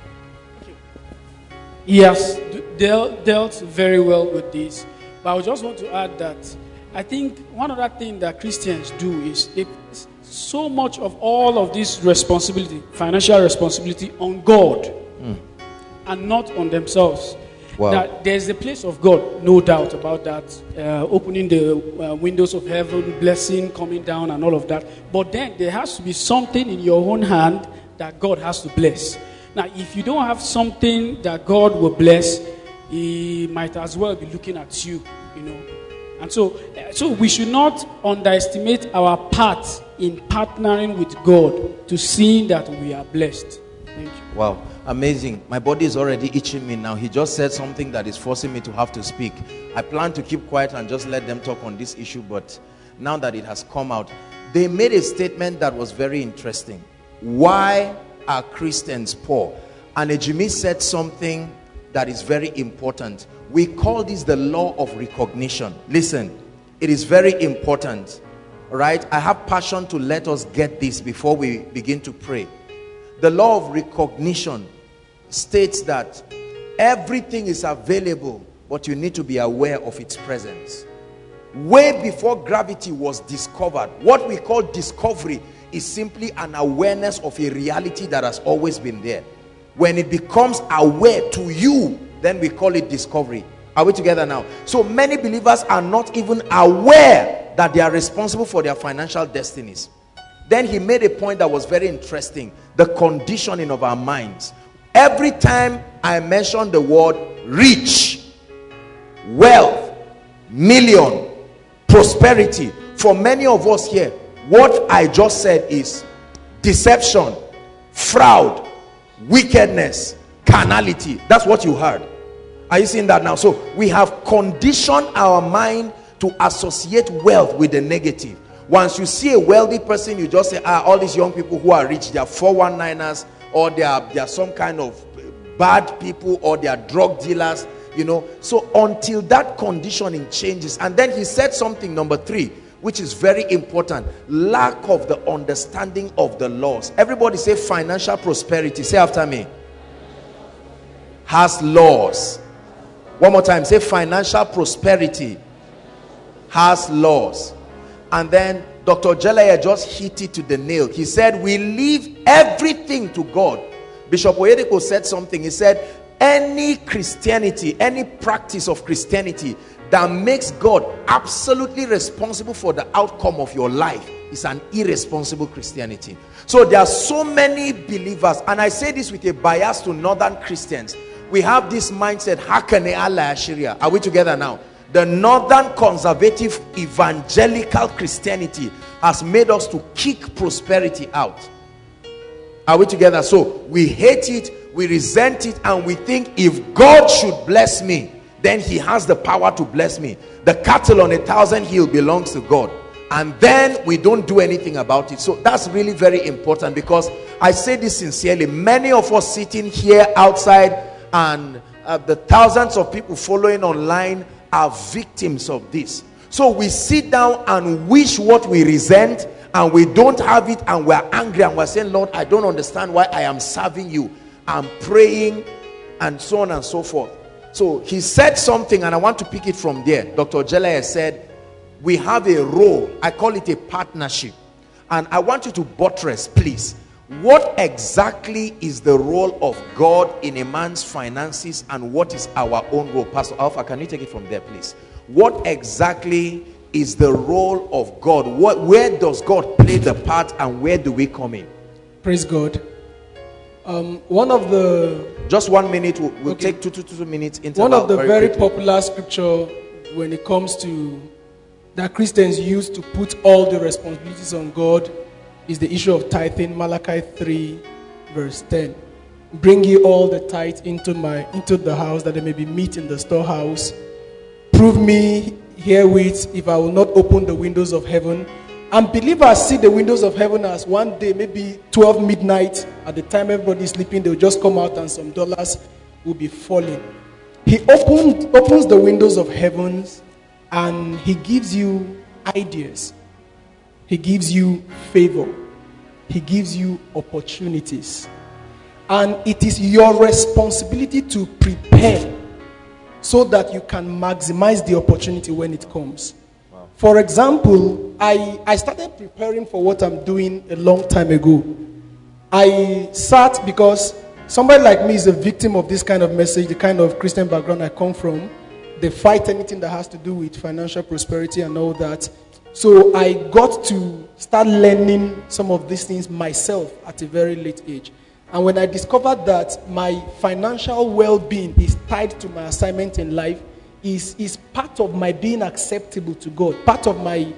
Yes, dealt, dealt very well with this. But I just want to add that I think one other thing that Christians do is they put so much of all of this responsibility, financial responsibility, on God mm. and not on themselves. Wow. That there's a place of God, no doubt about that, uh, opening the uh, windows of heaven, blessing coming down and all of that. But then there has to be something in your own hand that God has to bless. Now, if you don't have something that God will bless, He might as well be looking at you, you know. And so, so we should not underestimate our part in partnering with God to see that we are blessed. Thank you. Wow, amazing. My body is already itching me now. He just said something that is forcing me to have to speak. I plan to keep quiet and just let them talk on this issue, but now that it has come out, they made a statement that was very interesting. Why are Christians poor? And Ejimi said something that is very important. We call this the law of recognition. Listen, it is very important, right? I have passion to let us get this before we begin to pray. The law of recognition states that everything is available, but you need to be aware of its presence. Way before gravity was discovered, what we call discovery is simply an awareness of a reality that has always been there. When it becomes aware to you, then we call it discovery. Are we together now? So many believers are not even aware that they are responsible for their financial destinies. Then he made a point that was very interesting. The conditioning of our minds. Every time I mention the word rich, wealth, million, prosperity, for many of us here, what I just said is deception, fraud, wickedness, carnality. That's what you heard. Are you seeing that now? So we have conditioned our mind to associate wealth with the negative. Once you see a wealthy person, you just say, ah, all these young people who are rich, they are four one niners, or they are, they are some kind of bad people, or they are drug dealers, you know. So until that conditioning changes. And then he said something, number three, which is very important. Lack of the understanding of the laws. Everybody say financial prosperity. Say after me. Has laws. One more time. Say financial prosperity has laws. And then Doctor Jelaya just hit it to the nail. He said, we leave everything to God. Bishop Oyedepo said something. He said, any Christianity, any practice of Christianity that makes God absolutely responsible for the outcome of your life is an irresponsible Christianity. So there are so many believers, and I say this with a bias to northern Christians. We have this mindset, Hakane Allah Ashiria. Are we together now? The northern conservative evangelical Christianity has made us to kick prosperity out. Are we together? So we hate it, we resent it, and we think if God should bless me, then he has the power to bless me. The cattle on a thousand hill belongs to God. And then we don't do anything about it. So that's really very important, because I say this sincerely. Many of us sitting here outside and uh, the thousands of people following online are victims of this. So we sit down and wish what we resent, and we don't have it, and we're angry, and we're saying, Lord, I don't understand why I am serving you. I'm praying, and so on and so forth. So he said something, and I want to pick it from there. Doctor Jelaya said, we have a role. I call it a partnership. And I want you to buttress, please. what exactly is the role of God in a man's finances, and what is our own role? Pastor Alpha, can you take it from there, please? What exactly is the role of God? What, where does God play the part, and where do we come in? Praise God. Um, one of the... Just one minute. We'll, we'll okay. take two, two, two minutes. One of the very, very quickly. popular scripture when it comes to that Christians use to put all the responsibilities on God is the issue of tithing. Malachi three verse ten. Bring ye all the tithe into my into the house, that there may be meat in the storehouse. Prove me herewith if I will not open the windows of heaven. And believers see the windows of heaven as one day, maybe twelve midnight, at the time everybody is sleeping, they'll just come out and some dollars will be falling. He opened, opens the windows of heavens, and he gives you ideas. He gives you favor. He gives you opportunities. And it is your responsibility to prepare so that you can maximize the opportunity when it comes. Wow. For example, I, I started preparing for what I'm doing a long time ago. I sat because somebody like me is a victim of this kind of message, the kind of Christian background I come from. They fight anything that has to do with financial prosperity and all that. So I got to start learning some of these things myself at a very late age. And when I discovered that my financial well-being is tied to my assignment in life, is, is part of my being acceptable to God, part of my,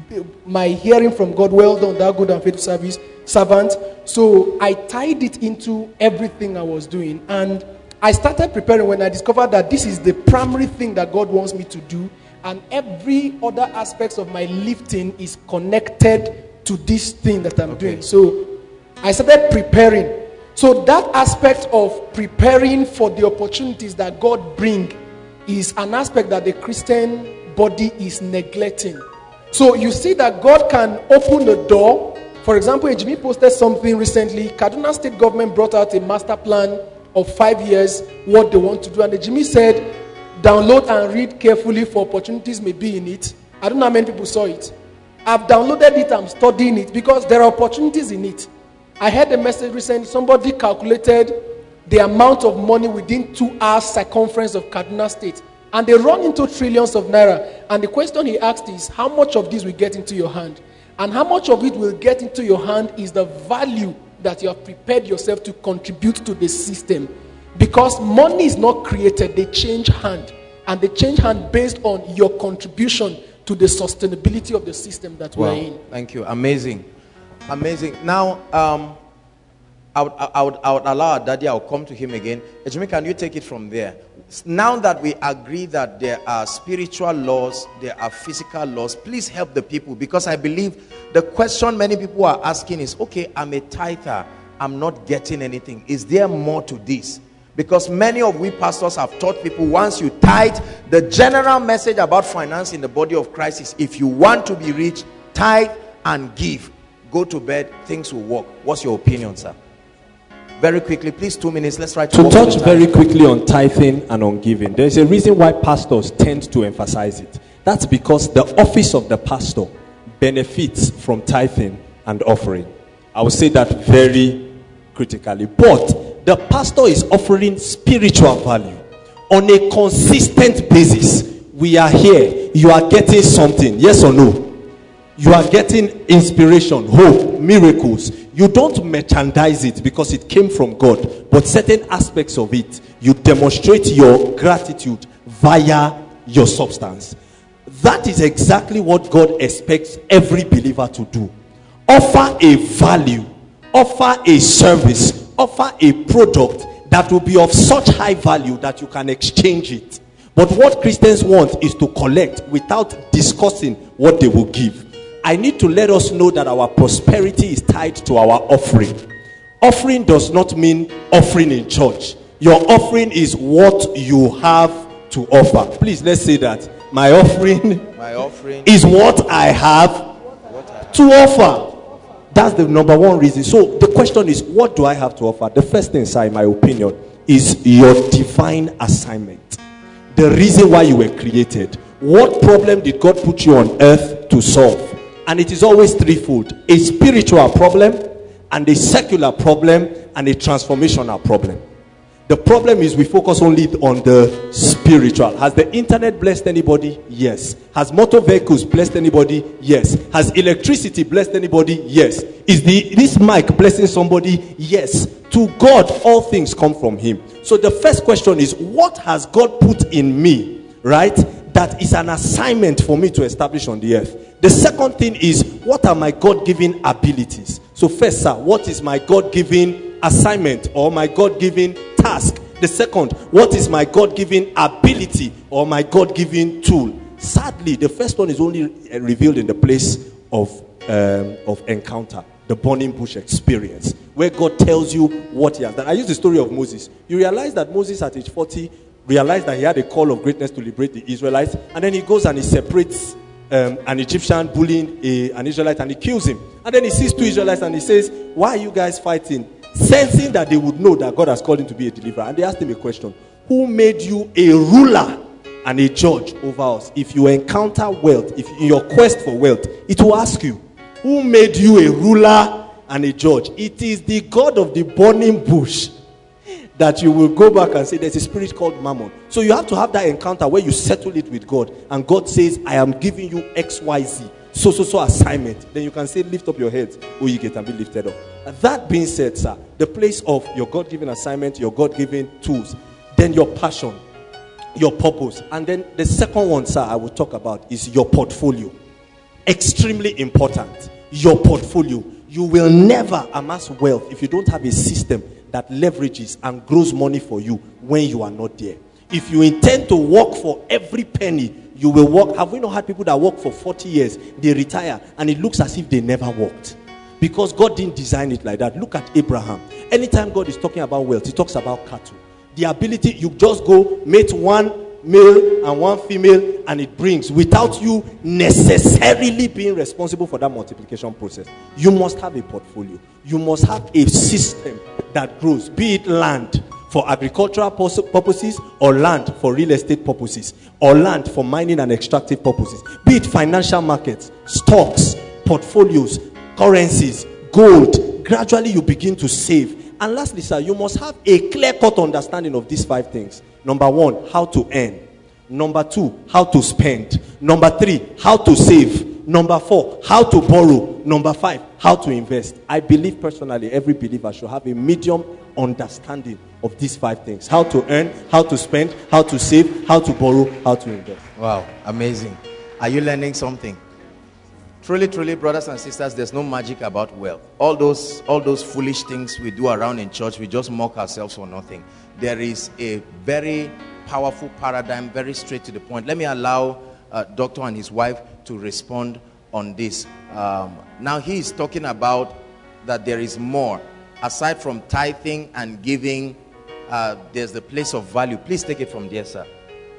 my hearing from God, well done, thou good and faithful service, servant. So I tied it into everything I was doing. And I started preparing when I discovered that this is the primary thing that God wants me to do. And every other aspects of my lifting is connected to this thing that I'm okay. doing. So I started preparing. So that aspect of preparing for the opportunities that God brings is an aspect that the Christian body is neglecting. So you see that God can open the door. For example, H B posted something recently. Kaduna State government brought out a master plan of five years, what they want to do. And the Jimmy said, download and read carefully, for opportunities may be in it. I don't know how many people saw it. I've downloaded it, I'm studying it, because there are opportunities in it. I heard a message recently, somebody calculated the amount of money within two hours circumference of Kaduna State. And they run into trillions of naira. And the question he asked is, how much of this will get into your hand? And how much of it will get into your hand is the value that you have prepared yourself to contribute to the system. Because money is not created, they change hand. And they change hand based on your contribution to the sustainability of the system that wow. we're in. Thank you. Amazing. Amazing. Now, um, I, would, I, would, I would allow Daddy, I'll come to him again. Ejimi, can you take it from there? Now that we agree that there are spiritual laws, there are physical laws, please help the people, because I believe the question many people are asking is, okay, I'm a tither, I'm not getting anything. Is there more to this? Because many of we pastors have taught people, once you tithe, the general message about finance in the body of Christ is, if you want to be rich, tithe and give. Go to bed, things will work. What's your opinion, sir? Very quickly, please, two minutes. Let's try to, to touch very quickly on tithing and on giving. There's a reason why pastors tend to emphasize it. That's because the office of the pastor benefits from tithing and offering. I would say that very critically. But the pastor is offering spiritual value on a consistent basis. We are here. You are getting something. Yes or no? You are getting inspiration, hope, miracles. You don't merchandise it because it came from God. But certain aspects of it, you demonstrate your gratitude via your substance. That is exactly what God expects every believer to do. Offer a value, offer a service, offer a product that will be of such high value that you can exchange it. But what Christians want is to collect without discussing what they will give. I need to let us know that our prosperity is tied to our offering. Offering does not mean offering in church. Your offering is what you have to offer. Please, let's say that. My offering, My offering is what I have what I have. to offer. That's the number one reason. So the question is, what do I have to offer? The first thing, sir, in my opinion, is your divine assignment. The reason why you were created. What problem did God put you on earth to solve? And it is always threefold. A spiritual problem, and a secular problem and a transformational problem. The problem is we focus only on the spiritual. Has the internet blessed anybody? Yes. Has motor vehicles blessed anybody? Yes. Has electricity blessed anybody? Yes. Is the this mic blessing somebody? Yes. To God, all things come from him. So the first question is, what has God put in me, right, that is an assignment for me to establish on the earth? The second thing is, what are my God-given abilities? So first, sir, what is my God-given assignment or my God-given task? The second, what is my God-given ability or my God-given tool? Sadly, the first one is only revealed in the place of um, of encounter, the burning bush experience, where God tells you what he has done. I use the story of Moses. You realize that Moses at age forty realized that he had a call of greatness to liberate the Israelites, and then he goes and he separates um, an Egyptian bullying a, an Israelite, and he kills him. And then he sees two Israelites and he says, why are you guys fighting? Sensing that they would know that God has called him to be a deliverer. And they asked him a question: who made you a ruler and a judge over us? If you encounter wealth, if in your quest for wealth, it will ask you, who made you a ruler and a judge? It is the God of the burning bush that you will go back and say there's a spirit called Mammon. So you have to have that encounter where you settle it with God, and God says, I am giving you X Y Z, so so so assignment. Then you can say, lift up your heads, or you get and be lifted up. That being said, sir, the place of your God-given assignment, your God-given tools, then your passion, your purpose, and then the second one, sir, I will talk about is your portfolio. Extremely important. Your portfolio. You will never amass wealth if you don't have a system that leverages and grows money for you when you are not there. If you intend to work for every penny, you will work. Have we not had people that work for forty years, they retire, and it looks as if they never worked? Because God didn't design it like that. Look at Abraham. Anytime God is talking about wealth, he talks about cattle. The ability, you just go mate one male and one female, and it brings, without you necessarily being responsible for that multiplication process. You must have a portfolio. You must have a system that grows, be it land for agricultural purposes, or land for real estate purposes, or land for mining and extractive purposes, be it financial markets, stocks, portfolios, currencies, gold. Gradually you begin to save. And lastly, sir, you must have a clear-cut understanding of these five things. Number one, how to earn. Number two, how to spend. Number three, how to save. Number four, how to borrow. Number five, how to invest. I believe personally every believer should have a medium understanding of these five things: how to earn, how to spend, how to save, how to borrow, how to invest. Wow, amazing. Are you learning something? Truly, truly, brothers and sisters, there's no magic about wealth. All those, all those foolish things we do around in church, we just mock ourselves for nothing. There is a very powerful paradigm, very straight to the point. Let me allow uh, Doctor and his wife to respond on this. Um, now he is talking about that there is more. Aside from tithing and giving, uh, there's the place of value. Please take it from there, sir.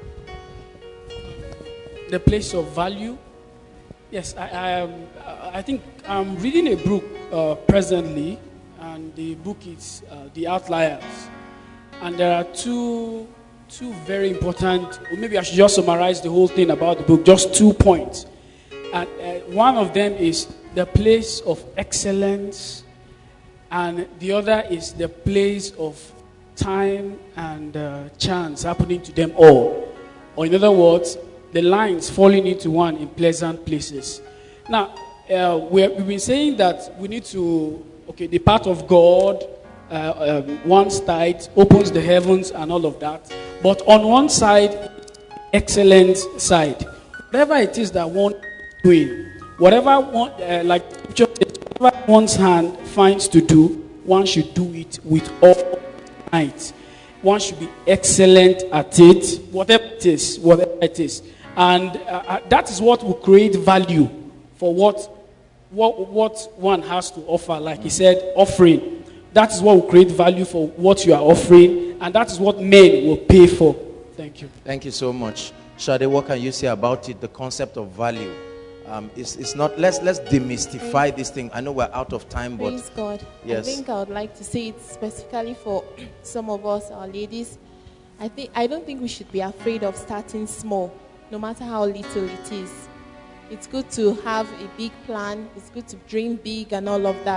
The place of value. Yes, I, I, um, I think I'm reading a book uh, presently, and the book is uh, The Outliers. And there are two, two very important, or maybe I should just summarize the whole thing about the book, just two points. And uh, one of them is the place of excellence, and the other is the place of time and uh, chance happening to them all. Or in other words, the lines falling into one in pleasant places. Now, uh, we've been saying that we need to, okay, the part of God, uh, um, one side opens the heavens and all of that. But on one side, excellent side. Whatever it is that one is doing, whatever one, uh, like whatever one's hand finds to do, one should do it with all might. One should be excellent at it, whatever it is, whatever it is. And uh, that is what will create value for what, what, what one has to offer. Like he said, offering. That is what will create value for what you are offering. And that is what men will pay for. Thank you. Thank you so much. Shade, what can you say about it? The concept of value. Um, it's, it's not, let's, let's demystify this thing. I know we're out of time, but... Praise God. Yes. I think I would like to say it specifically for some of us, our ladies. I think I don't think we should be afraid of starting small, no matter how little it is. It's good to have a big plan. It's good to dream big and all of that.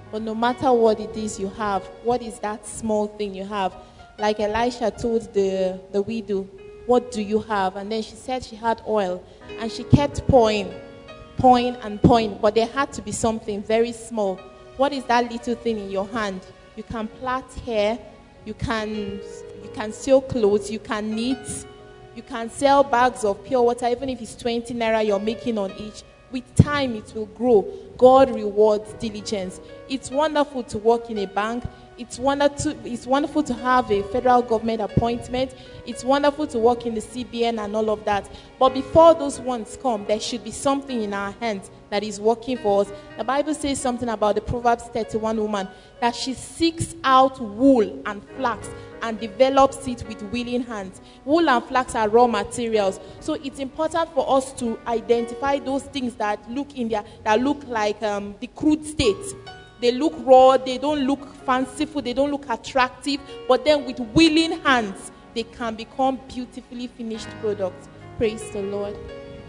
But no matter what it is you have, what is that small thing you have? Like Elisha told the, the widow, what do you have? And then she said she had oil. And she kept pouring, pouring and pouring. But there had to be something very small. What is that little thing in your hand? You can plait hair. You can, you can sew clothes. You can knit. You can sell bags of pure water. Even if it's twenty naira you're making on each. With time, it will grow. God rewards diligence. It's wonderful to work in a bank. It's wonderful, it's wonderful to have a federal government appointment. It's wonderful to work in the C B N and all of that. But before those ones come, there should be something in our hands that is working for us. The Bible says something about the Proverbs thirty-one woman, that she seeks out wool and flax and develops it with willing hands. Wool and flax are raw materials. So it's important for us to identify those things that look in there, that look like um, the crude state. They look raw, they don't look fanciful, they don't look attractive, but then with willing hands, they can become beautifully finished products. Praise the Lord.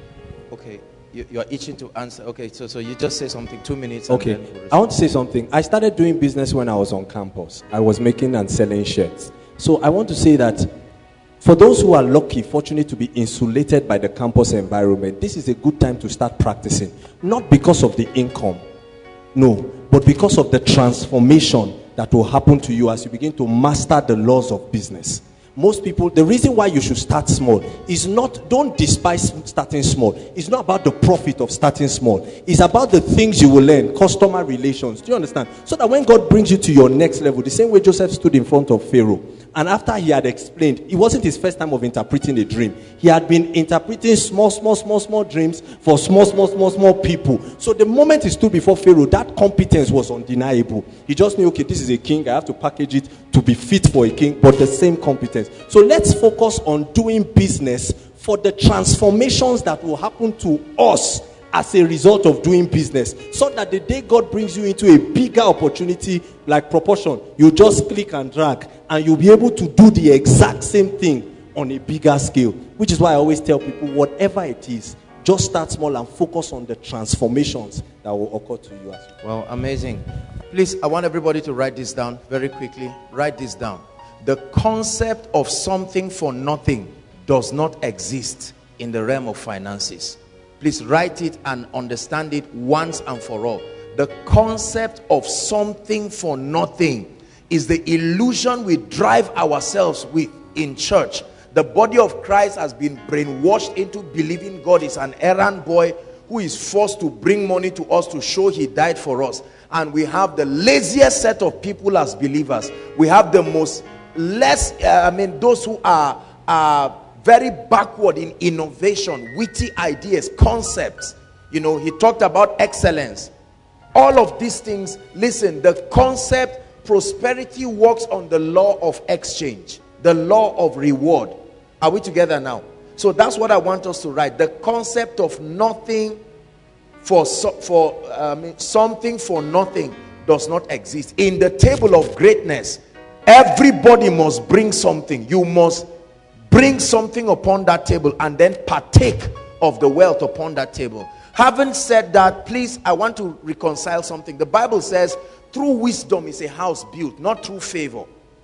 Okay, you, you are itching to answer. Okay, so, so you just say something, two minutes. Okay, and then we'll I want to say something. I started doing business when I was on campus. I was making and selling shirts. So I want to say that for those who are lucky, fortunate to be insulated by the campus environment, this is a good time to start practicing. Not because of the income, no, but because of the transformation that will happen to you as you begin to master the laws of business. Most people, the reason why you should start small is not, don't despise starting small. It's not about the profit of starting small. It's about the things you will learn, customer relations. Do you understand? So that when God brings you to your next level, the same way Joseph stood in front of Pharaoh, and after he had explained, it wasn't his first time of interpreting a dream. He had been interpreting small, small, small, small dreams for small, small, small, small people. So the moment he stood before Pharaoh, that competence was undeniable. He just knew, okay, this is a king. I have to package it to be fit for a king, but the same competence. So let's focus on doing business for the transformations that will happen to us as a result of doing business, so that the day God brings you into a bigger opportunity like proportion, you just click and drag and you'll be able to do the exact same thing on a bigger scale. Which is why I always tell people, whatever it is, just start small and focus on the transformations that will occur to you as well. Well, amazing. Please, I want everybody to write this down very quickly. Write this down. The concept of something for nothing does not exist in the realm of finances. Please write it and understand it once and for all. The concept of something for nothing is the illusion we drive ourselves with in church. The body of Christ has been brainwashed into believing God is an errand boy who is forced to bring money to us to show he died for us. And we have the laziest set of people as believers. We have the most less, uh, I mean, those who are uh, very backward in innovation, witty ideas, concepts. You know, he talked about excellence. All of these things, listen, the concept, prosperity works on the law of exchange, the law of reward. Are we together now? So that's what I want us to write. The concept of nothing for, so, for um, something for nothing does not exist. In the table of greatness, everybody must bring something. You must bring something upon that table and then partake of the wealth upon that table. Having said that, please, I want to reconcile something. The Bible says, through wisdom is a house built, not through favor.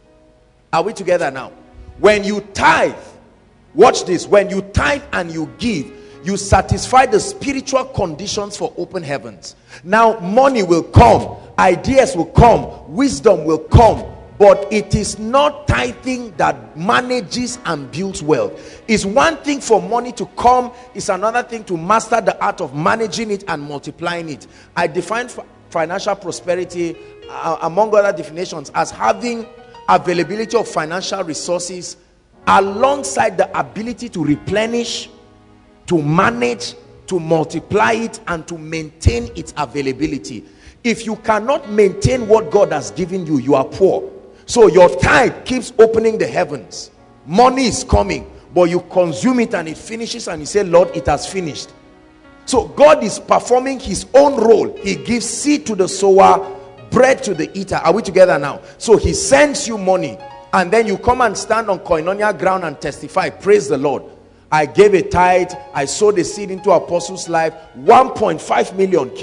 Are we together now? When you tithe, watch this, when you tithe and you give, you satisfy the spiritual conditions for open heavens. Now, money will come, ideas will come, wisdom will come. But it is not tithing that manages and builds wealth. It's one thing for money to come. It's another thing to master the art of managing it and multiplying it. I define financial prosperity, uh, among other definitions, as having availability of financial resources alongside the ability to replenish, to manage, to multiply it, and to maintain its availability. If you cannot maintain what God has given you, you are poor. So your tithe keeps opening the heavens. Money is coming, but you consume it and it finishes and you say, Lord, it has finished. So God is performing his own role. He gives seed to the sower, bread to the eater. Are we together now? So he sends you money and then you come and stand on koinonia ground and testify. Praise the Lord. I gave a tithe. I sowed a seed into Apostle's life. one point five million came.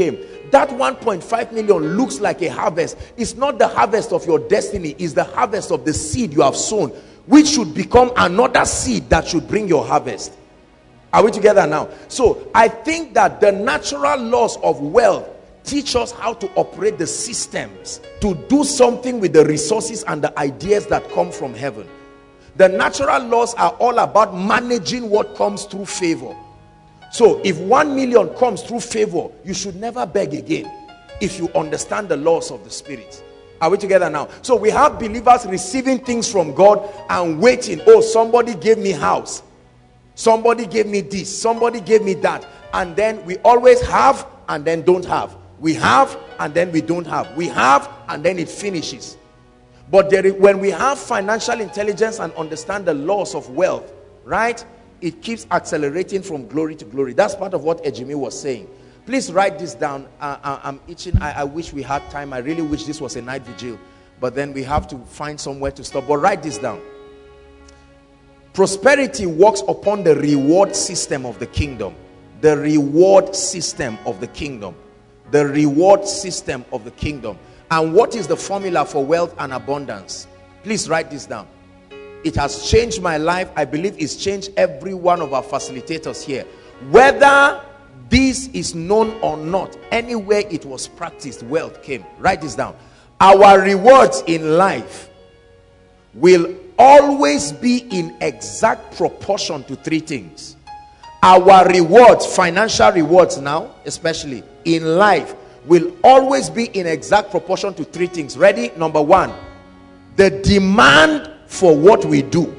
that one point five million looks like a harvest, it's not the harvest of your destiny, it's the harvest of the seed you have sown, which should become another seed that should bring your harvest. Are we together now? So I think that the natural laws of wealth teach us how to operate the systems to do something with the resources and the ideas that come from heaven. The natural laws are all about managing what comes through favor. So if one million comes through favor, you should never beg again if you understand the laws of the spirit. Are we together now? So we have believers receiving things from God and waiting. Oh, somebody gave me house, somebody gave me this, somebody gave me that, and then we always have and then don't have. We have and then we don't have. We have and then it finishes. But there is, when we have financial intelligence and understand the laws of wealth, right, it keeps accelerating from glory to glory. That's part of what Ejimi was saying. Please write this down. uh, uh, I'm itching. I, I wish we had time. I really wish this was a night vigil, but then we have to find somewhere to stop. But write this down. Prosperity works upon the reward system of the kingdom. The reward system of the kingdom. The reward system of the kingdom. And what is the formula for wealth and abundance? Please write this down. It has changed my life. I believe it's changed every one of our facilitators here. Whether this is known or not, anywhere it was practiced, wealth came. Write this down. Our rewards in life will always be in exact proportion to three things. Our rewards, financial rewards now, especially in life, will always be in exact proportion to three things. Ready? Number one, the demand for what we do.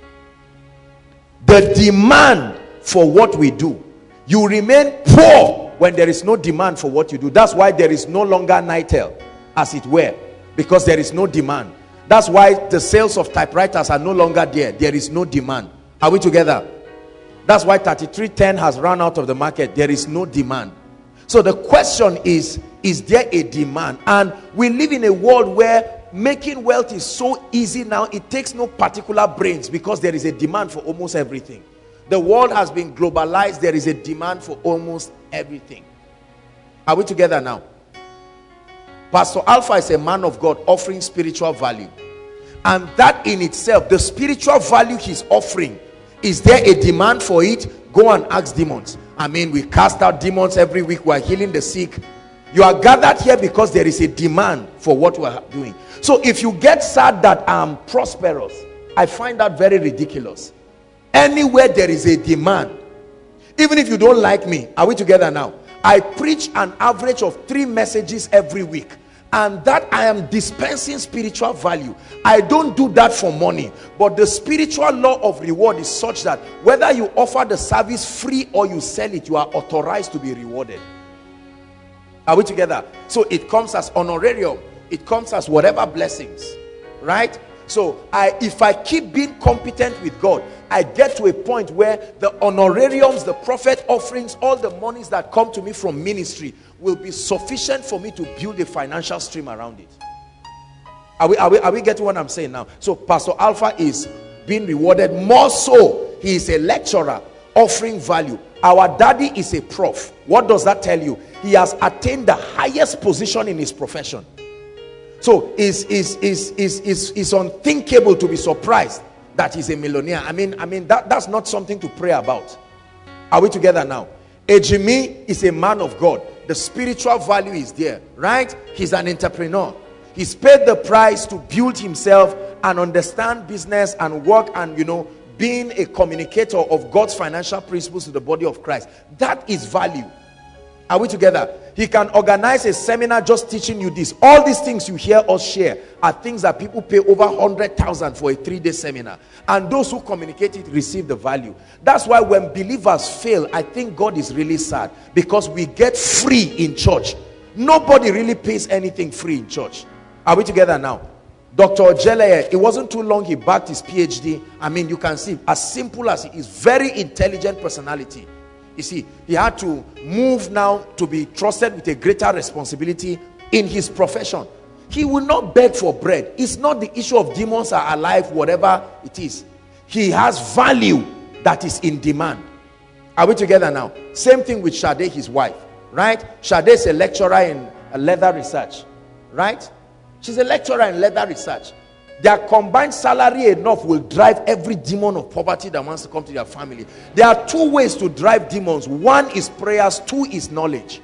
The demand for what we do. You remain poor when there is no demand for what you do. That's why there is no longer NITEL, as it were, because there is no demand. That's why the sales of typewriters are no longer there. There is no demand. Are we together? That's why thirty-three ten has run out of the market. There is no demand. So the question is, is there a demand? And we live in a world where making wealth is so easy now. It takes no particular brains because there is a demand for almost everything. The world has been globalized. There is a demand for almost everything. Are we together now? Pastor Alpha is a man of God offering spiritual value. And that in itself, the spiritual value he's offering, is there a demand for it? Go and ask demons. I mean, we cast out demons every week. We're healing the sick. You are gathered here because there is a demand for what we're doing. So if you get sad that I'm prosperous, I find that very ridiculous. Anywhere there is a demand, even if you don't like me, are we together now? I preach an average of three messages every week, and that I am dispensing spiritual value. I don't do that for money, but the spiritual law of reward is such that whether you offer the service free or you sell it, you are authorized to be rewarded. Are we together? So it comes as honorarium, it comes as whatever blessings, right? So I, if I keep being competent with God, I get to a point where the honorariums, the prophet offerings, all the monies that come to me from ministry will be sufficient for me to build a financial stream around it. Are we, are we, are we getting what I'm saying now? So Pastor Alpha is being rewarded more so. He is a lecturer offering value. Our daddy is a prof. What does that tell you? He has attained the highest position in his profession. So it's, it's, it's, it's, it's, it's unthinkable to be surprised that he's a millionaire. I mean, I mean that, that's not something to pray about. Are we together now? Ejimi is a man of God. The spiritual value is there, right? He's an entrepreneur. He's paid the price to build himself and understand business and work and, you know, being a communicator of God's financial principles to the body of Christ. That is value. Are we together? He can organize a seminar just teaching you this. All these things you hear us share are things that people pay over one hundred thousand for a three-day seminar. And those who communicate it receive the value. That's why when believers fail, I think God is really sad. Because we get free in church. Nobody really pays anything free in church. Are we together now? Doctor Ojeleye, it wasn't too long he backed his P H D. I mean, you can see, as simple as he is, very intelligent personality. You see, he had to move now to be trusted with a greater responsibility in his profession. He will not beg for bread. It's not the issue of demons are alive, whatever it is. He has value that is in demand. Are we together now? Same thing with Shade, his wife, right? Shade is a lecturer in leather research, right? She's a lecturer in leather research. Their combined salary enough will drive every demon of poverty that wants to come to their family. There are two ways to drive demons. One is prayers, two is knowledge.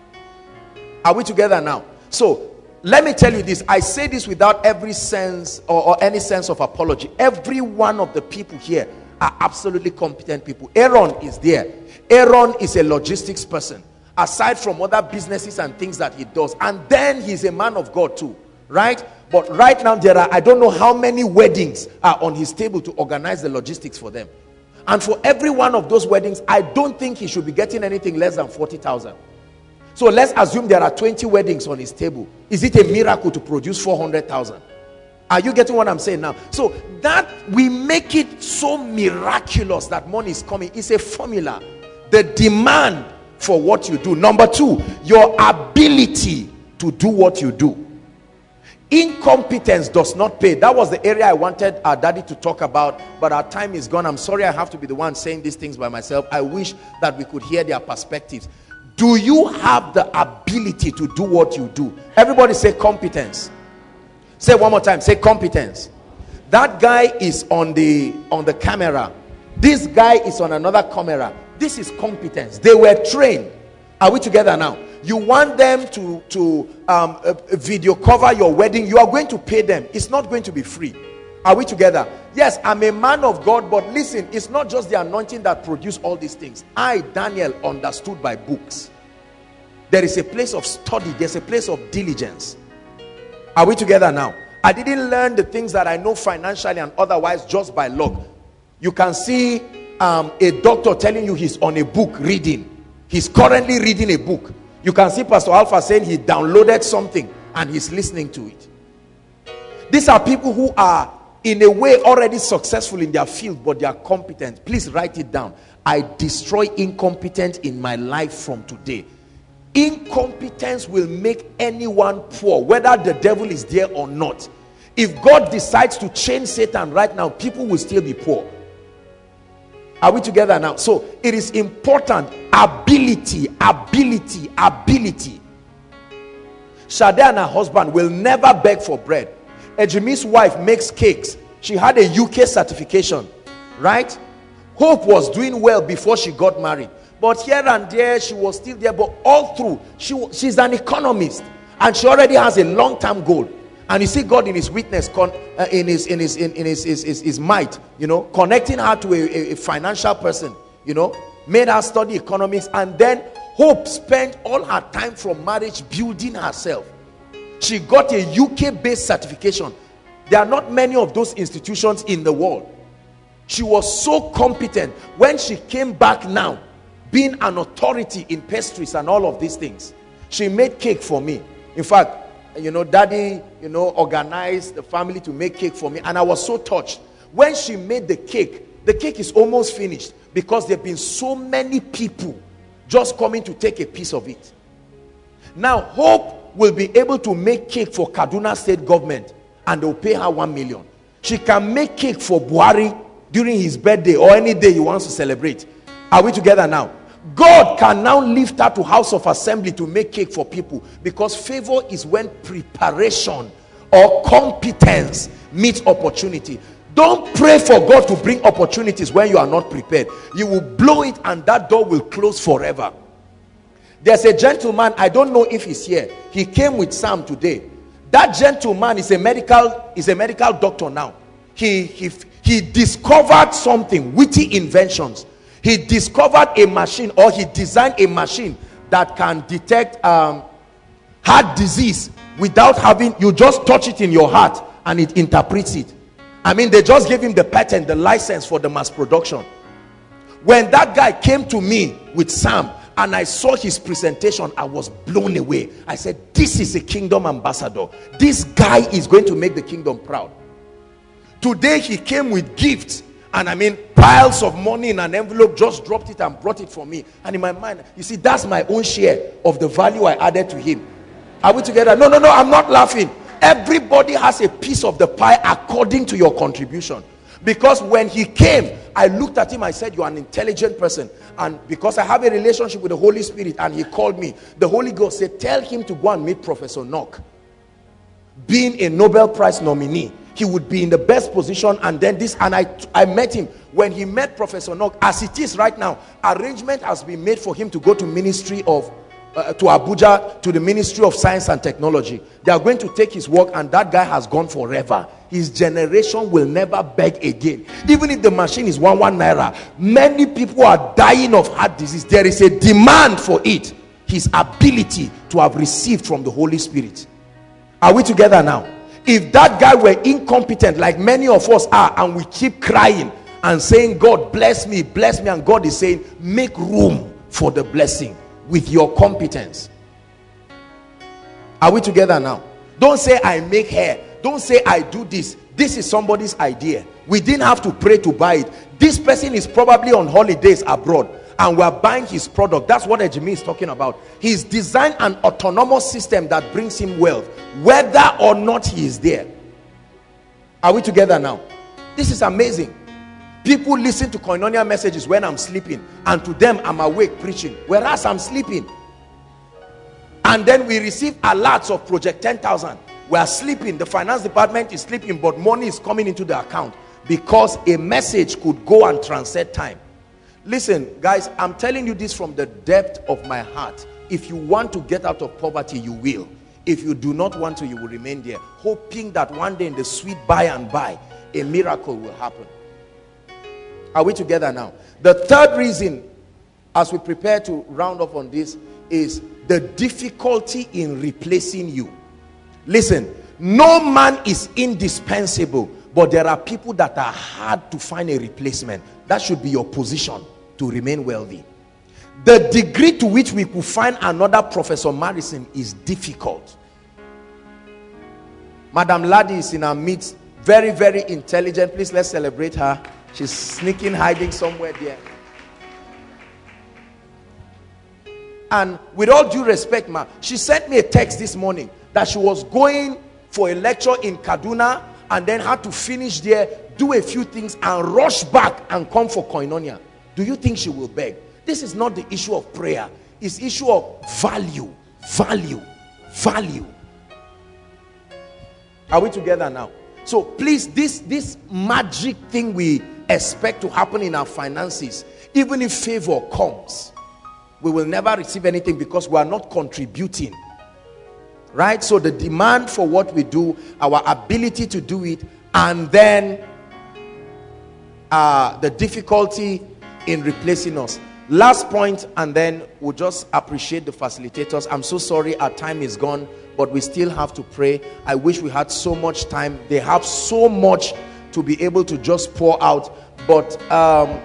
Are we together now? So let me tell you this. I say this without every sense or, or any sense of apology. Every one of the people here are absolutely competent people. Aaron is there. Aaron is a logistics person, aside from other businesses and things that he does. And then he's a man of God too, right? But right now there are, I don't know how many weddings are on his table to organize the logistics for them. And for every one of those weddings, I don't think he should be getting anything less than forty thousand. So let's assume there are twenty weddings on his table. Is it a miracle to produce four hundred thousand? Are you getting what I'm saying now? So that we make it so miraculous that money is coming. It's a formula. The demand for what you do. Number two, your ability to do what you do. Incompetence does not pay. That was the area I wanted our daddy to talk about, but our time is gone. I'm sorry I have to be the one saying these things by myself. I wish that we could hear their perspectives. Do you have the ability to do what you do? Everybody say competence. Say one more time. Say competence. That guy is on the on the camera. This guy is on another camera. This is competence. They were trained. Are we together now? You want them to to um, uh, video cover your wedding. You are going to pay them. It's not going to be free. Are we together? Yes, I'm a man of God, but listen, it's not just the anointing that produced all these things. I, Daniel, understood by books. There is a place of study. There's a place of diligence. Are we together now? I didn't learn the things that I know financially and otherwise just by luck. You can see um, a doctor telling you he's on a book reading. He's currently reading a book. You can see Pastor Alpha saying he downloaded something and he's listening to it. These are people who are in a way already successful in their field, but they are competent. Please write it down. I destroy incompetence in my life from today. Incompetence will make anyone poor, whether the devil is there or not. If God decides to change Satan right now, people will still be poor. Are we together now? So it is important. Ability, ability, ability. Shade and her husband will never beg for bread. Ejimi's wife makes cakes. She had a U K certification, right? Hope was doing well before she got married. But here and there, she was still there. But all through, she, she's an economist. And she already has a long-term goal. And you see God in his witness, con, uh, in, his, in, his, in, in his, his, his, his might, you know, connecting her to a, a financial person, you know, made her study economics. And then Hope spent all her time from marriage building herself. She got a U K-based certification. There are not many of those institutions in the world. She was so competent. When she came back now, being an authority in pastries and all of these things, she made cake for me. In fact, you know, daddy, you know, organized the family to make cake for me. And I was so touched. When she made the cake, the cake is almost finished because there have been so many people just coming to take a piece of it. Now, Hope will be able to make cake for Kaduna State government and they'll pay her one million. She can make cake for Buhari during his birthday or any day he wants to celebrate. Are we together now? God can now lift her to House of Assembly to make cake for people, because favor is when preparation or competence meets opportunity. Don't pray for God to bring opportunities when you are not prepared. You will blow it and that door will close forever. There's a gentleman, I don't know if he's here. He came with Sam today. That gentleman is a medical is a medical doctor now. He he he discovered something, witty inventions. He discovered a machine, or he designed a machine that can detect um, heart disease without having, you just touch it in your heart and it interprets it. I mean, they just gave him the patent, the license for the mass production. When that guy came to me with Sam and I saw his presentation, I was blown away. I said, this is a kingdom ambassador. This guy is going to make the kingdom proud. Today he came with gifts. And I mean, piles of money in an envelope, just dropped it and brought it for me. And in my mind, you see, that's my own share of the value I added to him. Are we together? No, no, no, I'm not laughing. Everybody has a piece of the pie according to your contribution. Because when he came, I looked at him, I said, you're an intelligent person. And because I have a relationship with the Holy Spirit, and he called me, the Holy Ghost said, tell him to go and meet Professor Knock. Being a Nobel Prize nominee, he would be in the best position. And then this, and I, I met him. When he met Professor Knock, as it is right now, arrangement has been made for him to go to Ministry of Uh, to Abuja, to the Ministry of Science and Technology. They are going to take his work, and that guy has gone forever. His generation will never beg again. Even if the machine is one one naira, many people are dying of heart disease. There is a demand for it. His ability to have received from the Holy Spirit. Are we together now? If that guy were incompetent like many of us are, and we keep crying and saying, God bless me, bless me, and God is saying, make room for the blessing with your competence. Are we together now? Don't say I make hair. Don't say I do this. This is somebody's idea. We didn't have to pray to buy it. This person is probably on holidays abroad, and we're buying his product. That's what Ejimi is talking about. He's designed an autonomous system that brings him wealth, whether or not he is there. Are we together now? This is amazing. People listen to Koinonia messages when I'm sleeping, and to them I'm awake preaching, whereas I'm sleeping. And then we receive alerts of Project ten thousand. We are sleeping, the finance department is sleeping, but money is coming into the account because a message could go and transcend time. Listen guys, I'm telling you this from the depth of my heart. If you want to get out of poverty, you will. If you do not want to, you will remain there, hoping that one day in the sweet by and by a miracle will happen. Are we together now? The third reason, as we prepare to round up on this, is the difficulty in replacing you. Listen, no man is indispensable, but there are people that are hard to find a replacement. That should be your position to remain wealthy. The degree to which we could find another Professor Marison is difficult. Madam Ladi is in our midst, very, very intelligent. Please, let's celebrate her. She's sneaking, hiding somewhere there. And with all due respect, ma, she sent me a text this morning that she was going for a lecture in Kaduna and then had to finish there, do a few things, and rush back and come for Koinonia. Do you think she will beg? This is not the issue of prayer. It's issue of value, value, value. Are we together now? So please, this, this magic thing we expect to happen in our finances, even if favor comes, we will never receive anything because we are not contributing. Right? So the demand for what we do, our ability to do it, and then uh, the difficulty in replacing us. Last point, and then we'll just appreciate the facilitators. I'm so sorry our time is gone, but we still have to pray. I wish we had so much time. They have so much to be able to just pour out. But um,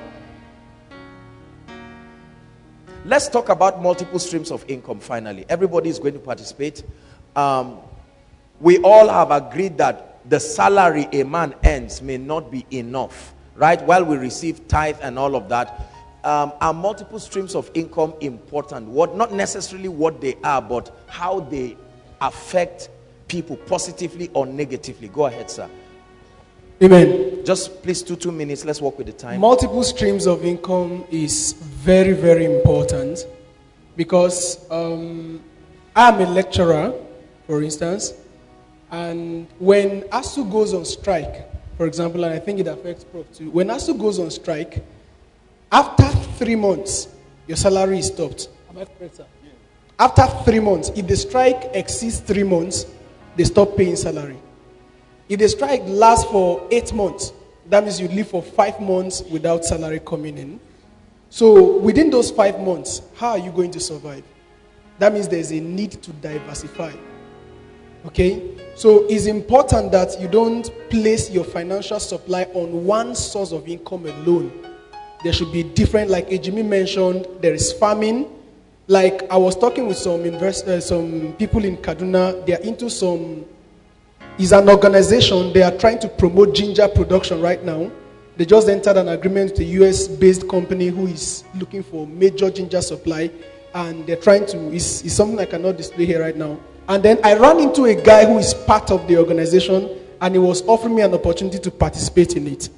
let's talk about multiple streams of income finally. Everybody is going to participate. Um, we all have agreed that the salary a man earns may not be enough, right? While we receive tithe and all of that, um, are multiple streams of income important? What, not necessarily what they are, but how they affect people positively or negatively. Go ahead, sir. Amen. Just please two two minutes. Let's work with the time. Multiple streams of income is very, very important because um, I'm a lecturer, for instance, and when ASU goes on strike, for example, and I think it affects Prof too, when ASU goes on strike, after three months, your salary is stopped. Am I correct, sir? Yeah. After three months, if the strike exceeds three months, they stop paying salary. If the strike lasts for eight months, that means you live for five months without salary coming in. So within those five months, how are you going to survive? That means there's a need to diversify. Okay? So it's important that you don't place your financial supply on one source of income alone. There should be different, like Ejimi mentioned, there is farming. Like I was talking with some invest, uh, some people in Kaduna, they are into some, is an organization, they are trying to promote ginger production right now. They just entered an agreement with a U S-based company who is looking for major ginger supply, and they're trying to, it's, it's something I cannot display here right now. And then I ran into a guy who is part of the organization, and he was offering me an opportunity to participate in it.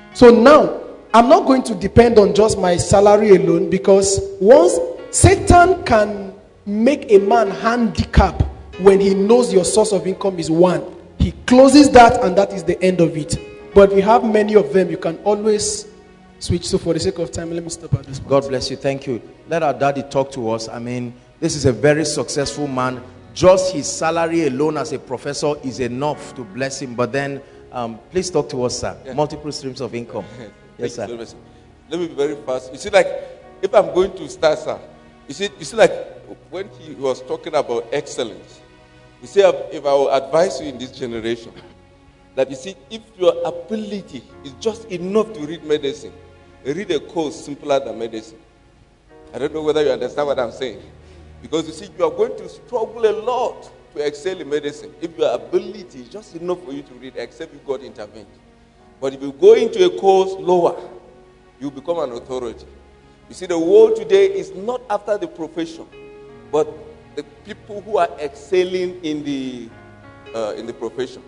So now, I'm not going to depend on just my salary alone, because once Satan can make a man handicapped when he knows your source of income is one, he closes that and that is the end of it. But we have many of them, you can always switch. So for the sake of time, let me stop at this point. God bless you. Thank you. Let our daddy talk to us. I mean, this is a very successful man. Just his salary alone as a professor is enough to bless him. But then, um, please talk to us, sir. Yeah. Multiple streams of income. Yes, sir. Let me be very fast. You see, like, if I'm going to start, sir, you see, you see, like, when he was talking about excellence, you see, if I will advise you in this generation, that you see, if your ability is just enough to read medicine, read a course simpler than medicine. I don't know whether you understand what I'm saying. Because you see, you are going to struggle a lot to excel in medicine if your ability is just enough for you to read, except you God intervened. But if you go into a course lower, you become an authority. You see, the world today is not after the profession, but the people who are excelling in the uh, in the profession.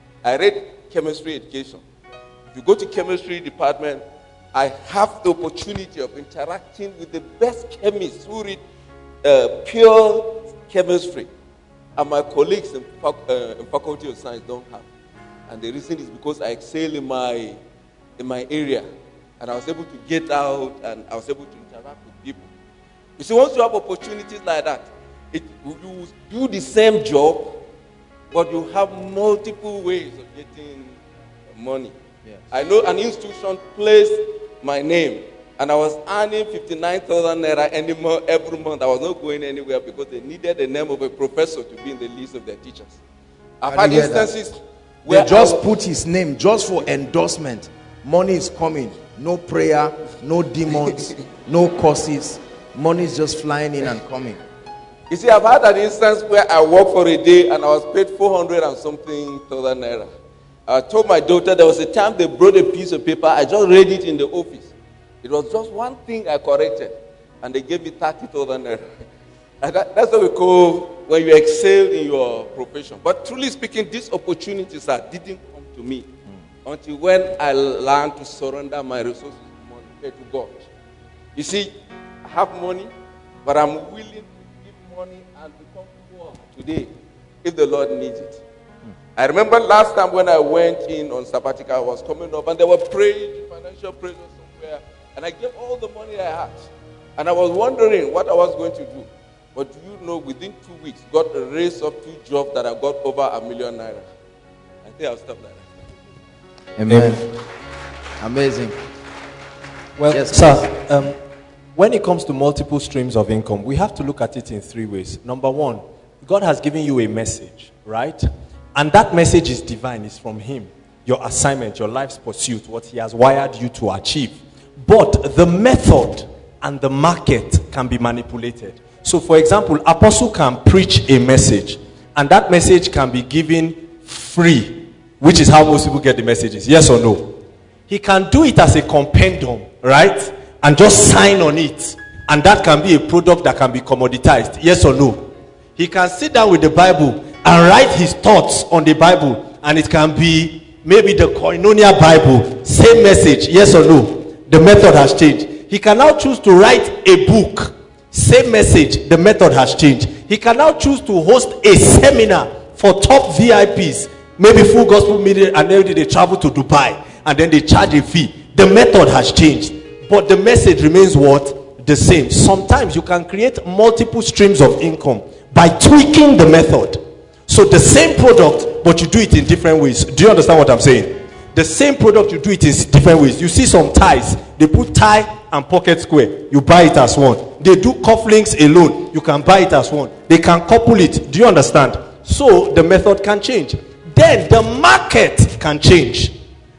I read chemistry education. If you go to chemistry department, I have the opportunity of interacting with the best chemists who read uh, pure chemistry, and my colleagues in, fac uh, in faculty of science don't have. And the reason is because I excel in my in my area, and I was able to get out, and I was able to interact with people. You see, once you have opportunities like that, it, you do the same job, but you have multiple ways of getting money. Yes. I know an institution placed my name, and I was earning fifty-nine thousand naira anymore every month. I was not going anywhere because they needed the name of a professor to be in the list of their teachers. I've had instances that? where they just put his name just for endorsement. Money is coming. No prayer, no demons, no curses. Money is just flying in and coming. You see, I've had an instance where I worked for a day and I was paid four hundred and something thousand naira. I told my daughter there was a time they brought a piece of paper. I just read it in the office. It was just one thing I corrected, and they gave me thirty thousand naira. And that, that's what we call when you excel in your profession. But truly speaking, these opportunities are, didn't come to me mm. until when I learned to surrender my resources to money, to God. You see, I have money, but I'm willing to give money and become poor today if the Lord needs it. Mm. I remember last time when I went in on sabbatical, I was coming up and they were praying, financial pressure somewhere, and I gave all the money I had. And I was wondering what I was going to do. But do you know, within two weeks, God raised up two jobs that I got over a million naira. I think I'll stop there. Amen. Amen. Amazing. Well, yes, sir, um, when it comes to multiple streams of income, we have to look at it in three ways. Number one, God has given you a message, right? And that message is divine. It's from Him. Your assignment, your life's pursuit, what He has wired you to achieve. But the method and the market can be manipulated. So, for example, apostle can preach a message, and that message can be given free, which is how most people get the messages. Yes or no? He can do it as a compendium, right? And just sign on it, and that can be a product that can be commoditized. Yes or no? He can sit down with the Bible and write his thoughts on the Bible, and it can be maybe the Koinonia Bible, same message. Yes or no? The method has changed. He can now choose to write a book. Same message, the method has changed. He can now choose to host a seminar for top V I Ps, maybe full gospel media, and then they travel to Dubai, and then they charge a fee. The method has changed, but the message remains what? The same. Sometimes you can create multiple streams of income by tweaking the method. So the same product, but you do it in different ways. Do you understand what I'm saying? The same product, you do it in different ways. You see some ties, they put tie and pocket square. You buy it as one. They do cufflinks alone. You can buy it as one. They can couple it. Do you understand? So the method can change. Then the market can change.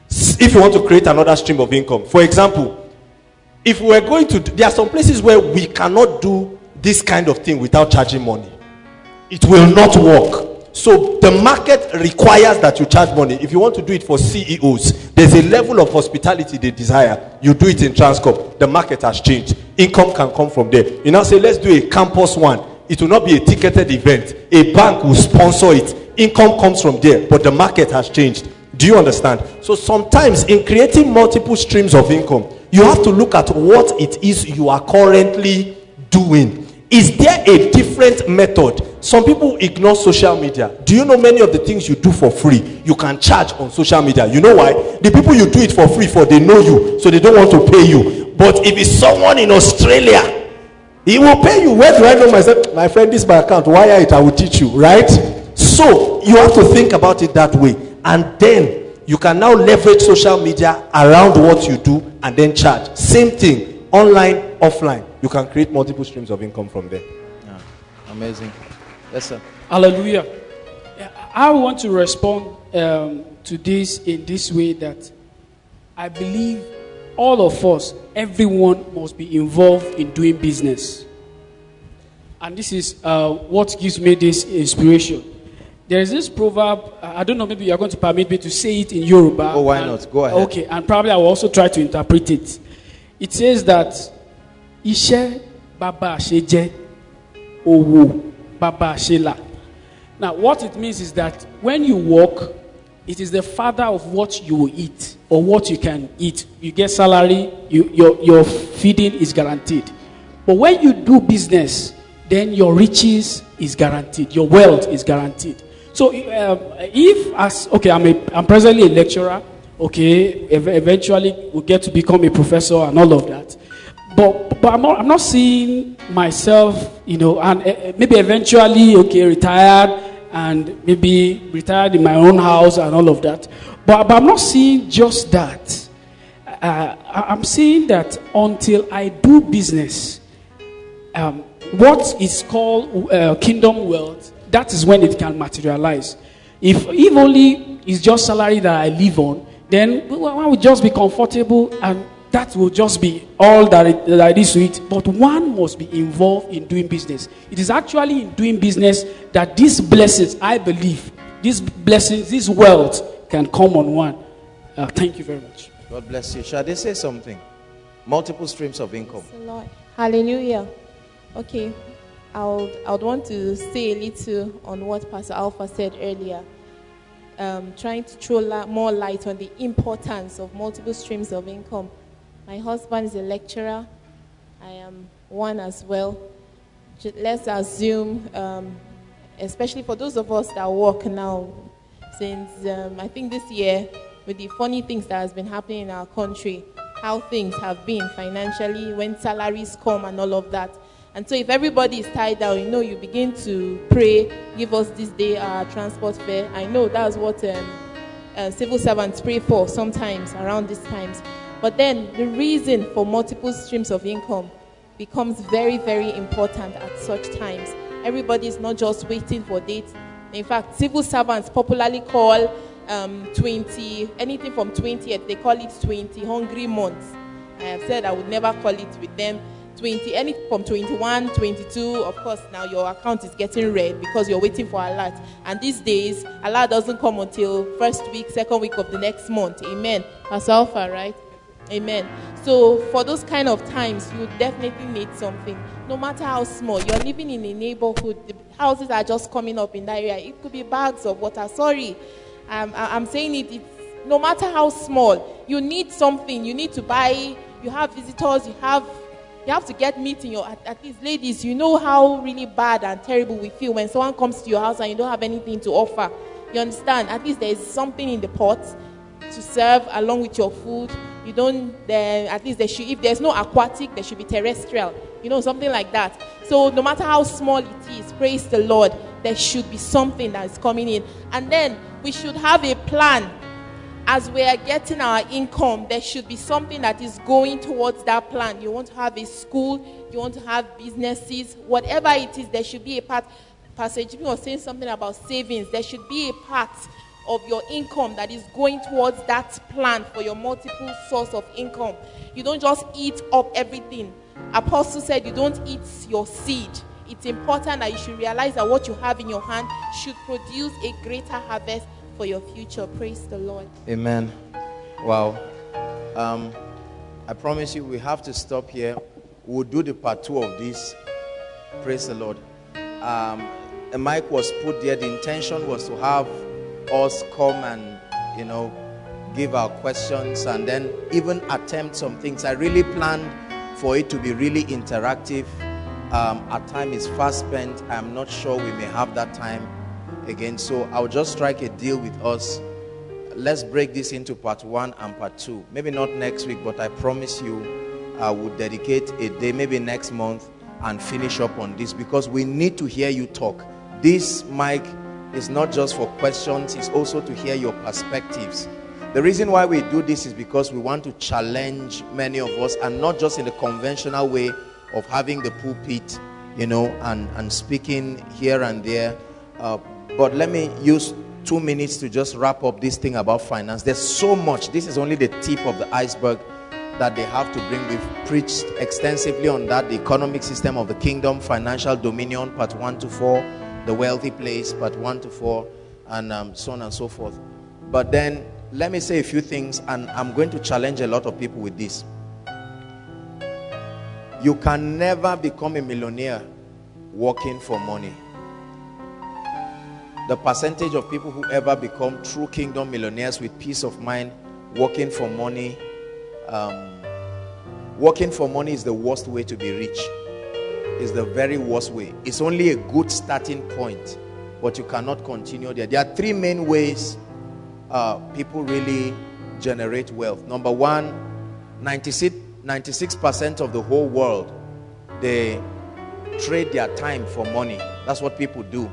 If you want to create another stream of income. For example, if we're going to, there are some places where we cannot do this kind of thing without charging money. It will not work. So the market requires that you charge money. If you want to do it for C E Os, there's a level of hospitality they desire. You do it in Transcorp. The market has changed. Income can come from there. You now say, let's do a campus one. It will not be a ticketed event. A bank will sponsor it. Income comes from there, but the market has changed. Do you understand? So sometimes in creating multiple streams of income, you have to look at what it is you are currently doing. Is there a different method? Some people ignore social media. Do you know many of the things you do for free, you can charge on social media? You know why? The people you do it for free for, they know you, so they don't want to pay you. But if it's someone in Australia, he will pay you. Where do I know myself? My friend, this is my account. Wire it, I will teach you, right? So you have to think about it that way. And then you can now leverage social media around what you do and then charge. Same thing, online, offline. You can create multiple streams of income from there. Yeah. Amazing. Yes, sir. Hallelujah. I want to respond um, to this in this way, that I believe all of us, everyone must be involved in doing business. And this is uh, what gives me this inspiration. There is this proverb, I don't know, maybe you are going to permit me to say it in Yoruba. Oh, why and, not? Go ahead. Okay, and probably I will also try to interpret it. It says that Ishe Baba Sheje Owo Baba Shela. Now, what it means is that when you work, it is the father of what you will eat or what you can eat. You get salary, you, your, your feeding is guaranteed. But when you do business, then your riches is guaranteed. Your wealth is guaranteed. So um, if, as okay, I'm, a, I'm presently a lecturer, okay, ev- eventually we'll get to become a professor and all of that. But, but I'm, not, I'm not seeing myself, you know, and uh, maybe eventually, okay, retired and maybe retired in my own house and all of that. But, but I'm not seeing just that. Uh, I'm seeing that until I do business, um, what is called uh, kingdom wealth, that is when it can materialize. If, if only it's just salary that I live on, then one would just be comfortable and that will just be all that it, that it is to it. But one must be involved in doing business. It is actually in doing business that these blessings, I believe, these blessings, this wealth can come on one. Uh, thank you very much. God bless you. Shall they say something? Multiple streams of income. Praise the Lord. Hallelujah. Okay, I would, I would want to say a little on what Pastor Alpha said earlier. Um, trying to throw la- more light on the importance of multiple streams of income. My husband is a lecturer. I am one as well. Let's assume, um, especially for those of us that work now, since um, I think this year, with the funny things that has been happening in our country, how things have been financially, when salaries come and all of that. And so if everybody is tied down, you know, you begin to pray, give us this day our transport fare. I know that's what um, uh, civil servants pray for sometimes around these times. But then the reason for multiple streams of income becomes very, very important at such times. Everybody is not just waiting for dates. In fact, civil servants popularly call um, twenty, anything from twentieth, they call it twenty hungry months. I have said I would never call it with them twenty, anything from twenty-one, twenty-two. Of course, now your account is getting red because you're waiting for alert. And these days, alert doesn't come until first week, second week of the next month. Amen. Pastor Alpha, right? Amen. So for those kind of times, you definitely need something. No matter how small, you're living in a neighborhood, the houses are just coming up in that area. It could be bags of water. Sorry, um, I, I'm saying it. It's, no matter how small, you need something. You need to buy. You have visitors. You have. You have to get meat in your. At, at least, ladies, you know how really bad and terrible we feel when someone comes to your house and you don't have anything to offer. You understand? At least there is something in the pot to serve along with your food. You don't, then at least there should, if there's no aquatic, there should be terrestrial, you know, something like that. So no matter how small it is, praise the Lord, there should be something that is coming in. And then we should have a plan. As we are getting our income, there should be something that is going towards that plan. You want to have a school, you want to have businesses, whatever it is, there should be a part. Pastor Jimmy was saying something about savings. There should be a part of your income that is going towards that plan for your multiple source of income. You don't just eat up everything. Apostle said you don't eat your seed. It's important that you should realize that what you have in your hand should produce a greater harvest for your future. Praise the Lord. Amen. Wow. Um, I promise you we have to stop here. We'll do the part two of this. Praise the Lord. Um, a mic was put there. The intention was to have us come and, you know, give our questions and then even attempt some things. I really planned for it to be really interactive. Um, our time is fast spent. I'm not sure we may have that time again. So I'll just strike a deal with us. Let's break this into part one and part two. Maybe not next week, but I promise you I will dedicate a day, maybe next month, and finish up on this, because we need to hear you talk. This mic is not just for questions, it's also to hear your perspectives. The reason why we do this is because we want to challenge many of us, and not just in the conventional way of having the pulpit, you know, and, and speaking here and there. Uh, but let me use two minutes to just wrap up this thing about finance. There's so much. This is only the tip of the iceberg that they have to bring. We've preached extensively on that. The economic system of the kingdom, financial dominion, part one to four, the wealthy place, part one to four, and um, so on and so forth. But then let me say a few things, and I'm going to challenge a lot of people with this. You can never become a millionaire working for money. The percentage of people who ever become true kingdom millionaires with peace of mind working for money, um, working for money is the worst way to be rich. It's the very worst way. It's only a good starting point, but you cannot continue there. There are three main ways uh, people really generate wealth. Number one, ninety-six percent of the whole world, they trade their time for money. That's what people do.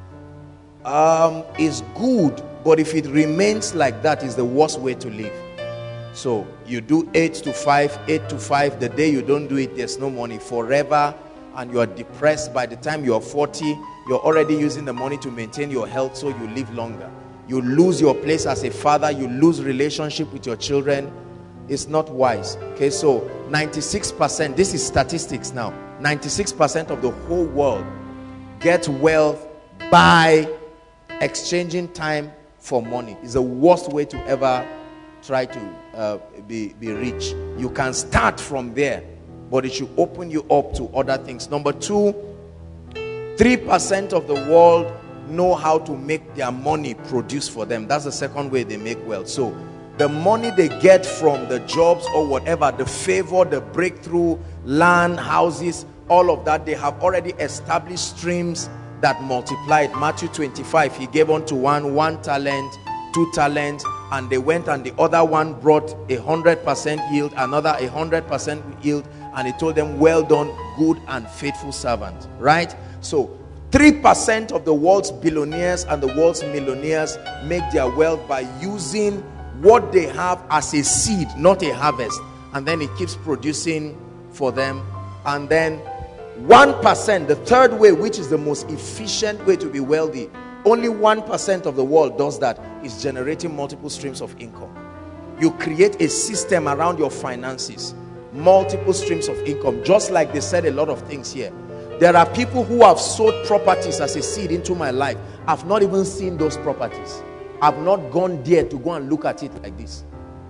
Um, it's good, but if it remains like that, it's the worst way to live. So you do eight to five, eight to five. The day you don't do it, there's no money forever, and you are depressed. By the time you are forty, you're already using the money to maintain your health, so you live longer. You lose your place as a father. You lose relationship with your children. It's not wise. Okay, so ninety-six percent, this is statistics now, ninety-six percent of the whole world get wealth by exchanging time for money. It's the worst way to ever try to uh, be, be rich. You can start from there, but it should open you up to other things. Number two, three percent of the world know how to make their money produce for them. That's the second way they make wealth. So the money they get from the jobs or whatever, the favor, the breakthrough, land, houses, all of that, they have already established streams that multiplied. Matthew twenty-five, he gave unto one one talent, two talents, and they went and the other one brought a hundred percent yield, another a hundred percent yield, and he told them, well done, good and faithful servant. Right? So three percent of the world's billionaires and the world's millionaires make their wealth by using what they have as a seed, not a harvest, and then it keeps producing for them. And then one percent, the third way, which is the most efficient way to be wealthy, only one percent of the world does that, is generating multiple streams of income. You create a system around your finances, multiple streams of income, just like they said a lot of things here. There are people who have sold properties as a seed into my life. I've not even seen those properties. I've not gone there to go and look at it like this.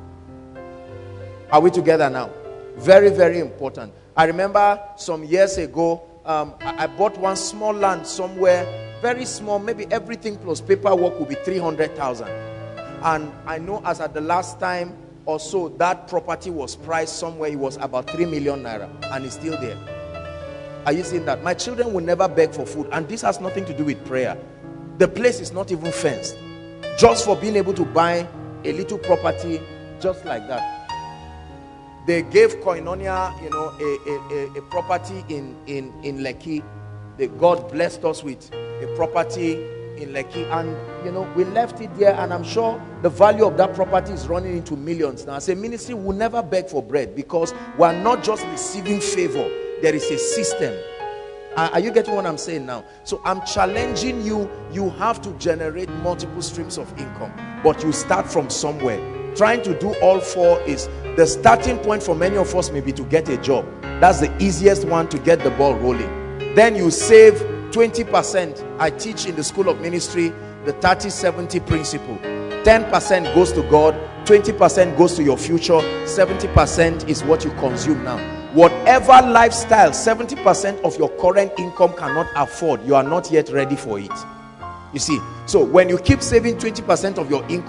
Are we together now? Very, very important. I remember some years ago, um, I, I bought one small land somewhere, very small, maybe everything plus paperwork would be three hundred thousand. And I know as at the last time or so, that property was priced somewhere, it was about three million naira, and it's still there. Are you seeing that? My children will never beg for food, and this has nothing to do with prayer. The place is not even fenced. Just for being able to buy a little property just like that. They gave Koinonia, you know, a, a, a property in, in, in Lekki. They, God blessed us with a property in Lekki, and you know, we left it there, and I'm sure the value of that property is running into millions. Now, as a ministry, we'll never beg for bread, because we're not just receiving favor. There is a system. Are you getting what I'm saying now? So I'm challenging you. You have to generate multiple streams of income, but you start from somewhere. Trying to do all four is the starting point for many of us. Maybe to get a job. That's the easiest one to get the ball rolling. Then you save twenty percent. I teach in the School of Ministry the thirty seventy principle. ten percent goes to God, twenty percent goes to your future, seventy percent is what you consume now. Whatever lifestyle seventy percent of your current income cannot afford, you are not yet ready for it. You see, so when you keep saving twenty percent of your income,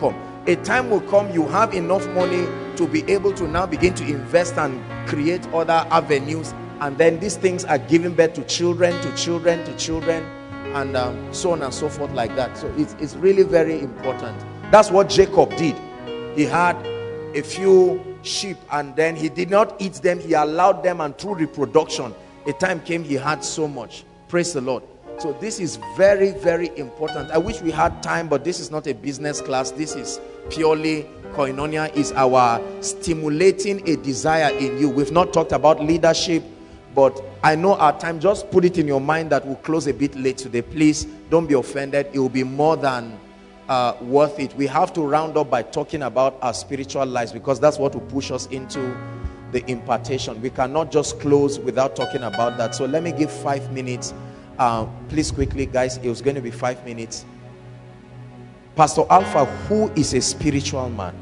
A time will come, you have enough money to be able to now begin to invest and create other avenues, and then these things are giving birth to children, to children, to children, and um, so on and so forth like that. So it's, it's really very important. That's what Jacob did. He had a few sheep, and then he did not eat them. He allowed them, and through reproduction, a time came he had so much. Praise the Lord. So this is very, very important. I wish we had time, but this is not a business class. This is purely Koinonia, is our stimulating a desire in you. We've not talked about leadership, but I know our time. Just put it in your mind that we'll close a bit late today. Please don't be offended. It will be more than uh, worth it. We have to round up by talking about our spiritual lives, because that's what will push us into the impartation. We cannot just close without talking about that. So let me give five minutes. Uh, please quickly, guys. It was going to be five minutes. Pastor Alpha, who is a spiritual man?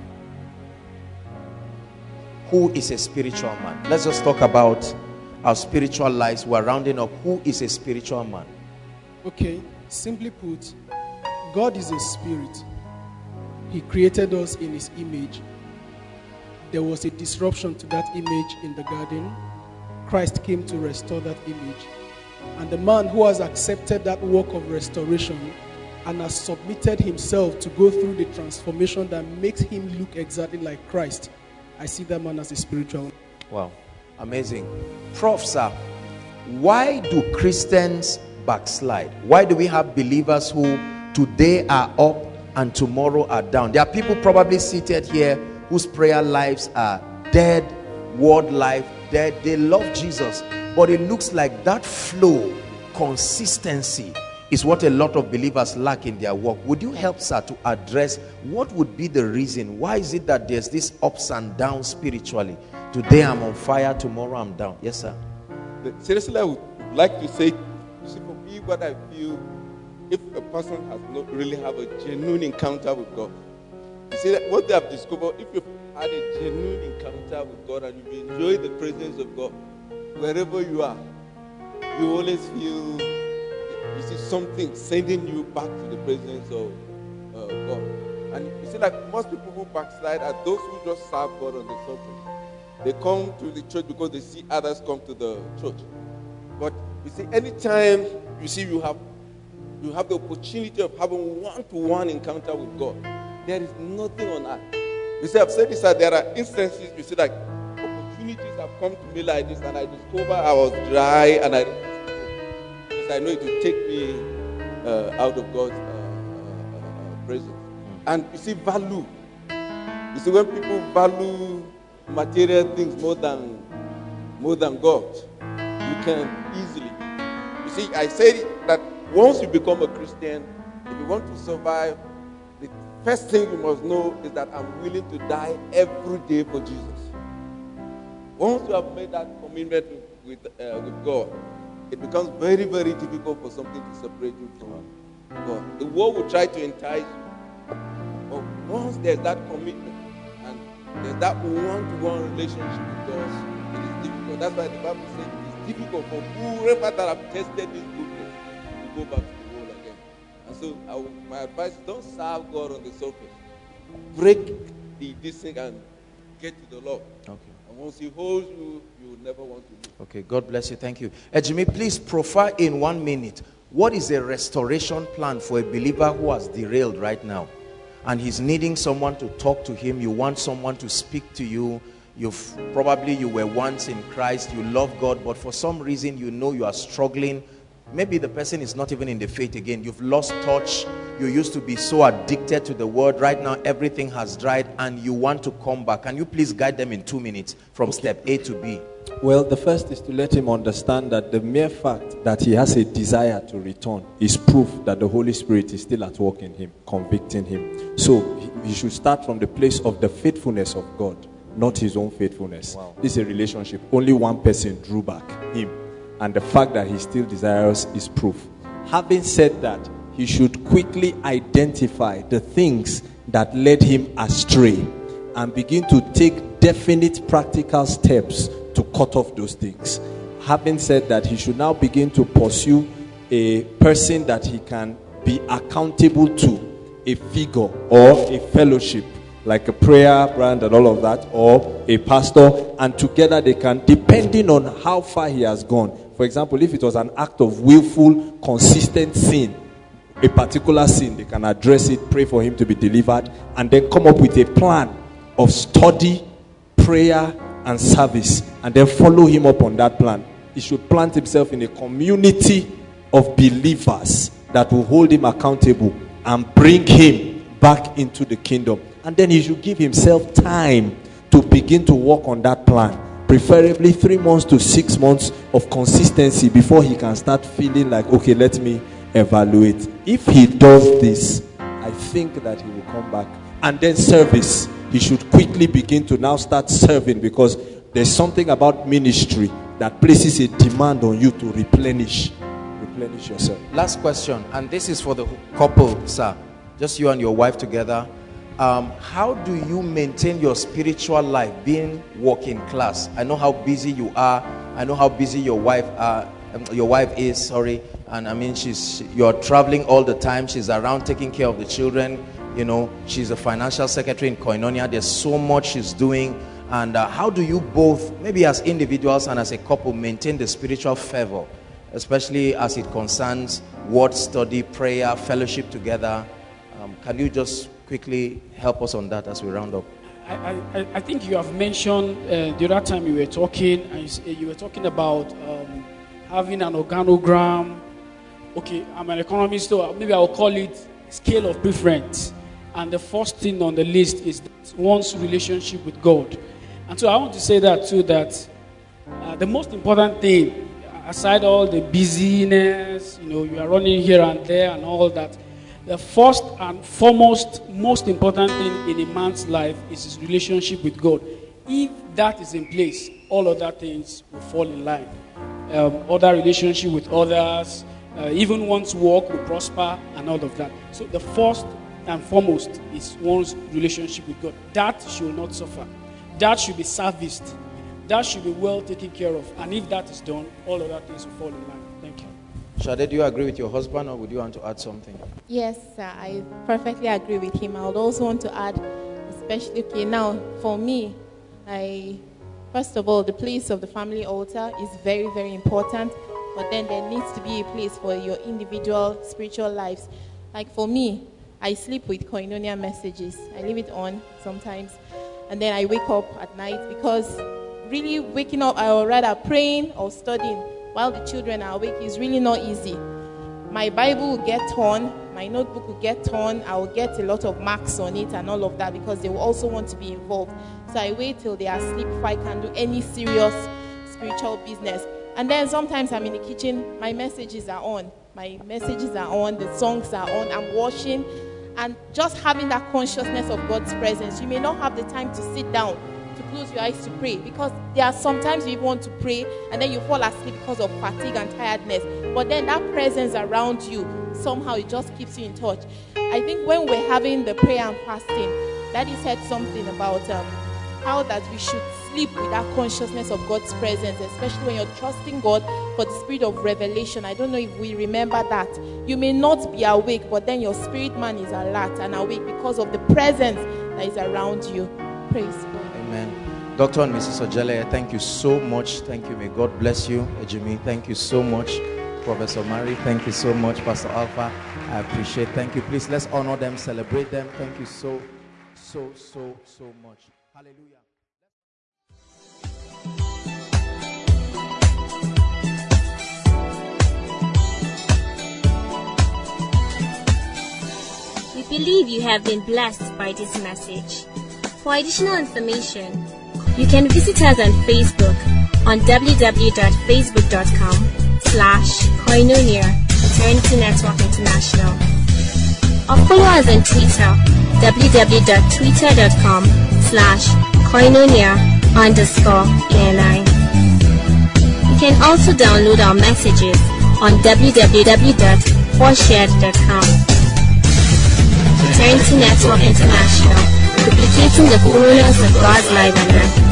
Who is a spiritual man? Let's just talk about our spiritual lives. We're rounding up. Who is a spiritual man? Okay, simply put, God is a spirit. He created us in his image. There was a disruption to that image in the garden. Christ came to restore that image. And the man who has accepted that work of restoration and has submitted himself to go through the transformation that makes him look exactly like Christ, I see that man as a spiritual man. Wow, amazing. Prof, sir, why do Christians backslide? Why do we have believers who today are up and tomorrow are down? There are people probably seated here whose prayer lives are dead, word life dead. They love Jesus, but it looks like that flow, consistency, is what a lot of believers lack in their work. Would you help, sir, to address what would be the reason? Why is it that there's this ups and downs spiritually? Today I'm on fire, tomorrow I'm down. Yes, sir. Seriously, I would like to say, you see, for me, what I feel, if a person has not really have a genuine encounter with God, you see, that what they have discovered, if you've had a genuine encounter with God and you enjoy the presence of God, wherever you are, you always feel, you see, something sending you back to the presence of uh, God. And you see, like most people who backslide are those who just serve God on the surface. They come to the church because they see others come to the church. But you see, anytime you see you have you have the opportunity of having one-to-one encounter with God, there is nothing on earth. You see, I've said this, that there are instances, you see, like opportunities have come to me like this, and I discover I was dry, and I because I know it will take me uh, out of God's uh, uh, uh, presence. And you see, value. You see, when people value material things more than more than God, you can easily. You see, I said that once you become a Christian, if you want to survive, the first thing you must know is that I'm willing to die every day for Jesus. Once you have made that commitment with, with, uh, with God, it becomes very, very difficult for something to separate you from God. The world will try to entice you. But once there's that commitment and there's that one-to-one relationship with God, it is difficult. That's why the Bible says it is difficult for whoever that have tested this goodness to go back to the world again. And so I will, my advice is don't serve God on the surface. Break the this thing and get to the Lord. Okay. And once he holds you, you will never want to leave. Okay, God bless you. Thank you. Ejimi, please profile in one minute. What is a restoration plan for a believer who has derailed right now? And he's needing someone to talk to him. You want someone to speak to you. You've probably you were once in Christ. You love God, but for some reason you know you are struggling. Maybe the person is not even in the faith again. You've lost touch. You used to be so addicted to the word. Right now, everything has dried and you want to come back. Can you please guide them in two minutes from okay. step A to B? Well, the first is to let him understand that the mere fact that he has a desire to return is proof that the Holy Spirit is still at work in him, convicting him. So he should start from the place of the faithfulness of God, not his own faithfulness. Wow. This is a relationship. Only one person drew back, him. And the fact that he still desires is proof. Having said that, he should quickly identify the things that led him astray and begin to take definite practical steps to cut off those things. Having said that, he should now begin to pursue a person that he can be accountable to a figure or a fellowship, like a prayer brand and all of that, or a pastor, and together they can, depending on how far he has gone. For example, if it was an act of willful, consistent sin, a particular sin, they can address it, pray for him to be delivered, and then come up with a plan of study, prayer, and service, and then follow him up on that plan. He should plant himself in a community of believers that will hold him accountable and bring him back into the kingdom. And then he should give himself time to begin to work on that plan. Preferably three months to six months of consistency before he can start feeling like, okay, let me evaluate. If he does this, I think that he will come back. And then service. He should quickly begin to now start serving, because there's something about ministry that places a demand on you to replenish. Replenish yourself. Last question, and this is for the couple, sir. Just you and your wife together. Um, how do you maintain your spiritual life being working class? I know how busy you are. I know how busy your wife are. Um, your wife is, sorry. And I mean, she's you're traveling all the time. She's around taking care of the children. You know, she's a financial secretary in Koinonia. There's so much she's doing. And uh, how do you both, maybe as individuals and as a couple, maintain the spiritual fervor, especially as it concerns word study, prayer, fellowship together? Um, can you just quickly help us on that as we round up? I, I, I think you have mentioned uh, the other time you were talking, and you, you were talking about um, having an organogram. Okay, I'm an economist, so maybe I'll call it scale of preference. And the first thing on the list is one's relationship with God. And so I want to say that too, that uh, the most important thing, aside all the busyness, you know, you are running here and there and all that, the first and foremost, most important thing in a man's life is his relationship with God. If that is in place, all other things will fall in line. Um, other relationship with others, uh, even one's work will prosper and all of that. So the first and foremost is one's relationship with God. That should not suffer. That should be serviced. That should be well taken care of. And if that is done, all other things will fall in line. Thank you. Shade, do you agree with your husband, or would you want to add something? Yes, sir, I perfectly agree with him. I would also want to add, especially, okay, now, for me, I, first of all, the place of the family altar is very, very important. But then there needs to be a place for your individual spiritual lives. Like for me, I sleep with Koinonia messages. I leave it on sometimes. And then I wake up at night, because really waking up, I would rather praying or studying while the children are awake is really not easy. My Bible will get torn. My notebook will get torn. I will get a lot of marks on it and all of that, because they will also want to be involved. So I wait till they are asleep before I can do any serious spiritual business. And then sometimes I'm in the kitchen. My messages are on. My messages are on. The songs are on. I'm washing. And just having that consciousness of God's presence. You may not have the time to sit down, to close your eyes to pray, because there are sometimes you even want to pray and then you fall asleep because of fatigue and tiredness. But then that presence around you, somehow it just keeps you in touch. I think when we're having the prayer and fasting, Daddy said something about um, how that we should sleep with that consciousness of God's presence, especially when you're trusting God for the spirit of revelation. I don't know if we remember that. You may not be awake, but then your spirit man is alert and awake because of the presence that is around you. Praise God. Amen. Doctor and Missus Ojele, thank you so much. Thank you. May God bless you. Ejimi, thank you so much. Professor Mary, thank you so much. Pastor Alpha, I appreciate. Thank you. Please, let's honor them, celebrate them. Thank you so, so, so, so much. Hallelujah. We believe you have been blessed by this message. For additional information, you can visit us on Facebook on w w w dot facebook dot com slash Koinonia Eternity Network International, or follow us on Twitter w w w dot twitter dot com slash Koinonia underscore A N I. You can also download our messages on w w w dot forshared dot com. Eternity Network International, duplicating the fullness of God's life on earth.